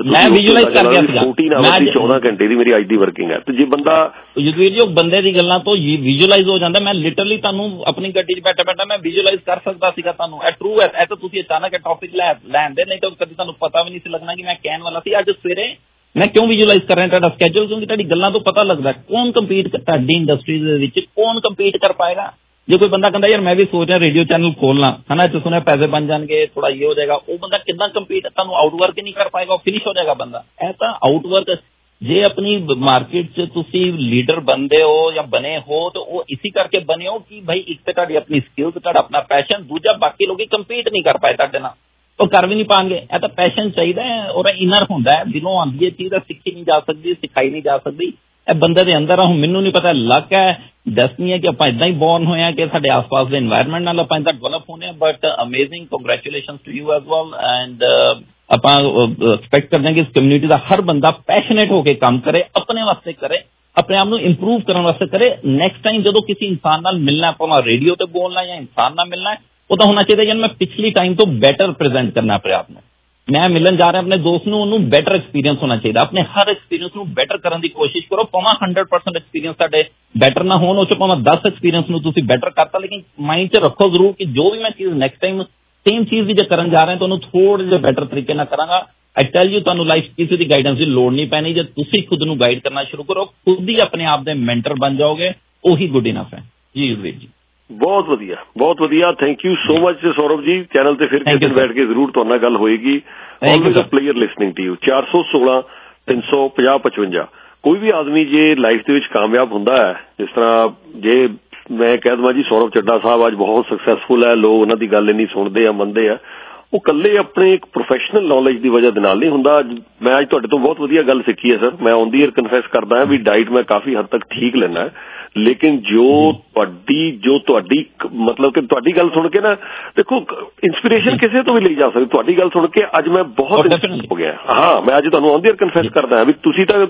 ਚੌਦਾਂ ਘੰਟੇ ਦੀ ਮੇਰੀ ਅੱਜ ਦੀ ਵਰਕਿੰਗ ਹੈ। ਤੇ ਜੇ ਬੰਦਾ ਯੁੱਧਵੀਰ ਜੀ ਬੰਦੇ ਦੀ ਗੱਲਾਂ ਤੋਂ ਵਿਜ਼ੂਅਲਾਈਜ਼ ਹੋ ਜਾਂਦਾ। ਮੈਂ ਲਿਟਰਲੀ ਤੁਹਾਨੂੰ ਆਪਣੀ ਗੱਡੀ 'ਚ ਬੈਠਾ ਬੈਠਾ ਮੈਂ ਵਿਜ਼ੂਅਲਾਈਜ਼ ਕਰ ਸਕਦਾ ਸੀਗਾ ਤੁਹਾਨੂੰ। ਇਹ ਟਰੂ ਹੈ, ਇਹ ਤਾਂ ਤੁਸੀਂ ਅਚਾਨਕ ਇਹ ਟੌਪਿਕ ਲੈ ਲੈਂਦੇ, ਨਹੀਂ ਤਾਂ ਕਦੇ ਤੁਹਾਨੂੰ ਪਤਾ ਵੀ ਨਹੀਂ ਸੀ ਲੱਗਣਾ ਕਿ ਮੈਂ ਕਹਿਣ ਵਾਲਾ ਸੀ। ਅੱਜ ਸਵੇਰੇ ਮੈਂ ਕਿਉਂ ਵਿਜ਼ੂਅਲਾਈਜ਼ ਕਰ ਰਿਹਾ ਤੁਹਾਡਾ ਸਕੈਜੂਲ, ਕਿਉਂਕਿ ਤੁਹਾਡੀ ਗੱਲਾਂ ਤੋਂ ਪਤਾ ਲੱਗਦਾ ਕੌਣ ਕੰਪੀਟ, ਤੁਹਾਡੀ ਇੰਡਸਟਰੀ ਦੇ ਵਿੱਚ ਕੌਣ ਕੰਪੀਟ ਕਰ ਪਾਏਗਾ। ਜੇ ਕੋਈ ਬੰਦਾ ਕਹਿੰਦਾ ਯਾਰ ਮੈਂ ਵੀ ਸੋਚ ਰਿਹਾ ਰੇਡੀਓ ਚੈਨਲ ਖੋਲਣਾ ਹੈ ਨਾ, ਇੱਥੇ ਸੁਣਿਆ ਪੈਸੇ ਬਣ ਜਾਣਗੇ, ਥੋੜਾ ਇਹ ਹੋ ਜਾਏਗਾ, ਉਹ ਬੰਦਾ ਕਿੱਦਾਂ ਕੰਪੀਟ, ਤੁਹਾਨੂੰ ਆਊਟਵਰਕ ਹੀ ਨਹੀਂ ਕਰ ਪਾਏਗਾ, ਉਹ ਫਿਨਿਸ਼ ਹੋ ਜਾਏਗਾ ਬੰਦਾ। ਇਹ ਤਾਂ ਆਊਟਵਰਕ, ਜੇ ਆਪਣੀ ਮਾਰਕੀਟ 'ਚ ਤੁਸੀਂ ਲੀਡਰ ਬਣਦੇ ਹੋ ਜਾਂ ਬਣੇ ਹੋ ਤਾਂ ਉਹ ਇਸੇ ਕਰਕੇ ਬਣੇ ਹੋ ਕਿ ਭਾਈ ਇੱਕ ਤਾਂ ਤੁਹਾਡੀ ਆਪਣੀ ਸਕਿੱਲਸ, ਤੁਹਾਡਾ ਆਪਣਾ ਪੈਸ਼ਨ, ਦੂਜਾ ਬਾਕੀ ਲੋਕੀ ਕੰਪੀਟ ਨਹੀਂ ਕਰ ਪਾਏ ਤੁਹਾਡੇ ਨਾਲ, ਉਹ ਕਰ ਵੀ ਨਹੀਂ ਪਾਣਗੇ। ਇਹ ਤਾਂ ਪੈਸ਼ਨ ਚਾਹੀਦਾ ਹੈ ਔਰ ਇਨਰ ਹੁੰਦਾ ਹੈ, ਦਿਲੋਂ ਆਉਂਦੀ ਹੈ ਚੀਜ਼, ਸਿੱਖੀ ਨਹੀਂ ਜਾ ਸਕਦੀ, ਸਿਖਾਈ ਨਹੀਂ ਜਾ ਸਕਦੀ। ਇਹ ਬੰਦੇ ਦੇ ਅੰਦਰ ਆ। ਹੁਣ ਮੈਨੂੰ ਨਹੀਂ ਪਤਾ ਲੱਕ ਹੈ, ਡੈਸਟਨੀ ਹੈ ਕਿ ਆਪਾਂ ਇਦਾਂ ਹੀ ਬੋਰਨ ਹੋਏ ਹਾਂ ਕਿ ਸਾਡੇ ਆਸ-ਪਾਸ ਦੇ এনवायरमेंट ਨਾਲ ਆਪਾਂ ਇਦਾਂ ਡਿਵੈਲਪ ਹੋਣੇ ਆ। But amazing, congratulations to you as well. And ਆਪਾਂ ਐਕਸਪੈਕਟ ਕਰਦੇ ਹਾਂ ਕਿ ਇਸ ਕਮਿਊਨਿਟੀ ਦਾ ਹਰ ਬੰਦਾ ਪੈਸ਼ਨੇਟ ਹੋ ਕੇ ਕੰਮ ਕਰੇ, ਆਪਣੇ ਵਾਸਤੇ ਕਰੇ, ਆਪਣੇ ਆਪ ਨੂੰ ਇੰਪਰੂਵ ਕਰਨ ਵਾਸਤੇ ਕਰੇ। ਨੈਕਸਟ ਟਾਈਮ ਜਦੋਂ ਕਿਸੇ ਇਨਸਾਨ ਨਾਲ ਮਿਲਣਾ, ਆਪਾਂ ਰੇਡੀਓ ਤੇ ਬੋਲਣਾ ਜਾਂ ਇਨਸਾਨ ਨਾਲ ਮਿਲਣਾ, ਉਹ ਤਾਂ ਹੋਣਾ ਚਾਹੀਦਾ ਯਾਰ ਮੈਂ ਪਿਛਲੀ ਟਾਈਮ ਤੋਂ ਬੈਟਰ ਪ੍ਰੈਜ਼ੈਂਟ ਕਰਨਾ ਆਪਣੇ ਆਪ ਨੂੰ। ਮੈਂ ਮਿਲਣ ਜਾ ਰਿਹਾ ਆਪਣੇ ਦੋਸਤ ਨੂੰ, ਉਹਨੂੰ ਬੈਟਰ ਐਕਸਪੀਰੀਅੰਸ ਹੋਣਾ ਚਾਹੀਦਾ। ਆਪਣੇ ਹਰ ਐਕਸਪੀਰੀਅੰਸ ਨੂੰ ਬੈਟਰ ਕਰਨ ਦੀ ਕੋਸ਼ਿਸ਼ ਕਰੋ। ਭਾਵੇਂ ਹੰਡਰਡ ਪਰਸੈਂਟ ਐਕਸਪੀਰੀਅੰਸ ਤੁਹਾਡੇ ਬੈਟਰ ਨਾ ਹੋਣ, ਉਹ 'ਚ ਭਾਵੇਂ ਦਸ ਐਕਸਪੀਰੀਅੰਸ ਨੂੰ ਤੁਸੀਂ ਬੈਟਰ ਕਰਤਾ, ਲੇਕਿਨ ਮਾਈਂਡ 'ਚ ਰੱਖੋ ਜ਼ਰੂਰ ਕਿ ਜੋ ਵੀ ਮੈਂ ਚੀਜ਼ ਨੈਕਸਟ ਟਾਈਮ ਸੇਮ ਚੀਜ਼ ਵੀ ਜੇ ਕਰਨ ਜਾ ਰਿਹਾ ਤਾਂ ਉਹਨੂੰ ਥੋੜ੍ਹਾ ਜਿਹਾ ਬੈਟਰ ਤਰੀਕੇ ਨਾਲ ਕਰਾਂਗਾ। ਆਈ ਟੈਲ ਯੂ, ਤੁਹਾਨੂੰ ਲਾਈਫ ਕਿਸੇ ਦੀ ਗਾਈਡੈਂਸ ਦੀ ਲੋੜ ਨਹੀਂ ਪੈਣੀ। ਜੇ ਤੁਸੀਂ ਖੁਦ ਨੂੰ ਗਾਈਡ ਕਰਨਾ ਸ਼ੁਰੂ ਕਰੋ, ਖੁਦ ਹੀ ਆਪਣੇ ਆਪ ਦੇ ਮੈਂਟਰ ਬਣ ਜਾਓਗੇ, ਉਹੀ ਗੁੱਡ ਇਨਫ ਹੈ। ਜੀ ਵੀਰ ਜੀ, ਬਹੁਤ ਵਧੀਆ, ਬਹੁਤ ਵਧੀਆ। Thank you so much Saurav ji. Channel ਤੇ ਫਿਰ ਕਿਸੇ ਦਿਨ ਬੈਠ ਕੇ ਜ਼ਰੂਰ ਤੁਹਾਡੇ ਨਾਲ ਗੱਲ ਹੋਏਗੀ। Always a pleasure listening to you. ਚਾਰ ਸੌ ਸੋਲਾਂ ਤਿੰਨ ਸੌ ਪੰਜਾਹ ਪਚਵੰਜਾ। ਕੋਈ ਵੀ ਆਦਮੀ ਜੇ ਲਾਈਫ ਦੇ ਵਿੱਚ ਕਾਮਯਾਬ ਹੁੰਦਾ ਹੈ, ਜਿਸ ਤਰ੍ਹਾਂ ਜੇ ਮੈਂ ਕਹਿ ਦੇਵਾਂ ਜੀ ਸੌਰਵ ਚੱਡਾ ਸਾਹਿਬ ਅੱਜ ਬਹੁਤ ਸਕਸੈਸਫੁਲ ਹੈ, ਲੋਕ ਉਹਨਾਂ ਦੀ ਗੱਲ ਇੰਨੀ ਸੁਣਦੇ ਆ, ਮੰਨਦੇ ਆ, ਉਹ ਇਕੱਲੇ ਆਪਣੇ ਇੱਕ ਪ੍ਰੋਫੈਸ਼ਨਲ ਨੌਲੇਜ ਦੀ ਵਜ੍ਹਾ ਦੇ ਨਾਲ ਨਹੀਂ ਹੁੰਦਾ। ਮੈਂ ਅੱਜ ਤੁਹਾਡੇ ਤੋਂ ਬਹੁਤ ਵਧੀਆ ਗੱਲ ਸਿੱਖੀ ਹੈ ਸਰ। ਮੈਂ ਔਨ ਦੀ ਏਅਰ ਕਨਫੈਸ ਕਰਦਾ ਹਾਂ ਵੀ ਡਾਈਟ ਮੈਂ ਕਾਫੀ ਹੱਦ ਤੱਕ ਠੀਕ ਲੈਣਾ ਹੈ, ਲੇਕਿਨ ਜੋ ਤੁਹਾਡੀ ਜੋ ਤੁਹਾਡੀ ਮਤਲਬ ਕਿ ਤੁਹਾਡੀ ਗੱਲ ਸੁਣ ਕੇ ਨਾ, ਦੇਖੋ ਇੰਸਪੀਰੇਸ਼ਨ ਕਿਸੇ ਤੋਂ ਵੀ ਲਈ ਜਾ ਸਕਦੀ। ਤੁਹਾਡੀ ਗੱਲ ਸੁਣ ਕੇ ਅੱਜ ਮੈਂ ਬਹੁਤ ਹੋ ਗਿਆ। ਹਾਂ, ਮੈਂ ਅੱਜ ਤੁਹਾਨੂੰ ਔਨ ਦੀ ਏਅਰ ਕਨਫੈਸ ਕਰਦਾ ਹਾਂ ਵੀ ਤੁਸੀਂ ਤਾਂ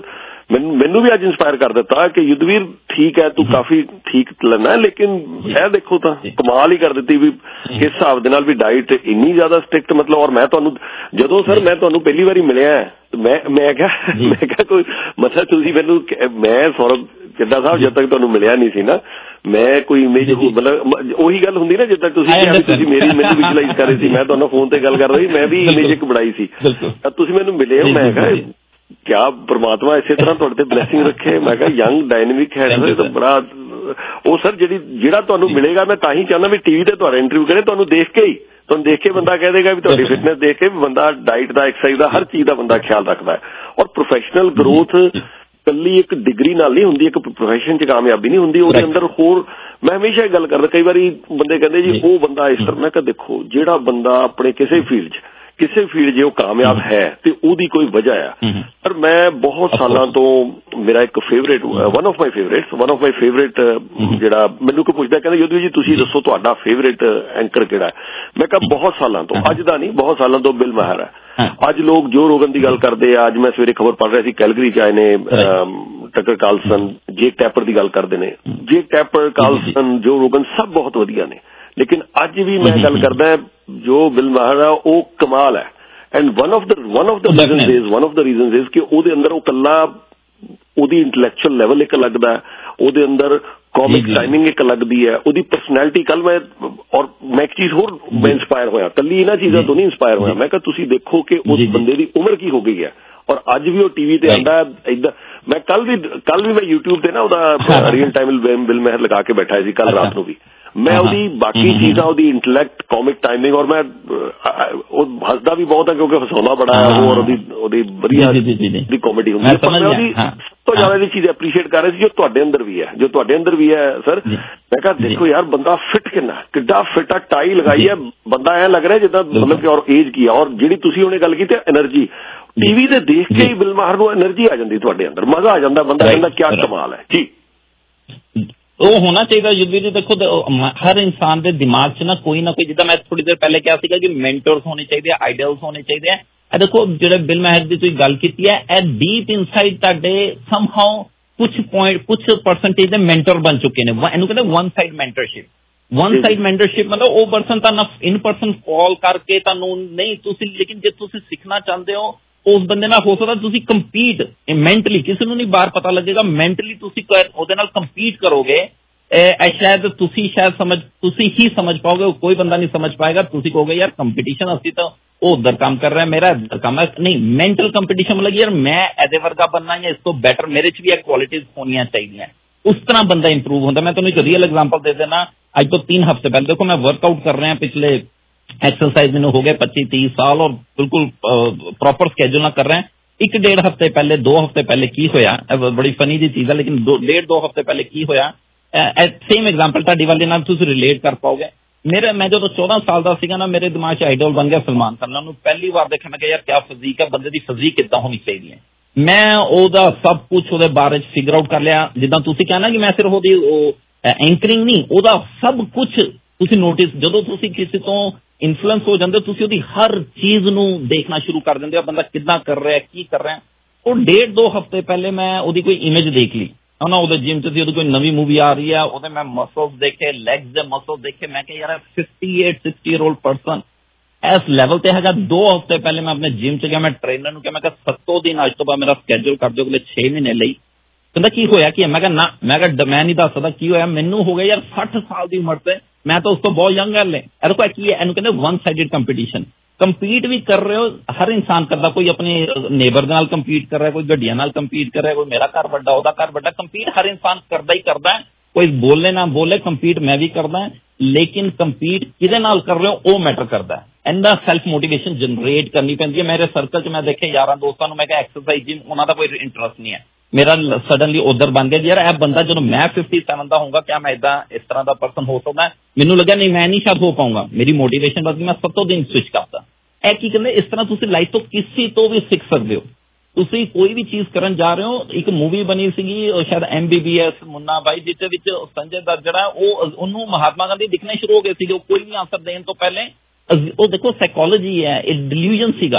ਮੈਨੂੰ ਮੈਨੂੰ ਵੀ ਅੱਜ ਇੰਸਪਾਇਰ ਕਰ ਦਿੱਤਾ ਕਿ ਯੁੱਧਵੀਰ ਠੀਕ ਹੈ, ਤੂੰ ਕਾਫੀ ਠੀਕ ਲੈਣਾ, ਲੇਕਿਨ ਇਹ ਦੇਖੋ ਤਾਂ ਕਮਾਲ ਹੀ ਕਰ ਦਿੱਤੀ ਵੀ ਕਿਸ ਹਿਸਾਬ ਦੇ ਨਾਲ ਵੀ ਡਾਈਟ ਇੰਨੀ ਜ਼ਿਆਦਾ ਸਟ੍ਰਿਕਟ, ਮਤਲਬ। ਔਰ ਮੈਂ ਤੁਹਾਨੂੰ ਜਦੋਂ ਸਰ ਮੈਂ ਤੁਹਾਨੂੰ ਪਹਿਲੀ ਵਾਰੀ ਮਿਲਿਆ ਮੈਂ ਮੈਂ ਕਿਹਾ ਮੈਂ ਕਿਹਾ ਕੋਈ ਮਤਲਬ ਤੁਸੀਂ ਮੈਨੂੰ, ਮੈਂ ਸੌਰਵ ਚੱਡਾ ਸਾਹਿਬ ਜਦ ਤੱਕ ਤੁਹਾਨੂੰ ਮਿਲਿਆ ਨਹੀਂ ਸੀ ਨਾ, ਮੈਂ ਕੋਈ ਇਮੇਜ ਮਤਲਬ ਉਹੀ ਗੱਲ ਹੁੰਦੀ ਨਾ ਜਿੱਦਾਂ ਤੁਸੀਂ ਕਿਹਾ ਤੁਸੀਂ ਮੇਰੀ ਮੈਨੂੰ ਵਿਜ਼ੂਅਲਾਈਜ਼ ਕਰ ਰਹੇ ਸੀ, ਮੈਂ ਤੁਹਾਨੂੰ ਫੋਨ ਤੇ ਗੱਲ ਕਰ ਰਹੀ, ਮੈਂ ਵੀ ਇਮੇਜ ਇੱਕ ਬਣਾਈ ਸੀ, ਤੁਸੀਂ ਮੈਨੂੰ ਮਿਲੇ, ਮੈਂ ਕਿਹਾ ਕਿਆ ਪਰਮਾਤਮਾ ਇਸੇ ਤਰ੍ਹਾਂ ਤੁਹਾਡੇ ਤੇ ਬਲੈਸਿੰਗ ਰੱਖੇ। ਮੈਂ ਕਿਹਾ ਯੰਗ ਡਾਇਨਾਮਿਕ ਹੈ ਸਰ, ਬੜਾ ਉਹ ਸਰ ਜਿਹੜੀ ਜਿਹੜਾ ਤੁਹਾਨੂੰ ਮਿਲੇਗਾ, ਮੈਂ ਤਾਂ ਹੀ ਚਾਹੁੰਦਾ ਵੀ ਟੀਵੀ ਤੇ ਤੁਹਾਡਾ ਇੰਟਰਵਿਊ ਕਰੇ, ਤੁਹਾਨੂੰ ਦੇਖ ਕੇ ਹੀ ਤੁਹਾਨੂੰ ਦੇਖ ਕੇ ਬੰਦਾ ਕਹਿ ਦੇਗਾ ਵੀ ਤੁਹਾਡੀ ਫਿਟਨੈਸ ਦੇਖ ਕੇ ਵੀ ਬੰਦਾ ਡਾਈਟ ਦਾ, ਐਕਸਰਸਾਈਜ਼ ਦਾ, ਹਰ ਚੀਜ਼ ਦਾ ਬੰਦਾ ਖਿਆਲ ਰੱਖਦਾ ਹੈ। ਔਰ ਪ੍ਰੋਫੈਸ਼ਨਲ ਗਰੋਥ ਕੱਲੀ ਇੱਕ ਡਿਗਰੀ ਨਾਲ ਨਹੀਂ ਹੁੰਦੀ, ਇੱਕ ਪ੍ਰੋਫੈਸ਼ਨ 'ਚ ਕਾਮਯਾਬੀ ਨਹੀਂ ਹੁੰਦੀ, ਉਹਦੇ ਅੰਦਰ ਹੋਰ। ਮੈਂ ਹਮੇਸ਼ਾ ਇਹ ਗੱਲ ਕਰਦਾ, ਕਈ ਵਾਰੀ ਬੰਦੇ ਕਹਿੰਦੇ ਜੀ ਉਹ ਬੰਦਾ ਇਸ ਤਰ੍ਹਾਂ, ਮੈਂ ਕਿਹਾ ਦੇਖੋ ਜਿਹੜਾ ਬੰਦਾ ਆਪਣੇ ਕਿਸੇ ਫੀਲਡ 'ਚ ਕਿਸੇ ਫੀਲਡ ਜੇ ਉਹ ਕਾਮਯਾਬ ਹੈ ਤੇ ਉਹਦੀ ਕੋਈ ਵਜ੍ਹਾ ਆ। ਪਰ ਮੈਂ ਬਹੁਤ ਸਾਲਾਂ ਤੋਂ ਮੇਰਾ ਇੱਕ favourite, one of my favourites one of my favourite ਜਿਹੜਾ ਮੈਨੂੰ ਕੋਈ ਪੁੱਛਦਾ ਕਹਿੰਦਾ ਯੁੱਧਵੀਰ ਜੀ ਤੁਸੀਂ ਦੱਸੋ ਤੁਹਾਡਾ ਫੇਵਰੇਟ ਐਂਕਰ ਕਿਹੜਾ? ਮੈਂ ਕਿਹਾ ਬਹੁਤ ਸਾਲਾਂ ਤੋਂ, ਅੱਜ ਦਾ ਨਹੀਂ, ਬਹੁਤ ਸਾਲਾਂ ਤੋਂ ਬਿਲ ਮਾਹਰ ਹੈ। ਅੱਜ ਲੋਕ ਜੋ ਰੋਗਨ ਦੀ ਗੱਲ ਕਰਦੇ ਆ, ਅੱਜ ਮੈਂ ਸਵੇਰੇ ਖਬਰ ਪੜ੍ਹ ਰਿਹਾ ਸੀ ਕੈਲਗਰੀ 'ਚ ਆਏ ਨੇ ਟਕਰ ਕਾਰਲਸਨ, ਜੇਕ ਟੈਪਰ ਦੀ ਗੱਲ ਕਰਦੇ ਨੇ, ਜੇਕ ਟੈਪਰ, ਕਾਰਲਸਨ, ਜੋ ਰੋਗਨ ਸਭ ਬਹੁਤ ਵਧੀਆ ਨੇ, ਲੇਕਿਨ ਅੱਜ ਵੀ ਮੈਂ ਗੱਲ ਕਰਦਾ ਜੋ ਬਿਲ ਮਾਹਰ ਆ ਉਹ ਕਮਾਲ ਹੈ। And one of the one of the reasons is one of the reasons is ਕਿ ਉਹਦੇ ਅੰਦਰ ਉਹ ਕੱਲਾ ਉਹਦੀ ਇੰਟੈਲੈਕਚੁਅਲ ਲੈਵਲ ਇੱਕ ਲੱਗਦਾ ਹੈ, ਉਹਦੇ ਅੰਦਰ ਕਾਮਿਕ ਟਾਈਮਿੰਗ ਇੱਕ ਲੱਗਦੀ ਹੈ, ਉਹਦੀ ਪਰਸਨੈਲਿਟੀ। ਕੱਲ ਮੈਂ ਔਰ ਮੈਂ ਇੱਕ ਚੀਜ਼ ਹੋਰ ਮੈਂ ਇੰਸਪਾਇਰ ਹੋਇਆ, ਕੱਲੀ ਇਹਨਾਂ ਚੀਜ਼ਾਂ ਤੋਂ ਨਹੀਂ ਇੰਸਪਾਇਰ ਹੋਇਆ, ਮੈਂ ਕਿਹਾ ਤੁਸੀਂ ਦੇਖੋ ਕਿ ਉਸ ਬੰਦੇ ਦੀ ਉਮਰ ਕੀ ਹੋ ਗਈ ਹੈ ਔਰ ਅੱਜ ਵੀ ਉਹ ਟੀਵੀ ਤੇ ਆਉਂਦਾ ਏਦਾਂ। ਮੈਂ ਕੱਲ ਵੀ ਕੱਲ ਵੀ ਮੈਂ ਯੂਟਿਊਬ ਤੇ ਨਾ ਉਹਦਾ ਰੀਅਲ ਟਾਈਮ ਬਿਲ ਮਾਹਰ ਲਗਾ ਕੇ ਬੈਠਾ ਸੀ ਕੱਲ ਰਾਤ ਨੂੰ ਵੀ, ਮੈਂ ਉਹਦੀ ਬਾਕੀ ਚੀਜ਼ਾਂ, ਉਹਦੀ ਇੰਟੈਲੈਕਟ, ਕਾਮਿਕ ਟਾਈਮਿੰਗ, ਔਰ ਮੈਂ ਉਹ ਹੱਸਦਾ ਵੀ ਬਹੁਤ ਹੈ ਕਿਉਂਕਿ ਹਸਾਉਣਾ ਬੜਾ ਹੈ ਉਹ, ਔਰ ਉਹਦੀ ਉਹਦੀ ਵਧੀਆ ਦੀ ਕਾਮੇਡੀ ਹੁੰਦੀ ਹੈ। ਪਰ ਮੈਂ ਉਹਦੀ ਸਭ ਤੋਂ ਜ਼ਿਆਦਾ ਇਹ ਚੀਜ਼ ਐਪਰੀਸ਼ੀਏਟ ਕਰ ਰਿਹਾ ਸੀ ਜੋ ਤੁਹਾਡੇ ਅੰਦਰ ਵੀ ਹੈ, ਜੋ ਤੁਹਾਡੇ ਅੰਦਰ ਵੀ ਹੈ ਸਰ। ਮੈਂ ਕਿਹਾ ਦੇਖੋ ਯਾਰ ਬੰਦਾ ਫਿਟ ਕਿੰਨਾ, ਕਿੱਡਾ ਫਿਟ ਆ, ਟਾਈ ਲਗਾਈ ਹੈ, ਬੰਦਾ ਐਂ ਲੱਗ ਰਿਹਾ ਜਿੱਦਾਂ ਮਤਲਬ ਕਿ, ਔਰ ਏਜ ਕੀ ਆ, ਔਰ ਜਿਹੜੀ ਤੁਸੀਂ ਉਹਨੇ ਗੱਲ ਕੀਤੀ ਐਨਰਜੀ, ਟੀਵੀ ਤੇ ਦੇਖ ਕੇ ਹੀ ਬਿਲ ਮਾਹਰ ਨੂੰ ਐਨਰਜੀ ਆ ਜਾਂਦੀ ਤੁਹਾਡੇ ਅੰਦਰ, ਮਜ਼ਾ ਆ ਜਾਂਦਾ, ਬੰਦਾ ਕਹਿੰਦਾ ਕਿਆ ਕਮਾਲ ਹੈ ਜੀ। ਉਹ ਹੋਣਾ ਚਾਹੀਦਾ ਯੁੱਧਵੀਰ ਜੀ। ਦੇਖੋ ਹਰ ਇਨਸਾਨ ਦੇ ਦਿਮਾਗ 'ਚ ਨਾ ਕੋਈ ਨਾ ਕੋਈ, ਜਿੱਦਾਂ ਮੈਂ ਥੋੜੀ ਦੇਰ ਪਹਿਲੇ ਕਿਹਾ ਸੀਗਾ ਕਿ ਮੈਂਟਰਸ ਹੋਣੇ ਚਾਹੀਦੇ ਆ, ਆਈਡਲਸ ਹੋਣੇ ਚਾਹੀਦੇ ਆ। ਇਹ ਦੇਖੋ ਜਿਹੜੇ ਬਿਲ ਮਾਹਰ ਦੀ ਤੁਸੀਂ ਗੱਲ ਕੀਤੀ ਹੈ, ਇਹ ਡੀਪ ਇਨਸਾਈਡ ਤੁਹਾਡੇ ਸਮਹਾਉ ਕੁਛ ਪੁਆਇੰਟ ਕੁਛ ਪਰਸੈਂਟੇਜ ਦੇ ਮੈਂਟਰ ਬਣ ਚੁੱਕੇ ਨੇ। ਇਹਨੂੰ ਕਹਿੰਦੇ one side mentorship. One side mentorship ਮਤਲਬ ਉਹ ਪਰਸਨ ਤਾਂ ਇਨ ਪਰਸਨ ਕਾਲ ਕਰਕੇ ਤੁਹਾਨੂੰ ਨਹੀਂ, ਤੁਸੀਂ ਲੇਕਿਨ ਜੇ ਤੁਸੀਂ ਸਿੱਖਣਾ ਚਾਹੁੰਦੇ ਹੋ ਉਸ ਬੰਦੇ ਨਾਲ ਹੋ ਸਕਦਾ ਤੁਸੀਂ ਕੰਪੀਟ ਮੈਂਟਲੀ, ਕਿਸੇ ਨੂੰ ਨਹੀਂ ਬਾਹਰ ਪਤਾ ਲੱਗੇਗਾ, ਮੈਂਟਲੀ ਤੁਸੀਂ ਉਹਦੇ ਨਾਲ ਕੰਪੀਟ ਕਰੋਗੇ। ਇਹ ਸ਼ਾਇਦ ਤੁਸੀਂ ਸ਼ਾਇਦ ਸਮਝ ਤੁਸੀਂ ਹੀ ਸਮਝ ਪਾਓਗੇ, ਕੋਈ ਬੰਦਾ ਨਹੀਂ ਸਮਝ ਪਾਏਗਾ। ਤੁਸੀਂ ਕਹੋਗੇ ਯਾਰ ਕੰਪੀਟੀਸ਼ਨ, ਅਸੀਂ ਤਾਂ ਉਹ ਉਧਰ ਕੰਮ ਕਰ ਰਿਹਾ, ਮੇਰਾ ਇੱਧਰ ਕੰਮ ਹੈ। ਨਹੀਂ, ਮੈਂਟਲ ਕੰਪੀਟੀਸ਼ਨ ਮਤਲਬ ਯਾਰ ਮੈਂ ਇਹਦੇ ਵਰਗਾ ਬਣਨਾ ਜਾਂ ਇਸ ਤੋਂ ਬੈਟਰ, ਮੇਰੇ 'ਚ ਵੀ ਇਹ ਕੁਆਲਿਟੀਜ਼ ਹੋਣੀਆਂ ਚਾਹੀਦੀਆਂ। ਉਸ ਤਰ੍ਹਾਂ ਬੰਦਾ ਇੰਪਰੂਵ ਹੁੰਦਾ। ਮੈਂ ਤੁਹਾਨੂੰ ਇੱਕ ਰੀਅਲ ਐਗਜ਼ਾਮਪਲ ਦੇ ਦੇਣਾ। ਅੱਜ ਤੋਂ तीन ਹਫ਼ਤੇ ਪਹਿਲੇ ਦੇਖੋ ਮੈਂ ਵਰਕਆਊਟ ਕਰ ਰਿਹਾ ਪਿਛਲੇ एक्सरसाइज मैंने हो गए पच्चीस तीस साल और बिल्कुल प्रॉपर स्केड्यूल ना कर रहे हैं। एक डेढ़ हफ्ते पहले दो हफ्ते पहले की होया, बड़ी फनी दी चीज है, लेकिन दो डेढ़ दो हफ्ते पहले की होया, सेम एग्जांपल ਤੁਹਾਡੀ ਵਾਲੇ ਨਾਲ ਤੁਸੀਂ ਰਿਲੇਟ ਕਰ ਪਾਓਗੇ। ਮੇਰੇ ਮੈਂ ਜਦੋਂ चौदह ਸਾਲ ਦਾ ਸੀਗਾ ਨਾ, ਮੇਰੇ ਦਿਮਾਗ 'ਚ ਆਈਡਲ ਬਣ ਗਿਆ ਸਲਮਾਨ ਖਾਨ। ਉਹਨੂੰ ਪਹਿਲੀ ਵਾਰ ਦੇਖਿਆ, ਮੈਂ ਕਿਹਾ ਯਾਰ ਕਿਆ ਫਿਜ਼ੀਕ ਹੈ, ਬੰਦੇ ਦੀ ਫਿਜ਼ੀਕ ਕਿੱਦਾਂ ਹੋਣੀ ਚਾਹੀਦੀ ਹੈ। ਮੈਂ ਉਹਦਾ ਸਭ ਕੁਝ ਉਹਦੇ ਬਾਰੇ 'ਚ ਫਿਗਰ ਆਊਟ ਕਰ ਲਿਆ। ਜਿੱਦਾਂ ਤੁਸੀਂ ਕਹਿਣਾ ਕਿ ਮੈਂ ਸਿਰਫ ਉਹਦੀ ਐਂਕਰਿੰਗ ਨਹੀਂ, ਉਹਦਾ ਸਭ ਕੁਝ ਤੁਸੀਂ ਨੋਟਿਸ, ਜਦੋਂ ਤੁਸੀਂ ਕਿਸੇ ਤੋਂ ਇਨਫਲੂਐਂਸ ਹੋ ਜਾਂਦੇ ਹੋ, ਤੁਸੀਂ ਉਹਦੀ ਹਰ ਚੀਜ਼ ਨੂੰ ਦੇਖਣਾ ਸ਼ੁਰੂ ਕਰ ਦਿੰਦੇ ਹੋ, ਬੰਦਾ ਕਿੱਦਾਂ ਕਰ ਰਿਹਾ, ਕੀ ਕਰ ਰਿਹਾ। ਉਹ ਡੇਢ ਦੋ ਹਫ਼ਤੇ ਪਹਿਲੇ ਮੈਂ ਉਹਦੀ ਕੋਈ ਇਮੇਜ ਦੇਖ ਲਈ ਨਾ, ਉਹਦੇ ਜਿਮ 'ਚ ਸੀ, ਉਹਦੀ ਕੋਈ ਨਵੀਂ ਮੂਵੀ ਆ ਰਹੀ ਹੈ, ਉਹਦੇ ਮੈਂ ਮਸਲਸ ਦੇਖੇ, ਲੈਗਸ ਦੇ ਮਸਲ ਦੇਖੇ। ਮੈਂ ਕਿਹਾ ਯਾਰ fifty eight sixty year old person ਇਸ ਲੈਵਲ ਤੇ ਹੈਗਾ। ਦੋ ਹਫ਼ਤੇ ਪਹਿਲੇ ਮੈਂ ਆਪਣੇ ਜਿਮ 'ਚ ਗਿਆ, ਮੈਂ ਟ੍ਰੇਨਰ ਨੂੰ ਕਿਹਾ, ਮੈਂ ਕਿਹਾ ਸੱਤੋਂ ਦਿਨ ਅੱਜ ਤੋਂ ਬਾਅਦ ਮੇਰਾ ਸਕੈਜੂਲ ਕਰ ਦਿਓ ਅਗਲੇ ਛੇ ਮਹੀਨੇ ਲਈ। ਕਹਿੰਦਾ ਕੀ ਹੋਇਆ ਕੀ ਹੈ? ਮੈਂ ਕਿਹਾ ਨਾ, ਮੈਂ ਕਿਹਾ ਮੈਂ ਨਹੀਂ ਦੱਸ ਸਕਦਾ ਕੀ ਹੋਇਆ, ਮੈਨੂੰ ਹੋ ਗਿਆ ਯਾਰ ਸੱਠ ਸਾਲ ਦੀ ਉਮਰ ਤੇ, ਮੈਂ ਤਾਂ ਉਸ ਤੋਂ ਬਹੁਤ ਯੰਗ ਗੱਲ ਹੈ। ਇਹਦੇ ਕੋਲ ਕੀ ਹੈ, ਇਹਨੂੰ ਕਹਿੰਦੇ ਵਨ ਸਾਈਡਡ ਕੰਪੀਟੀਸ਼ਨ। ਕੰਪੀਟ ਵੀ ਕਰ ਰਹੇ ਹੋ, ਹਰ ਇਨਸਾਨ ਕਰਦਾ, ਕੋਈ ਆਪਣੇ ਨੇਬਰ ਦੇ ਨਾਲ ਕੰਪੀਟ ਕਰ ਰਿਹਾ, ਕੋਈ ਗੱਡੀਆਂ ਨਾਲ ਕੰਪੀਟ ਕਰ ਰਿਹਾ, ਕੋਈ ਮੇਰਾ ਘਰ ਵੱਡਾ ਉਹਦਾ ਘਰ ਵੱਡਾ। ਕੰਪੀਟ ਹਰ ਇਨਸਾਨ ਕਰਦਾ ਹੀ ਕਰਦਾ ਹੈ, ਕੋਈ ਬੋਲੇ ਨਾ ਬੋਲੇ, ਕੰਪੀਟ ਮੈਂ ਵੀ ਕਰਦਾ। ਲੇਕਿਨ ਕੰਪੀਟ ਕਿਹਦੇ ਨਾਲ ਕਰ ਰਹੇ ਹੋ ਉਹ ਮੈਟਰ ਕਰਦਾ। ਇਹਦਾ ਸੈਲਫ ਮੋਟੀਵੇਸ਼ਨ ਜਨਰੇਟ ਕਰਨੀ ਪੈਂਦੀ ਹੈ। ਮੇਰੇ ਸਰਕਲ 'ਚ ਮੈਂ ਦੇਖਿਆ ਯਾਰਾਂ ਦੋਸਤਾਂ ਨੂੰ, ਮੈਂ ਕਿਹਾ ਐਕਸਰਸਾਈਜ਼ ਜਿਮ, ਉਹਨਾਂ ਦਾ ਕੋਈ ਇੰਟਰਸਟ ਨਹੀਂ ਹੈ। ਮੇਰਾ ਸਡਨਲੀ ਉਧਰ ਬਣ ਗਿਆ ਯਾਰ ਇਹ ਬੰਦਾ ਜਦੋਂ ਮੈਂ ਫਿਫਟੀ ਸੈਵਨ ਦਾ ਹੋਊਗਾ, ਕਿਆ ਮੈਂ ਏਦਾਂ ਇਸ ਤਰ੍ਹਾਂ ਦਾ ਪਰਸਨ ਹੋ ਸਕਦਾ? ਮੈਨੂੰ ਲੱਗਿਆ ਨਹੀਂ, ਮੈਂ ਨਹੀਂ ਸ਼ਾਇਦ ਹੋ ਪਾਊਂਗਾ। ਮੇਰੀ ਮੋਟੀਵੇਸ਼ਨ ਵੱਧ ਗਈ, ਮੈਂ ਸੱਤੋਂ ਦਿਨ ਸਵਿਚ ਕਰਤਾ। ਇਹ ਕੀ ਕਹਿੰਦੇ, ਇਸ ਤਰ੍ਹਾਂ ਤੁਸੀਂ ਲਾਈਫ ਤੋਂ ਕਿਸੇ ਤੋਂ ਵੀ ਸਿੱਖ ਸਕਦੇ ਹੋ। ਤੁਸੀਂ ਕੋਈ ਵੀ ਚੀਜ਼ ਕਰਨ ਜਾ ਰਹੇ ਹੋ। ਇੱਕ ਮੂਵੀ ਬਣੀ ਸੀਗੀ ਸ਼ਾਇਦ M B B S Munna Bhai, ਜਿਹਦੇ ਵਿੱਚ ਸੰਜੇ ਦੱਤ ਜਿਹੜਾ ਉਹ ਉਹਨੂੰ ਮਹਾਤਮਾ ਗਾਂਧੀ ਦਿਖਣੇ ਸ਼ੁਰੂ ਹੋ ਗਏ ਸੀਗੇ, ਉਹ ਕੋਈ ਵੀ ਆਂਸਰ ਦੇਣ ਤੋਂ ਪਹਿਲੇ। ਉਹ ਦੇਖੋ ਸਾਈਕੋਲੋਜੀ ਹੈ, ਇਹ ਡਿਲੂਜਨ ਸੀਗਾ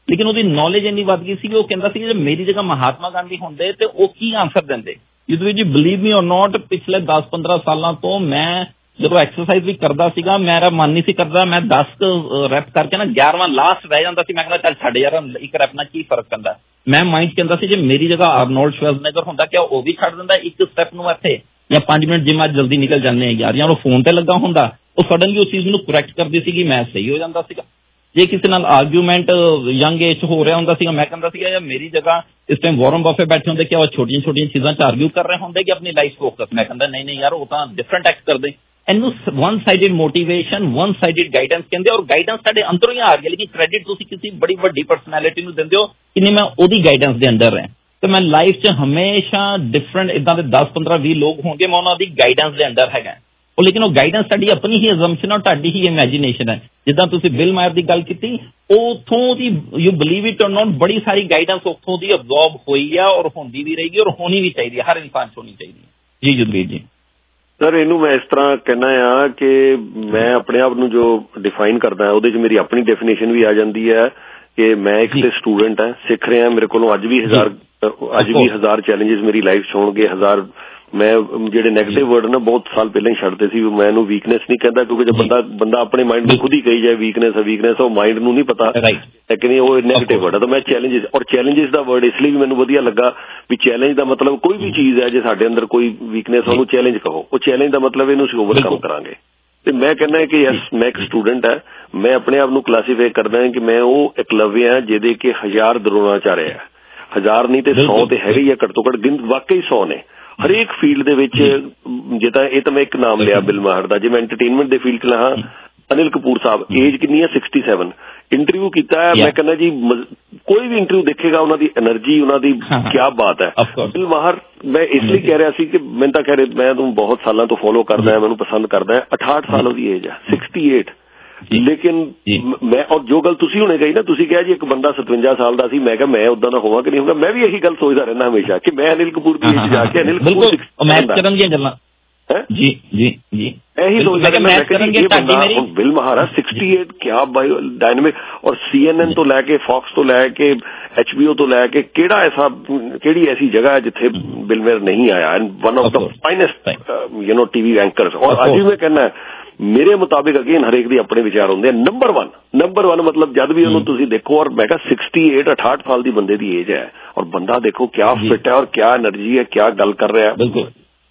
ਲੇਕਿਨ ਉਹਦੀ ਨੌਲੇਜ ਇੰਨੀ ਵੱਧ ਗਈ ਸੀ ਕਿ ਉਹ ਕਹਿੰਦਾ ਸੀ ਜੇ ਮੇਰੀ ਜਗ੍ਹਾ ਮਹਾਤਮਾ ਗਾਂਧੀ ਹੁੰਦੇ ਤੇ ਉਹ ਕੀ ਆਨਸਰ ਦਿੰਦੇ। ਯੁੱਧਵੀਰ ਜੀ ਬਲੀਵ ਮੀ ਔਰ ਨੋਟ, ਪਿਛਲੇ ਦਸ ਪੰਦਰਾਂ ਸਾਲਾਂ ਤੋਂ ਮੈਂ ਜਦੋਂ ਐਕਸਰਸਾਈਜ਼ ਵੀ ਕਰਦਾ ਸੀਗਾ ਮੇਰਾ ਮਨ ਨਹੀਂ ਸੀ ਕਰਦਾ, ਮੈਂ ਦਸ ਰੈਪ ਕਰਕੇ ਨਾ ਗਿਆਰਵਾਂ ਲਾਸਟ ਰਹਿ ਜਾਂਦਾ ਸੀ। ਮੈਂ ਕਹਿੰਦਾ ਚੱਲ ਛੱਡ ਯਾਰ, ਇੱਕ ਰੈਪ ਨਾਲ ਕੀ ਫਰਕ ਪੈਂਦਾ। ਮੈਂ ਮਾਈਂਡ ਕਹਿੰਦਾ ਸੀ ਜੇ ਮੇਰੀ ਜਗ੍ਹਾ ਆਰਨੋਲਡ ਸ਼ਵਾਰਜ਼ਨੇਗਰ ਹੁੰਦਾ ਕਿਆ ਉਹ ਵੀ ਛੱਡ ਦਿੰਦਾ ਇੱਕ ਸਟੈਪ ਨੂੰ ਇੱਥੇ, ਜਾਂ ਪੰਜ ਮਿੰਟ ਜਿਮ ਅੱਜ ਜਲਦੀ ਨਿਕਲ ਜਾਂਦੇ ਆ ਯਾਰ, ਜਾਂ ਉਹ ਫੋਨ ਤੇ ਲੱਗਾ ਹੁੰਦਾ ਉਹ ਸਡਨਲੀ ਉਸ ਚੀਜ਼ ਨੂੰ ਕਰੈਕਟ ਕਰਦੀ ਸੀਗੀ, ਮੈਂ ਸਹੀ ਹੋ ਜਾਂਦਾ ਸੀਗਾ। ਜੇ ਕਿਸੇ ਨਾਲ ਆਰਗੂਮੈਂਟ ਯੰਗ ਏਜ ਹੋ ਰਿਹਾ ਹੁੰਦਾ ਸੀਗਾ, ਮੈਂ ਕਹਿੰਦਾ ਸੀਗਾ ਯਾਰ ਮੇਰੀ ਜਗ੍ਹਾ ਇਸ ਟਾਈਮ ਵਾਰਨ ਬਫੇ ਬੈਠੇ ਹੁੰਦੇ ਕਿ ਉਹ ਛੋਟੀਆਂ ਛੋਟੀਆਂ ਚੀਜ਼ਾਂ 'ਚ ਆਰਗੂ ਕਰ ਰਹੇ ਹੁੰਦੇ ਕਿ ਆਪਣੀ ਲਾਈਫ ਫੋਕਸ। ਮੈਂ ਕਹਿੰਦਾ ਨਹੀਂ ਨਹੀਂ ਯਾਰ ਉਹ ਤਾਂ ਡਿਫਰੈਂਟ ਐਕਟ ਕਰਦੇ। ਇਹਨੂੰ one sided motivation, one sided guidance ਕਹਿੰਦੇ, ਔਰ ਗਾਈਡੈਂਸ ਸਾਡੇ ਅੰਦਰੋਂ ਹੀ ਆ ਰਹੀ ਹੈ, ਲੇਕਿਨ ਕ੍ਰੈਡਿਟ ਤੁਸੀਂ ਕਿਸੇ ਬੜੀ ਵੱਡੀ ਪਰਸਨੈਲਿਟੀ ਨੂੰ ਦਿੰਦੇ ਹੋ ਕਿ ਨਹੀਂ ਮੈਂ ਉਹਦੀ ਗਾਈਡੈਂਸ ਦੇ ਅੰਡਰ ਹੈ। ਤੇ ਮੈਂ ਲਾਈਫ 'ਚ ਹਮੇਸ਼ਾ ਡਿਫਰੈਂਟ ਇੱਦਾਂ ਦੇ ਦਸ ਪੰਦਰਾਂ ਵੀਹ ਲੋਕ ਹੋਣਗੇ, ਮੈਂ ਉਹਨਾਂ ਦੀ ਗਾਈਡੈਂਸ ਦੇ ਅੰਡਰ ਹੈਗਾ। ਉਹ ਲੇਕਿਨ ਉਹ ਗਾਈਡੈਂਸ ਸਾਡੀ ਆਪਣੀ ਹੀ ਅਜ਼ੰਪਸ਼ਨ ਔਰ ਤੁਹਾਡੀ ਹੀ ਇਮੈਜੀਨੇਸ਼ਨ ਹੈ। ਜਿੱਦਾਂ ਤੁਸੀਂ ਬਿਲ ਮਾਇਰ ਦੀ ਗੱਲ ਕੀਤੀ, ਉੱਥੋਂ ਦੀ you believe it or not ਬੜੀ ਸਾਰੀ ਗਾਈਡੈਂਸ ਉੱਥੋਂ ਦੀ ਅਬਜ਼ੌਰਬ ਹੋਈ ਆ ਔਰ ਹੁੰਦੀ ਵੀ ਰਹੇਗੀ ਔਰ ਹੋਣੀ ਵੀ ਚਾਹੀਦੀ ਹੈ, ਹਰ ਇਨਸਾਨ 'ਚ ਹੋਣੀ ਚਾਹੀਦੀ ਹੈ। ਜੀ ਜੁਦਵੀਰ ਜੀ। ਸਰ ਇਹਨੂੰ ਮੈਂ ਇਸ ਤਰ੍ਹਾਂ ਕਹਿਣਾ ਆ ਕਿ ਮੈਂ ਆਪਣੇ ਆਪ ਨੂੰ ਜੋ ਡਿਫਾਈਨ ਕਰਦਾ ਉਹਦੇ 'ਚ ਮੇਰੀ ਆਪਣੀ ਡੈਫੀਨੇਸ਼ਨ ਵੀ ਆ ਜਾਂਦੀ ਹੈ ਕਿ ਮੈਂ ਇੱਕ ਤੇ ਸਟੂਡੈਂਟ ਹਾਂ, ਸਿੱਖ ਰਿਹਾ। ਮੇਰੇ ਕੋਲੋਂ ਅੱਜ ਵੀ ਹਜ਼ਾਰ ਅੱਜ ਵੀ ਹਜ਼ਾਰ ਚੈਲੰਜਸ ਮੇਰੀ ਲਾਈਫ 'ਚ ਹੋਣਗੇ, ਹਜ਼ਾਰ ਮੈਂ ਜਿਹੜੇ ਨੈਗੇਟਿਵ ਵਰਡ ਨਾ ਬਹੁਤ ਸਾਲ ਪਹਿਲਾਂ ਹੀ ਛੱਡਦੇ ਸੀ। ਮੈਂ ਇਹਨੂੰ ਵੀਕਨੈਸ ਨਹੀਂ ਕਹਿੰਦਾ ਕਿਉਂਕਿ ਜੇ ਬੰਦਾ ਬੰਦਾ ਆਪਣੇ ਮਾਈਂਡ ਨੂੰ ਖੁਦ ਹੀ ਕਹੀ ਜਾਏ ਵੀਕਨੈਸ ਹੈ ਵੀਕਨੈਸ, ਉਹ ਮਾਈਂਡ ਨੂੰ ਨਹੀਂ ਪਤਾ ਲੇਕਿਨ ਉਹ ਨੈਗੇਟਿਵ ਵਰਡ ਹੈ। ਤਾਂ ਮੈਂ ਚੈਲੰਜਸ, ਔਰ ਚੈਲੰਜਸ ਦਾ ਵਰਡ ਇਸ ਲਈ ਵੀ ਮੈਨੂੰ ਵਧੀਆ ਲੱਗਾ ਵੀ ਚੈਲੰਜ ਦਾ ਮਤਲਬ ਕੋਈ ਵੀ ਚੀਜ਼ ਹੈ ਜੇ ਸਾਡੇ ਅੰਦਰ ਕੋਈ ਵੀਕਨੈਸ ਉਹਨੂੰ ਚੈਲੰਜ ਕਹੋ, ਉਹ ਚੈਲੰਜ ਦਾ ਮਤਲਬ ਇਹਨੂੰ ਅਸੀਂ ਓਵਰਕਮ ਕਰਾਂਗੇ। ਤੇ ਮੈਂ ਕਹਿੰਦਾ ਕਿ ਯਸ ਮੈਂ ਇੱਕ ਸਟੂਡੈਂਟ ਹੈ, ਮੈਂ ਆਪਣੇ ਆਪ ਨੂੰ ਕਲਾਸੀਫਾਈ ਕਰਦਾ ਕਿ ਮੈਂ ਉਹ ਇਕਲਵਯ ਹਾਂ ਜਿਹਦੇ ਕਿ ਹਜ਼ਾਰ ਦਰੋਣਾਚਾਰਿਆ ਹੈ। ਹਜ਼ਾਰ ਨਹੀਂ ਤੇ ਸੌ ਤੇ ਹੈਗੇ ਹੀ ਆ ਘੱਟ ਤੋਂ ਘੱਟ, ਗਿਣ ਵਾਕਈ ਸੌ ਨੇ ਹਰੇਕ ਫੀਲਡ ਦੇ ਵਿੱਚ। ਜੇ ਤਾਂ ਇਹ ਤਾਂ ਮੈਂ ਇੱਕ ਨਾਮ ਲਿਆ ਬਿਲ ਮਾਹਰ ਦਾ, ਜੇ ਮੈਂ ਐਂਟਰਟੇਨਮੈਂਟ ਦੇ ਫੀਲਡ 'ਚ ਲਹਾਂ ਅਨਿਲ ਕਪੂਰ ਸਾਹਿਬ, ਏਜ ਕਿੰਨੀ ਹੈ ਸਿਕਸਟੀ ਸੈਵਨ, ਇੰਟਰਵਿਊ ਕੀਤਾ ਹੈ। ਮੈਂ ਕਹਿੰਦਾ ਜੀ ਕੋਈ ਵੀ ਇੰਟਰਵਿਊ ਦੇਖੇਗਾ ਉਹਨਾਂ ਦੀ એનર્ਜੀ, ਉਹਨਾਂ ਦੀ ਕਿਆ ਬਾਤ ਹੈ। ਬਿਲ ਮਾਹਰ ਮੈਂ ਇਸ ਲਈ ਕਹਿ ਰਿਹਾ ਸੀ ਕਿ ਮੈਨੂੰ ਤਾਂ ਕਹਿ ਰਹੇ ਮੈਂ ਤੁਹਾਨੂੰ ਬਹੁਤ ਸਾਲਾਂ ਤੋਂ ਫੋਲੋ ਕਰਦਾ, ਮੈਨੂੰ ਪਸੰਦ ਕਰਦਾ। ਅਠਾਹਠ ਸਾਲ ਉਹਦੀ ਏਜ ਹੈ, ਸਿਕਸਟੀ ਏਟ। ਲੇਕਿਨ ਮੈਂ ਔਰ ਜੋ ਗੱਲ ਤੁਸੀਂ ਹੁਣੇ ਕਹੀ ਨਾ, ਤੁਸੀਂ ਕਿਹਾ ਜੀ ਇੱਕ ਬੰਦਾ ਸਤਵੰਜਾ ਸਾਲ ਦਾ ਸੀ, ਮੈਂ ਕਿਹਾ ਮੈਂ ਉਦਾਂ ਦਾ ਹੋਵਾਂ ਕਿ ਨਹੀਂ ਹੋਊਗਾ। ਮੈਂ ਵੀ ਇਹੀ ਗੱਲ ਸੋਚਦਾ ਰਹਿੰਦਾ ਹਮੇਸ਼ਾ ਕਿ ਮੈਂ ਅਨਿਲ ਕਪੂਰ ਦੀ ਏਜ ਜਾ ਕੇ ਅਨਿਲ ਕਪੂਰ ਕਰਨ ਦੀਆਂ ਗੱਲਾਂ ਜੀ ਜੀ ਜੀ ਇਹੀ ਸੋਚਦਾ ਮੈਂ ਇਹ ਬੰਦਾ ਹੁਣ ਬਿਲ ਮਹਾਰਾ ਸਿਕਸਟੀ ਏਟ ਕਿਆ ਬਾਇਓ ਡਾਇਨਾਮਿਕ, ਔਰ ਸੀ ਐਨ ਐਨ ਤੋਂ ਲੈ ਕੇ ਫੌਕਸ ਤੋਂ ਲੈ ਕੇ ਐਚ ਬੀ ਓ ਤੋਂ ਲੈ ਕੇ ਕਿਹੜਾ ਐਸਾ ਕਿਹੜੀ ਐਸੀ ਜਗ੍ਹਾ ਹੈ ਜਿੱਥੇ ਬਿਲ ਮੇਰ ਨਹੀਂ ਆਇਆ, and one of the finest you know TV anchors. ਔਰ ਅੱਜ ਵੀ ਮੈਂ ਕਹਿੰਦਾ ਮੇਰੇ ਮੁਤਾਬਿਕ ਅਗੇਨ ਹਰੇਕ ਦੇ ਆਪਣੇ ਵਿਚਾਰ ਹੁੰਦੇ ਆ। ਨੰਬਰ ਵਨ ਨੰਬਰ ਵਨ ਮਤਲਬ ਜਦ ਵੀ ਉਹਨੂੰ ਤੁਸੀਂ ਦੇਖੋ, ਔਰ ਮੈਂ ਕਿਹਾ ਸਿਕਸਟੀ ਏਟ ਅਠਾਹਠ ਸਾਲ ਦੀ ਬੰਦੇ ਦੀ ਏਜ ਹੈ ਔਰ ਬੰਦਾ ਦੇਖੋ ਕਿਆ ਫਿਟ ਹੈ ਔਰ ਕਿਆ એનર્ਜੀ ਹੈ, ਕਿਆ ਗੱਲ ਕਰ ਰਿਹਾ ਹੈ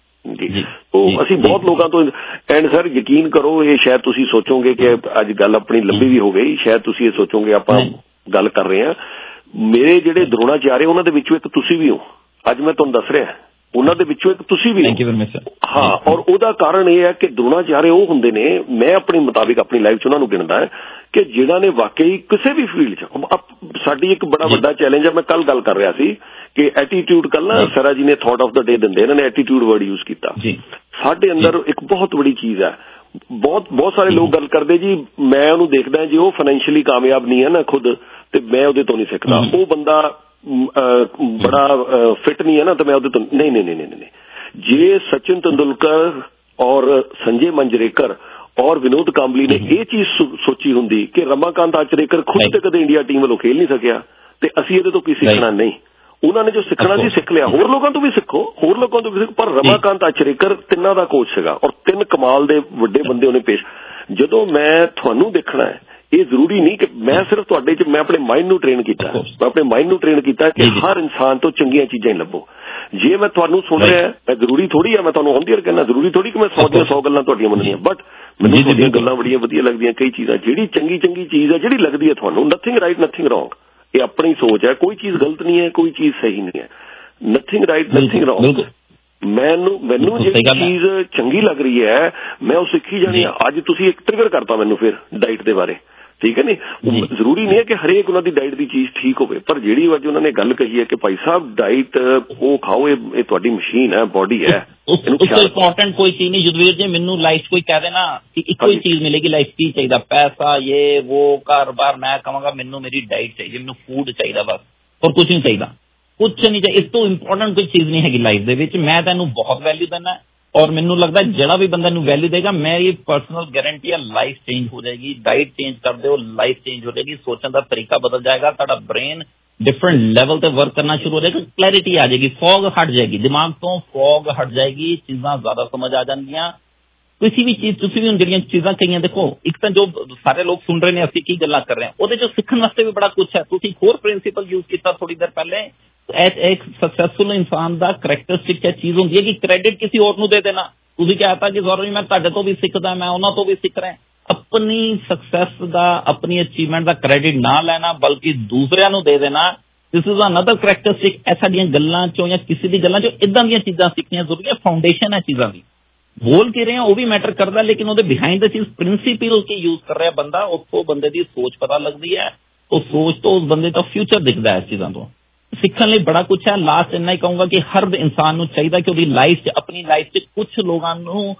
ਜੀ। ਉਹ ਅਸੀਂ ਬਹੁਤ ਲੋਕਾਂ ਤੋਂ, ਐਂਡ ਸਰ ਯਕੀਨ ਕਰੋ ਇਹ ਸ਼ਾਇਦ ਤੁਸੀਂ ਸੋਚੋਗੇ ਕਿ ਅੱਜ ਗੱਲ ਆਪਣੀ ਲੰਬੀ ਵੀ ਹੋ ਗਈ, ਸ਼ਾਇਦ ਤੁਸੀਂ ਇਹ ਸੋਚੋਗੇ ਆਪਾਂ ਗੱਲ ਕਰ ਰਹੇ ਹਾਂ। ਮੇਰੇ ਜਿਹੜੇ ਦਰੋਣਾਚਾਰੇ ਉਹਨਾਂ ਦੇ ਵਿੱਚੋਂ ਇੱਕ ਤੁਸੀਂ ਵੀ ਹੋ, ਅੱਜ ਮੈਂ ਤੁਹਾਨੂੰ ਦੱਸ ਰਿਹਾ ਉਹਨਾਂ ਦੇ ਵਿੱਚੋਂ ਇੱਕ ਤੁਸੀਂ ਵੀ ਹਾਂ। ਔਰ ਉਹਦਾ ਕਾਰਨ ਇਹ ਹੈ ਕਿ ਦਰੋਣਾਚਾਰੇ ਉਹ ਹੁੰਦੇ ਨੇ, ਮੈਂ ਆਪਣੇ ਮੁਤਾਬਿਕ ਆਪਣੀ ਲਾਈਫ 'ਚ ਉਹਨਾਂ ਨੂੰ ਗਿਣਦਾ ਹੈ ਕਿ ਜਿਨ੍ਹਾਂ ਨੇ ਵਾਕਈ ਕਿਸੇ ਵੀ ਫੀਲਡ 'ਚ, ਸਾਡੀ ਇੱਕ ਬੜਾ ਵੱਡਾ ਚੈਲੰਜ ਹੈ। ਮੈਂ ਕੱਲ ਗੱਲ ਕਰ ਰਿਹਾ ਸੀ ਕਿ ਐਟੀਟਿਊਡ, ਕੱਲ ਨਾ ਸਰਾ ਜੀ ਨੇ ਥਾਟ ਆਫ ਦਾ ਡੇ ਦਿੰਦੇ, ਇਹਨਾਂ ਨੇ ਐਟੀਟਿਊਡ ਵਰਡ ਯੂਜ਼ ਕੀਤਾ। ਸਾਡੇ ਅੰਦਰ ਇੱਕ ਬਹੁਤ ਬੜੀ ਚੀਜ਼ ਹੈ। ਬਹੁਤ ਬਹੁਤ ਸਾਰੇ ਲੋਕ ਗੱਲ ਕਰਦੇ ਜੀ ਮੈਂ ਉਹਨੂੰ ਦੇਖਦਾ ਜੇ ਉਹ ਫਾਈਨੈਂਸ਼ੀਅਲੀ ਕਾਮਯਾਬ ਨਹੀਂ ਹੈ ਨਾ ਖੁਦ, ਤੇ ਮੈਂ ਉਹਦੇ ਤੋਂ ਨਹੀਂ ਸਿੱਖਦਾ। ਉਹ ਬੰਦਾ ਬੜਾ ਫਿਟ ਨਹੀਂ ਹੈ ਨਾ, ਤਾਂ ਮੈਂ ਉਹਦੇ ਤੋਂ ਨਹੀਂ ਨਹੀਂ ਨਹੀਂ ਨਹੀਂ ਜੇ ਸਚਿਨ ਤੰਦੁਲਕਰ ਔਰ ਸੰਜੇ ਮੰਜਰੇਕਰ ਔਰ ਵਿਨੋਦ ਕਾਂਬਲੀ ਨੇ ਇਹ ਚੀਜ਼ ਸੋਚੀ ਹੁੰਦੀ ਕਿ ਰਮਾਕਾਂਤ ਆਚਰੇਕਰ ਖੁਦ ਤੇ ਕਦੇ ਇੰਡੀਆ ਟੀਮ ਵੱਲੋਂ ਖੇਲ ਨਹੀਂ ਸਕਿਆ ਤੇ ਅਸੀਂ ਇਹਦੇ ਤੋਂ ਕੀ ਸਿੱਖਣਾ, ਨਹੀਂ ਉਹਨਾਂ ਨੇ ਜੋ ਸਿੱਖਣਾ ਸੀ ਸਿੱਖ ਲਿਆ। ਹੋਰ ਲੋਕਾਂ ਤੋਂ ਵੀ ਸਿੱਖੋ, ਹੋਰ ਲੋਕਾਂ ਤੋਂ ਵੀ ਸਿੱਖੋ, ਪਰ ਰਮਾਕਾਂਤ ਆਚਰੇਕਰ ਤਿੰਨਾਂ ਦਾ ਕੋਚ ਸੀਗਾ ਔਰ ਤਿੰਨ ਕਮਾਲ ਦੇ ਵੱਡੇ ਬੰਦੇ ਉਹਨੇ ਪੇਸ਼। ਜਦੋਂ ਮੈਂ ਤੁਹਾਨੂੰ ਦੇਖਣਾ ਹੈ, ਇਹ ਜ਼ਰੂਰੀ ਨਹੀਂ ਕਿ ਮੈਂ ਸਿਰਫ ਤੁਹਾਡੇ 'ਚ, ਮੈਂ ਆਪਣੇ ਮਾਈਂਡ ਨੂੰ ਟ੍ਰੇਨ ਕੀਤਾ, ਮੈਂ ਆਪਣੇ ਮਾਈਂਡ ਨੂੰ ਟ੍ਰੇਨ ਕੀਤਾ ਕਿ ਹਰ ਇਨਸਾਨ ਤੋਂ ਚੰਗੀਆਂ ਚੀਜ਼ਾਂ ਹੀ ਲੱਭੋ। ਜੇ ਮੈਂ ਤੁਹਾਨੂੰ ਸੁਣ ਰਿਹਾ, ਮੈਂ ਜ਼ਰੂਰੀ ਥੋੜੀ ਆ ਮੈਂ ਤੁਹਾਨੂੰ ਆਉਂਦੀ ਯਾਰ ਕਹਿਣਾ, ਜ਼ਰੂਰੀ ਥੋੜੀ ਕਿ ਮੈਂ ਸੌ ਦੀਆਂ ਸੌ ਗੱਲਾਂ ਤੁਹਾਡੀਆਂ ਮੰਨਣੀਆਂ, ਬਟ ਮੈਨੂੰ ਤੁਹਾਡੀਆਂ ਗੱਲਾਂ ਬੜੀਆਂ ਵਧੀਆ ਲੱਗਦੀਆਂ। ਕਈ ਚੀਜ਼ਾਂ ਜਿਹੜੀ ਚੰਗੀ ਚੰਗੀ ਚੀਜ਼ ਹੈ ਜਿਹੜੀ ਲੱਗਦੀ ਹੈ ਤੁਹਾਨੂੰ, ਨਥਿੰਗ ਰਾਈਟ ਨਥਿੰਗ ਰੌਂਗ, ਇਹ ਆਪਣੀ ਸੋਚ ਹੈ। ਕੋਈ ਚੀਜ਼ ਗਲਤ ਨਹੀਂ ਹੈ, ਕੋਈ ਚੀਜ਼ ਸਹੀ ਨਹੀਂ ਹੈ, ਨਥਿੰਗ ਰਾਈਟ ਨਥਿੰਗ ਰੌਂਗ। ਮੈਨੂੰ ਮੈਨੂੰ ਜਿਹੜੀ ਚੀਜ਼ ਚੰਗੀ ਲੱਗ ਰਹੀ ਹੈ ਮੈਂ ਉਹ ਸਿੱਖੀ ਜਾਣੀ ਹੈ। ਅੱਜ ਤੁਸੀਂ ਇੱਕ ਟ੍ਰਿਗਰ ਕਰਤਾ ਮੈਨੂੰ ਫਿਰ ਡਾਈਟ ਦੇ ਬਾਰੇ, ਠੀਕ ਹੈ ਨਹੀਂ, ਜ਼ਰੂਰੀ ਨਹੀਂ ਹੈ ਕਿ ਹਰੇਕ ਉਹਨਾਂ ਦੀ ਡਾਈਟ ਦੀ ਚੀਜ਼ ਠੀਕ ਹੋਵੇ, ਪਰ ਜਿਹੜੀ ਅੱਜ ਉਹਨਾਂ ਨੇ ਗੱਲ ਕਹੀ ਹੈ ਕਿ ਭਾਈ ਸਾਹਿਬ ਡਾਈਟ ਉਹ ਖਾਓ, ਇਹ ਤੁਹਾਡੀ ਮਸ਼ੀਨ ਹੈ, ਬੋਡੀ ਹੈ। ਉਸ ਤੋਂ ਇੰਪੋਰਟੈਂਟ ਕੋਈ ਚੀਜ਼ ਨਹੀਂ ਜਦਵੀਰ ਜੀ। ਮੈਨੂੰ ਲਾਈਫ ਕੋਈ ਕਹਿ ਦੇ ਨਾ ਕਿ ਇੱਕੋ ਹੀ ਚੀਜ਼ ਮਿਲੇਗੀ ਲਾਈਫ, ਕੀ ਚਾਹੀਦਾ, ਪੈਸਾ, ਇਹ ਵੋ, ਘਰ ਬਾਰ, ਮੈਂ ਕਹਾਂਗਾ ਮੈਨੂੰ ਮੇਰੀ ਡਾਈਟ ਚਾਹੀਦੀ, ਮੈਨੂੰ ਫੂਡ ਚਾਹੀਦਾ ਬਸ, ਹੋਰ ਕੁਝ ਨਹੀਂ ਚਾਹੀਦਾ, ਕੁਛ ਨਹੀਂ ਚਾਹੀਦਾ। ਇਸ ਤੋਂ ਇੰਪੋਰਟੈਂਟ ਕੋਈ ਚੀਜ਼ ਨਹੀਂ ਹੈਗੀ ਲਾਈਫ ਦੇ ਵਿੱਚ। ਮੈਂ ਤੈਨੂੰ ਬਹੁਤ ਵੈਲਿਊ ਦਿੰਦਾ, ਔਰ ਮੈਨੂੰ ਲੱਗਦਾ ਜਿਹੜਾ ਵੀ ਬੰਦਾ ਨੂੰ ਵੈਲਿਊ ਦੇਗਾ, ਮੇਰੀ ਪਰਸਨਲ ਗਾਰੰਟੀ ਹੈ ਲਾਈਫ ਚੇਂਜ ਹੋ ਜਾਏਗੀ। ਡਾਈਟ ਚੇਂਜ ਕਰ ਦਿਓ, ਲਾਈਫ ਚੇਂਜ ਹੋ ਜਾਏਗੀ, ਸੋਚਣ ਦਾ ਤਰੀਕਾ ਬਦਲ ਜਾਏਗਾ, ਤੁਹਾਡਾ ਬ੍ਰੇਨ ਡਿਫਰੈਂਟ ਲੈਵਲ ਤੇ ਵਰਕ ਕਰਨਾ ਸ਼ੁਰੂ ਹੋ ਜਾਏਗਾ, ਕਲੈਰਿਟੀ ਆ ਜਾਏਗੀ, ਫੌਗ ਹਟ ਜਾਏਗੀ, ਦਿਮਾਗ ਤੋਂ ਫੌਗ ਹਟ ਜਾਏਗੀ, ਚੀਜ਼ਾਂ ਜ਼ਿਆਦਾ ਸਮਝ ਆ ਜਾਣਗੀਆਂ। ਕਿਸੇ ਵੀ ਚੀਜ਼ ਤੁਸੀਂ ਵੀ ਹੁਣ ਜਿਹੜੀਆਂ ਚੀਜ਼ਾਂ ਕਹੀਆਂ, ਦੇਖੋ ਇੱਕ ਤਾਂ ਜੋ ਸਾਰੇ ਲੋਕ ਸੁਣ ਰਹੇ ਨੇ ਅਸੀਂ ਕੀ ਗੱਲਾਂ ਕਰ ਰਹੇ ਹਾਂ, ਉਹਦੇ 'ਚ ਸਿੱਖਣ ਵਾਸਤੇ ਵੀ ਬੜਾ ਕੁਛ ਹੈ। ਤੁਸੀਂ ਹੋਰ ਪ੍ਰਿੰਸੀਪਲ ਯੂਜ਼ ਕੀਤਾ ਥੋੜੀ ਦੇਰ ਪਹਿਲੇ, ਇੱਕ ਸਕਸੈਸਫੁਲ ਇਨਸਾਨ ਦਾ ਕਰੈਕਟਰਿਸਟਿਕ ਇਹ ਚੀਜ਼ ਹੁੰਦੀ ਹੈ ਕਿ ਕ੍ਰੈਡਿਟ ਕਿਸੇ ਹੋਰ ਨੂੰ ਦੇ ਦੇਣਾ। ਤੁਸੀਂ ਕਿਹਾ ਤਾਂ ਕਿ ਗੌਰਵ ਜੀ ਮੈਂ ਤੁਹਾਡੇ ਤੋਂ ਵੀ ਸਿੱਖਦਾ, ਮੈਂ ਉਹਨਾਂ ਤੋਂ ਵੀ ਸਿੱਖ ਰਿਹਾ। ਆਪਣੀ ਸਕਸੈਸ ਦਾ, ਆਪਣੀ ਅਚੀਵਮੈਂਟ ਦਾ ਕ੍ਰੈਡਿਟ ਨਾ ਲੈਣਾ, ਬਲਕਿ ਦੂਸਰਿਆਂ ਨੂੰ ਦੇ ਦੇਣਾ। This is another characteristic. ਇਹ ਸਾਡੀਆਂ ਗੱਲਾਂ ਚੋਂ ਜਾਂ ਕਿਸੇ ਦੀ ਗੱਲਾਂ ਚੋਂ ਇਦਾਂ ਦੀਆਂ ਚੀਜ਼ਾਂ ਸਿੱਖਣੀਆਂ ਜ਼ਰੂਰੀ ਹੈ। ਫਾਊਂਡੇਸ਼ਨ ਹੈ ਚੀਜ਼ਾਂ ਦੀ, ਬੋਲ ਕੇ ਰਹੇ ਹਾਂ ਉਹ ਵੀ ਮੈਟਰ ਕਰਦਾ, ਲੇਕਿਨ ਉਹਦੇ ਬਿਹਾਈਂਡ ਦ ਸੀਨਸ ਪ੍ਰਿੰਸੀਪਲ ਕੀ ਯੂਜ਼ ਕਰ ਰਿਹਾ ਬੰਦਾ, ਉੱਥੋਂ ਬੰਦੇ ਦੀ ਸੋਚ ਪਤਾ ਲੱਗਦੀ ਹੈ। ਉਹ ਸੋਚ ਤੋਂ ਉਸ ਬੰਦੇ ਦਾ ਫਿਊਚਰ ਦਿਖਦਾ ਹੈ। ਇਸ ਚੀਜ਼ਾਂ ਤੋਂ ਸਿੱਖਣ ਲਈ ਬੜਾ ਕੁਛ ਹੈ। ਲਾਸਟ ਇੰਨਾ ਹੀ ਕਹੂੰਗਾ ਕਿ ਹਰ ਇਨਸਾਨ ਨੂੰ ਚਾਹੀਦਾ ਕਿ ਉਹਦੀ ਲਾਈਫ 'ਚ, ਆਪਣੀ ਲਾਈਫ 'ਚ ਕੁਛ ਲੋਕਾਂ ਨੂੰ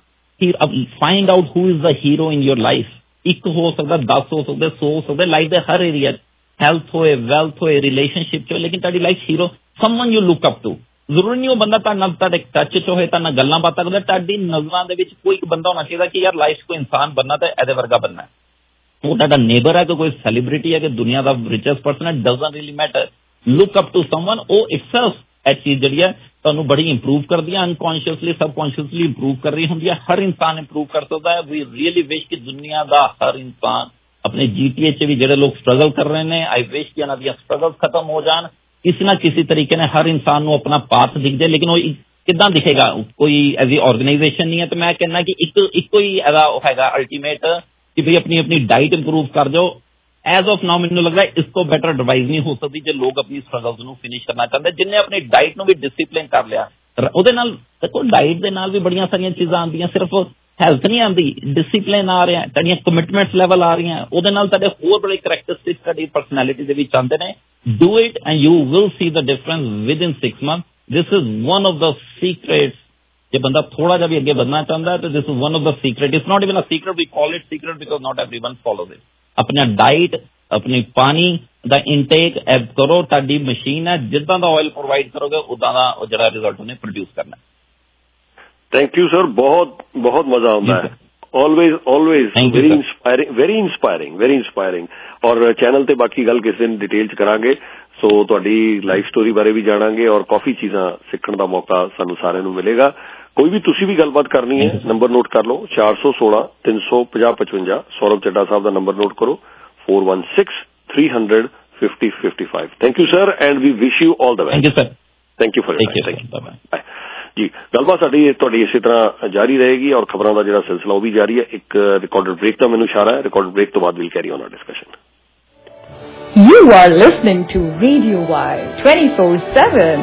find out who is the hero in your life. ਇੱਕ ਹੋ ਸਕਦਾ, ਦਸ ਹੋ ਸਕਦੇ, ਸੌ ਹੋ ਸਕਦੇ, ਲਾਈਫ ਦੇ ਹਰ ਏਰੀਆ 'ਚ, ਹੈਲਥ ਹੋਏ, ਵੈਲਥ ਹੋਏ, ਰਿਲੇਸ਼ਨਸ਼ਿਪ 'ਚ ਹੋਏ, ਲੇਕਿਨ ਤੁਹਾਡੀ life hero someone you look up to. ਜ਼ਰੂਰੀ ਨਹੀਂ ਉਹ ਬੰਦਾ ਤੁਹਾਡੇ ਨਾਲ ਤੁਹਾਡੇ ਟੱਚ 'ਚ ਹੋਏ, ਤੁਹਾਡੇ ਨਾਲ ਗੱਲਾਂ ਬਾਤਾਂ ਕਰਦਾ, ਤੁਹਾਡੀ ਨਜ਼ਰਾਂ ਦੇ ਵਿੱਚ ਕੋਈ ਇੱਕ ਬੰਦਾ ਹੋਣਾ ਚਾਹੀਦਾ ਕਿ ਯਾਰ ਲਾਈਫ 'ਚ ਕੋਈ ਇਨਸਾਨ ਬਣਨਾ ਤਾਂ ਇਹਦੇ ਵਰਗਾ ਬਣਨਾ। ਉਹ ਤੁਹਾਡਾ ਨੇਬਰ ਹੈ ਕਿ ਕੋਈ ਸੈਲੀਬ੍ਰਿਟੀ ਹੈ ਕਿ ਦੁਨੀਆ ਦਾ ਰਿਚੈਸਟ ਪਰਸਨ ਹੈ, doesn't really matter. Look up to someone, ਉਹ ਇਟਸੈਲਫ ਇਹ ਚੀਜ਼ ਜਿਹੜੀ ਹੈ ਤੁਹਾਨੂੰ ਬੜੀ ਇੰਪਰੂਵ ਕਰਦੀ ਹੈ, ਅਨਕੌਂਸ਼ੀਅਸਲੀ ਸਬਕੌਂਸ਼ੀਅਸਲੀ ਇੰਪਰੂਵ ਕਰ ਰਹੀ ਹੁੰਦੀ ਹੈ। ਹਰ ਇਨਸਾਨ ਇੰਪਰੂਵ ਕਰ ਸਕਦਾ ਹੈ। ਵੀ ਰੀਅਲੀ ਵਿਸ਼ ਕਿ ਦੁਨੀਆ ਦਾ ਹਰ ਇਨਸਾਨ, ਆਪਣੇ ਜੀਟੀਏ 'ਚ ਵੀ ਜਿਹੜੇ ਲੋਕ ਸਟਰਗਲ ਕਰ ਰਹੇ ਨੇ, ਆਈ ਵਿਸ਼ ਕਿ ਉਹਨਾਂ ਦੀਆਂ ਸਟਰਗਲ ਖਤਮ ਹੋ ਜਾਣ, ਕਿਸੇ ਨਾ ਕਿਸੇ ਤਰੀਕੇ ਨਾਲ ਹਰ ਇਨਸਾਨ ਨੂੰ ਆਪਣਾ ਪਾਥ ਦਿਖ ਜਾਏ। ਲੇਕਿਨ ਉਹ ਕਿੱਦਾਂ ਦਿਖੇਗਾ? ਕੋਈ ਐਜ਼ ਆਰਗੇਨਾਈਜੇਸ਼ਨ ਨਹੀਂ ਹੈ। ਤੇ ਮੈਂ ਕਹਿੰਦਾ ਕਿ ਇੱਕ ਇੱਕੋ ਹੀ ਇਹਦਾ ਹੈਗਾ ਅਲਟੀਮੇਟ ਕਿ ਵੀ ਆਪਣੀ ਆਪਣੀ ਡਾਈਟ ਇੰਪਰੂਵ ਕਰ ਜਾਓ। ਐਜ਼ ਆਫ ਨਾਓ ਮੈਨੂੰ ਲੱਗਦਾ ਇਸ ਤੋਂ ਬੈਟਰ ਐਡਵਾਈਸ ਨਹੀਂ ਹੋ ਸਕਦੀ ਜੇ ਲੋਕ ਆਪਣੀ ਸਟਰਗਲਸ ਨੂੰ ਫਿਨਿਸ਼ ਕਰਨਾ ਚਾਹੁੰਦੇ। ਜਿੰਨੇ ਆਪਣੀ ਡਾਈਟ ਨੂੰ ਵੀ ਡਿਸਿਪਲਿਨ ਕਰ ਲਿਆ, ਉਹਦੇ ਨਾਲ ਦੇਖੋ ਡਾਈਟ ਦੇ ਨਾਲ ਵੀ ਬੜੀਆਂ ਸਾਰੀਆਂ ਚੀਜ਼ਾਂ ਆਉਂਦੀਆਂ, ਸਿਰਫ ਹੈਲਥ ਨਹੀਂ ਆਉਂਦੀ, ਡਿਸਿਪਲਿਨ ਆ ਰਿਹਾ, ਤੁਹਾਡੀਆਂ ਕਮਿਟਮੈਂਟਸ ਲੈਵਲ ਆ ਰਹੀਆਂ, ਉਹਦੇ ਨਾਲ ਤੁਹਾਡੇ ਹੋਰ ਬੜੇ ਕਰੈਕਟਰਿਸਟਿਕ ਤੁਹਾਡੀ ਪਰਸਨੈਲਿਟੀ ਦੇ ਵਿੱਚ ਆਉਂਦੇ ਨੇ। Do it and you will see the difference with in six month. This is one of the secrets. ਜੇ ਬੰਦਾ ਥੋੜਾ ਜਿਹਾ ਵੀ ਅੱਗੇ ਵਧਣਾ ਚਾਹੁੰਦਾ ਹੈ ਤਾਂ this is one of the secret. It's not even a secret, we call it secret because not everyone follows it. ਆਪਣਾ ਡਾਈਟ, ਆਪਣੀ ਪਾਣੀ ਦਾ ਇਨਟੇਕ ਐਡ ਕਰੋ। ਤੁਹਾਡੀ ਮਸ਼ੀਨ ਹੈ, ਜਿੱਦਾਂ ਦਾ ਆਇਲ ਪ੍ਰੋਵਾਈਡ ਕਰੋਗੇ ਉਦਾਂ ਦਾ ਉਹ ਜਿਹੜਾ ਰਿਜ਼ਲਟ ਉਹਨੇ ਪ੍ਰੋਡਿਊਸ ਕਰਨਾ। ਥੈਂਕ ਯੂ ਸਰ, ਬਹੁਤ ਬਹੁਤ ਮਜ਼ਾ ਆਉਂਦਾ ਹੈ। Always always very inspiring, very inspiring, very inspiring. ਔਰ ਚੈਨਲ ਤੇ ਬਾਕੀ ਗੱਲ ਕਿਸੇ ਦਿਨ ਡਿਟੇਲ 'ਚ ਕਰਾਂਗੇ। ਸੋ ਤੁਹਾਡੀ ਲਾਈਫ ਸਟੋਰੀ ਬਾਰੇ ਵੀ ਜਾਣਾਂਗੇ ਔਰ ਕਾਫੀ ਚੀਜ਼ਾਂ ਸਿੱਖਣ ਦਾ ਮੌਕਾ ਸਾਨੂੰ ਸਾਰਿਆਂ ਨੂੰ ਮਿਲੇਗਾ। ਕੋਈ ਵੀ ਤੁਸੀਂ ਵੀ ਗੱਲਬਾਤ ਕਰਨੀ ਹੈ, ਨੰਬਰ ਨੋਟ ਕਰ ਲਓ, ਚਾਰ ਸੌ ਸੋਲਾਂ ਤਿੰਨ ਸੌ ਪੰਜਾਹ ਪਚਵੰਜਾ। ਸੌਰਵ ਚੱਡਾ ਸਾਹਿਬ ਦਾ ਨੰਬਰ ਨੋਟ ਕਰੋ, four one six three hundred fifty fifty-five. Thank you sir and we wish you all the best. Thank you sir. Thank you for your time. Thank you. Bye bye. ਜੀ ਗੱਲਬਾਤ ਸਾਡੀ ਤੁਹਾਡੀ ਇਸੇ ਤਰ੍ਹਾਂ ਜਾਰੀ ਰਹੇਗੀ ਔਰ ਖਬਰਾਂ ਦਾ ਜਿਹੜਾ ਸਿਲਸਿਲਾ ਉਹ ਵੀ ਜਾਰੀ ਹੈ। ਇੱਕ ਰਿਕਾਰਡਡ ਬ੍ਰੇਕ ਦਾ ਮੈਨੂੰ ਇਸ਼ਾਰਾ ਹੈ, ਰਿਕਾਰਡਡ ਬ੍ਰੇਕ ਤੋਂ ਬਾਅਦ we'll carry on our discussion. You are listening to Radio Y twenty-four seven.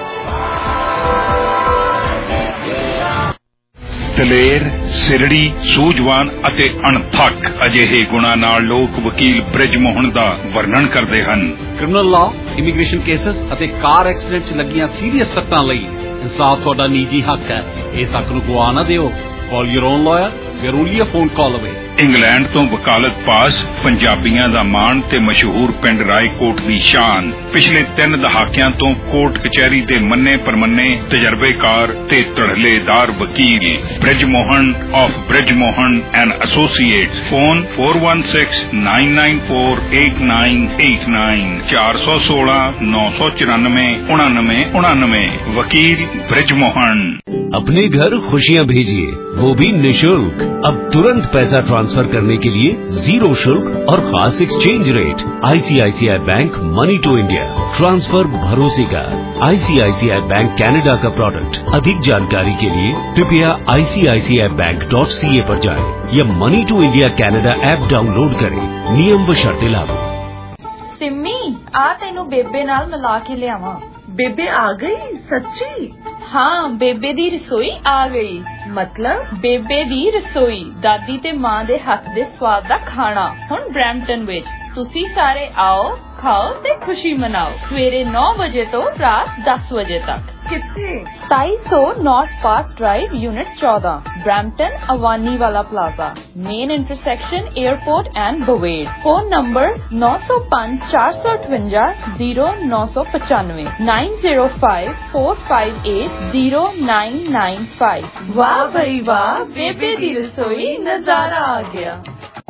ਦਲੇਰ, ਸਿਰੜੀ, ਸੂਝਵਾਨ ਅਤੇ ਅਣਥੱਕ ਅਜਿਹੇ ਗੁਣਾਂ ਨਾਲ ਲੋਕ ਵਕੀਲ ਬ੍ਰਿਜ ਮੋਹਨ ਦਾ ਵਰਣਨ ਕਰਦੇ ਹਨ। ਕ੍ਰਿਮੀਨਲ ਲਾਅ, ਇਮੀਗ੍ਰੇਸ਼ਨ ਕੇਸਸ ਅਤੇ ਕਾਰ ਐਕਸੀਡੈਂਟ 'ਚ ਲੱਗੀਆਂ ਸੀਰੀਅਸ ਸੱਟਾਂ ਲਈ ਇਨਸਾਫ ਤੁਹਾਡਾ ਨਿੱਜੀ ਹੱਕ ਹੈ। ਇਸ ਹੱਕ ਨੂੰ ਗਵਾ ਨਾ ਦਿਓ। ਕਾਲ ਯੂਰ ਓਨ ਲਾਇਰ, ਫਿਰ only a phone call away. England ਤੋਂ ਵਕਾਲਤ ਪਾਸ, ਪੰਜਾਬੀਆਂ ਦਾ ਮਾਣ ਤੇ ਮਸ਼ਹੂਰ ਪਿੰਡ ਰਾਏਕੋਟ ਦੀ ਸ਼ਾਨ। ਪਿਛਲੇ ਤਿੰਨ ਦਹਾਕਿਆਂ ਤੋਂ ਕੋਰਟ ਕਚਹਿਰੀ ਦੇ ਮੰਨੇ ਪਰਮੰਨੇ ਤਜਰਬੇਕਾਰ ਤੇ ਧੜਲੇਦਾਰ ਵਕੀਲ Brij Mohan of Brij Mohan and associates. Phone four one six nine nine four eight nine eight nine, ਚਾਰ ਸੌ ਸੋਲਾਂ ਨੌ ਸੌ ਚੁਰਾਨਵੇਂ उनानवे उनानवे। वकील बृज मोहन। अपने घर खुशियां भेजिए, वो भी निशुल्क। अब तुरंत पैसा ट्रांसफर करने के लिए जीरो शुल्क और खास exchange rate. ICICI bank money to India, transfer भरोसे का। आईसीआईसीआई बैंक कनाडा का प्रोडक्ट। अधिक जानकारी के लिए कृपया आई सी आई सी आई बैंक डॉट सी ए पर जाएं या money to India Canada app download करें। नियम व शर्तें लागू। सिम्मी आ तेनू बेबे नाल मिला के लियावां। बेबे आ गई सच्ची? हाँ, बेबे दी रसोई आ गई। मतलब बेबे दी रसोई, दादी ते मां दे हथ दे स्वाद दा खाना हुण ब्रैम्पटन विच। तुसी सारे आओ, खाओ ते खुशी मनाओ। सवेरे नौ बजे तो रात दस बजे तक। कितने? सताईस सौ नॉर्थ पार्क ड्राइव, यूनिट चौदह, ब्रैम्पटन, अवानी वाला plaza, main intersection airport and Bovaird. Phone number नौ सौ पाँच चार सौ अठवंजा जीरो नौ सौ पचानवे, nine zero five four five eight zero nine nine five. वाह भाई वाह, बेबे दी रसोई, नजारा आ गया।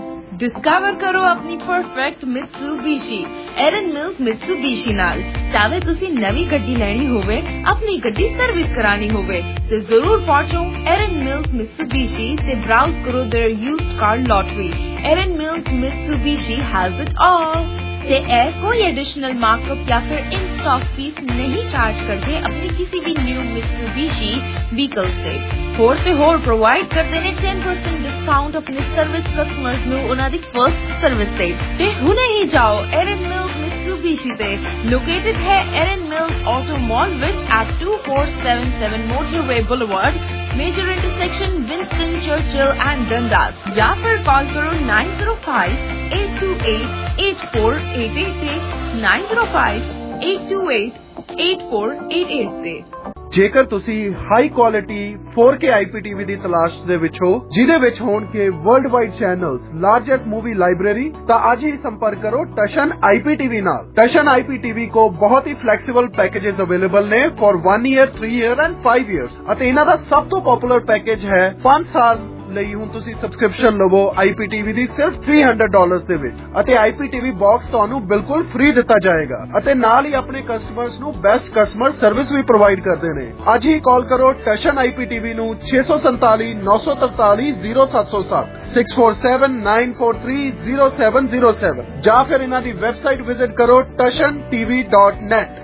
डिस्कवर करो अपनी perfect Mitsubishi Erin Mills Mitsubishi नाल। चाहे तुसी नवी गड्डी लेनी होवे, अपनी गड्डी सर्विस करानी होवे ते जरूर पहुंचो एरन मिल्स मित्सुबिशी ते ब्राउज करो their used car lottery. Erin Mills Mitsubishi has it all. ते ए कोई एडिशनल मार्कअप या फिर इन स्टॉक फीस नहीं चार्ज करते अपनी किसी भी न्यू मित्सुबिशी व्हीकल से। होर ते होर प्रोवाइड करते ने टेन परसेंट डिस्काउंट अपने सर्विस कस्टमर्स ਨੂੰ ਉਹਨਾਂ ਦੀ फर्स्ट सर्विस ਤੇ। ਤੇ ਹੁਣੇ ਹੀ ਜਾਓ एरन मिल्स मित्सुबिशी ਤੇ। लोकेटेड है Erin Mills auto mall which at two four seven seven Motorway Boulevard, major intersection Winston Churchill and Dundas, या फिर कॉल करो nine zero five eight two eight eight four eight eight eight, nine zero five eight two eight eight four eight eight ਤੇ। ਜੇਕਰ ਤੁਸੀਂ high quality four K IPTV ਦੀ ਤਲਾਸ਼ ਦੇ ਵਿੱਚ ਹੋ, ਜਿਹਦੇ ਵਿੱਚ ਹੋਣਗੇ world wide channels, largest movie library, ਤਾਂ ਅੱਜ ਹੀ ਸੰਪਰਕ ਕਰੋ ਟਸ਼ਨ ਆਈਪੀਟੀਵੀ ਨਾਲ। ਟਸ਼ਨ ਆਈਪੀਟੀवी को बहुत ही फ्लैक्सीबल पैकेजेस अवेलेबल ने for one year, three year and five years ਅਤੇ ਇਹਨਾਂ ਦਾ ਸਭ ਤੋਂ ਪਪੂਲਰ ਪੈਕੇਜ ਹੈ ਪੰਜ ਸਾਲ ਲਈ। ਹੁਣ ਤੁਸੀਂ ਸਬਸਕ੍ਰਿਪਸ਼ਨ ਲਵੋ ਆਈਪੀਟੀਵੀ ਦੀ ਸਿਰਫ तीन सौ ਡਾਲਰਸ ਦੇ ਵਿੱਚ ਅਤੇ ਆਈਪੀਟੀਵੀ ਬਾਕਸ ਤੁਹਾਨੂੰ ਬਿਲਕੁਲ ਫ੍ਰੀ ਦਿੱਤਾ ਜਾਏਗਾ ਅਤੇ ਨਾਲ ਹੀ ਆਪਣੇ ਕਸਟਮਰਸ ਨੂੰ ਬੈਸਟ ਕਸਟਮਰ ਸਰਵਿਸ ਵੀ ਪ੍ਰੋਵਾਈਡ ਕਰਦੇ ਨੇ। ਅੱਜ ਹੀ ਕਾਲ ਕਰੋ ਟਸ਼ਨ ਆਈਪੀਟੀਵੀ ਨੂੰ छे सौ सैंतालीस नौ सौ तरतालीस जीरो सात सौ सात, six four seven nine four three zero seven zero seven, ਜਾਂ ਫਿਰ ਇਹਨਾਂ ਦੀ ਵੈਬਸਾਈਟ ਵਿਜ਼ਿਟ ਕਰੋ Tashan TV dot net.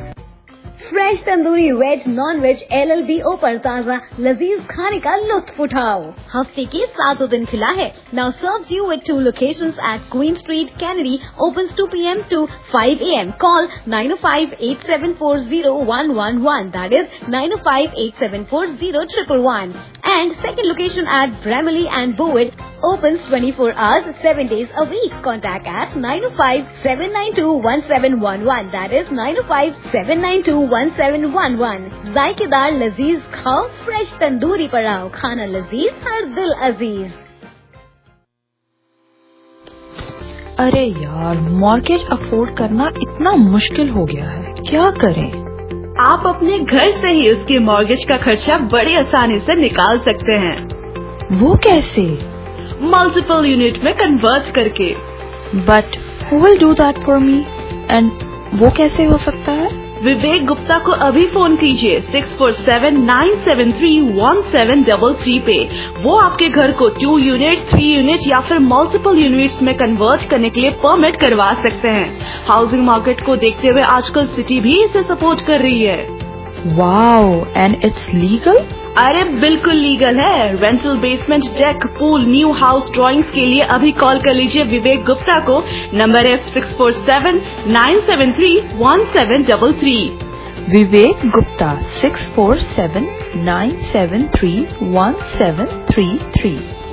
Fresh tandoori veg non veg L L B O पर ताज़ा लजीज खाने का लुत्फ उठाओ। हफ्ते के सातों दिन खुला है। Now serves you with two locations at Queen Street, Kennedy, opens two p m to five a m Call nine oh five eight seven four zero one one one, that is nine oh five eight seven four zero one one one. And second location at Bramley and Bowitt opens twenty-four hours, seven days a week. Contact at nine oh five seven nine two one seven one one, that is nine oh five seven nine two one seven one one. जायकेदार लजीज खाओ, fresh tandoori पर आओ, खाना लजीज हर दिल अजीज। अरे यार, मॉर्गेज अफोर्ड करना इतना मुश्किल हो गया है, क्या करें? आप अपने घर से ही उसके मॉर्गेज का खर्चा बड़ी आसानी से निकाल सकते हैं। वो कैसे? मल्टीपल यूनिट में कन्वर्ट करके। But who will do that for me? And वो कैसे हो सकता है? विवेक गुप्ता को अभी फोन कीजिए six four seven nine seven three one seven double three पे। वो आपके घर को टू यूनिट, थ्री यूनिट या फिर मल्टीपल यूनिट्स में कन्वर्ट करने के लिए परमिट करवा सकते हैं। हाउसिंग मार्केट को देखते हुए आजकल सिटी भी इसे सपोर्ट कर रही है। Wow, and it's legal? अरे बिल्कुल लीगल है। Rental basement, deck, pool, new house drawings के लिए अभी कॉल कर लीजिए विवेक गुप्ता को। नंबर है six four seven nine seven three one seven double three. Vivek Gupta six four seven nine seven three one seven three three.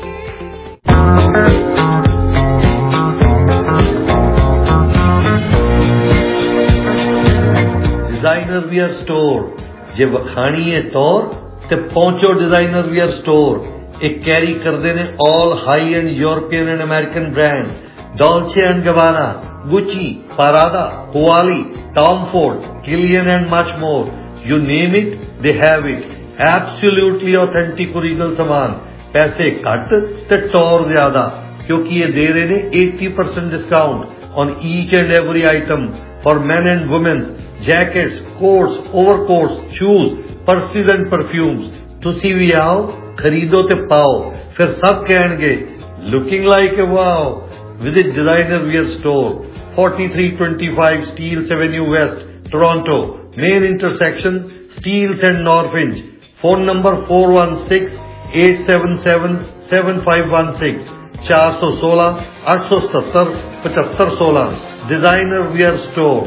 Designer wear store जे वखाणी है तौर ते पहुंचो डिजाइनर वियर स्टोर। एक कैरी करते ने all high end European and American brand, Dolce and Gabbana, Gucci, Prada, हुआली, Tom Ford, Kilian and much more. You name it, they have it. Absolutely authentic original सामान, पैसे घट ते Tor ज्यादा, क्योंकि ये दे रहे ने अस्सी percent discount on each and every item for men and womens, jackets, coats, overcoats, shoes, purses and perfumes. तुसी भी आओ, खरीदो ते पाओ, फिर सब कहणगे looking like a wow. Visit designer wear store, forty-three twenty-five Steeles Avenue West, Toronto, main intersection Steeles and Norfinch. Phone number four one six eight seven seven seven five one six, four one six eight seven seven five five one six. Designer Wear Store.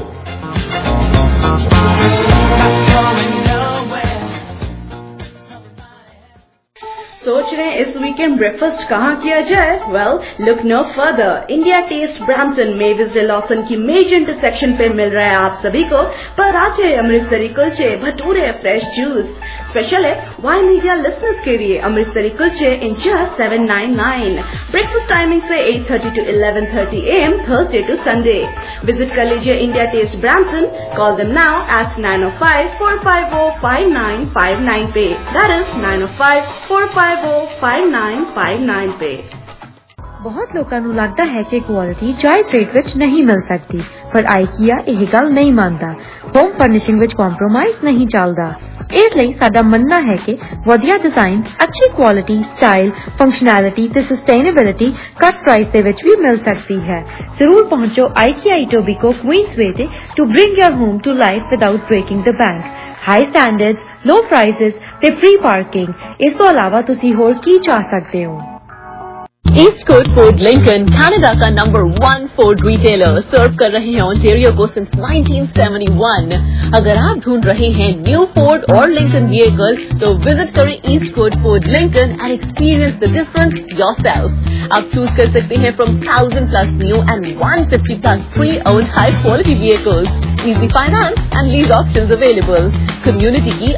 सोच रहे हैं इस weekend breakfast कहाँ किया जाए? Well, look no further. India Taste Brampton Mavis डे Lawson की major intersection पे मिल रहा है आप सभी को पराठे, अमृतसरी कुलचे, भटूरे, फ्रेश जूस। स्पेशल है वाई मीडिया लिसनर्स के लिए अमृतसरी कुलचे in just seven nine nine. Breakfast timing से eight thirty to eleven thirty A M Thursday to Sunday. Visit कर लीजिए India Taste Brampton. Call them now at nine O five four five O five nine five nine पे। That is nine O five four five O five nine five nine पे। ਬਹੁਤ ਲੋਕਾਂ ਨੂੰ ਲੱਗਦਾ ਹੈ ਕਿ ਕੁਆਲਿਟੀ ਜਾਇਜ਼ ਰੇਟ ਵਿੱਚ ਨਹੀਂ ਮਿਲ ਸਕਦੀ, ਪਰ ਆਈਕੀਆ ਇਹ ਗੱਲ ਨਹੀਂ ਮੰਨਦਾ। ਹੋਮ ਫਰਨਿਸ਼ਿੰਗ ਵਿੱਚ ਕੰਪਰੋਮਾਈਜ਼ ਨਹੀਂ ਚੱਲਦਾ। ਇਸ ਲਈ ਸਾਡਾ ਮੰਨਣਾ ਹੈ ਕਿ ਵਧੀਆ ਡਿਜ਼ਾਈਨ, ਅੱਛੀ ਕੁਆਲਿਟੀ, ਸਟਾਈਲ, ਫੰਕਸ਼ਨੈਲਿਟੀ ਤੇ ਸਸਟੇਨੇਬਿਲਿਟੀ ਘੱਟ ਪ੍ਰਾਈਸ ਦੇ ਵਿੱਚ ਵੀ ਮਿਲ ਸਕਦੀ ਹੈ। ਜ਼ਰੂਰ ਪਹੁੰਚੋ ਆਈਕੀਆ ਇਟੋਬੀਕੋ ਕੁਈਨਸਵੇ ਤੇ to bring your home to life without breaking the bank. High standards, low prices ਤੇ ਫ੍ਰੀ ਪਾਰਕਿੰਗ। ਇਸ ਤੋਂ ਇਲਾਵਾ ਤੁਸੀਂ ਹੋਰ ਕੀ ਚਾਹ ਸਕਦੇ ਹੋ? Eastcote Ford Lincoln, कनाडा का number one Ford retailer, serve कर रहे हैं ओंटारियो को सिंस नाइनटीन सेवेंटी वन। अगर आप ढूंढ रहे हैं न्यू फोर्ड और लिंकन व्हीकल तो विजिट करें Eastcote Ford Lincoln and experience the difference yourself. आप चूज कर सकते हैं from thousand plus new and one fifty plus pre-owned high quality vehicles. Easy finance and lease options available. Community की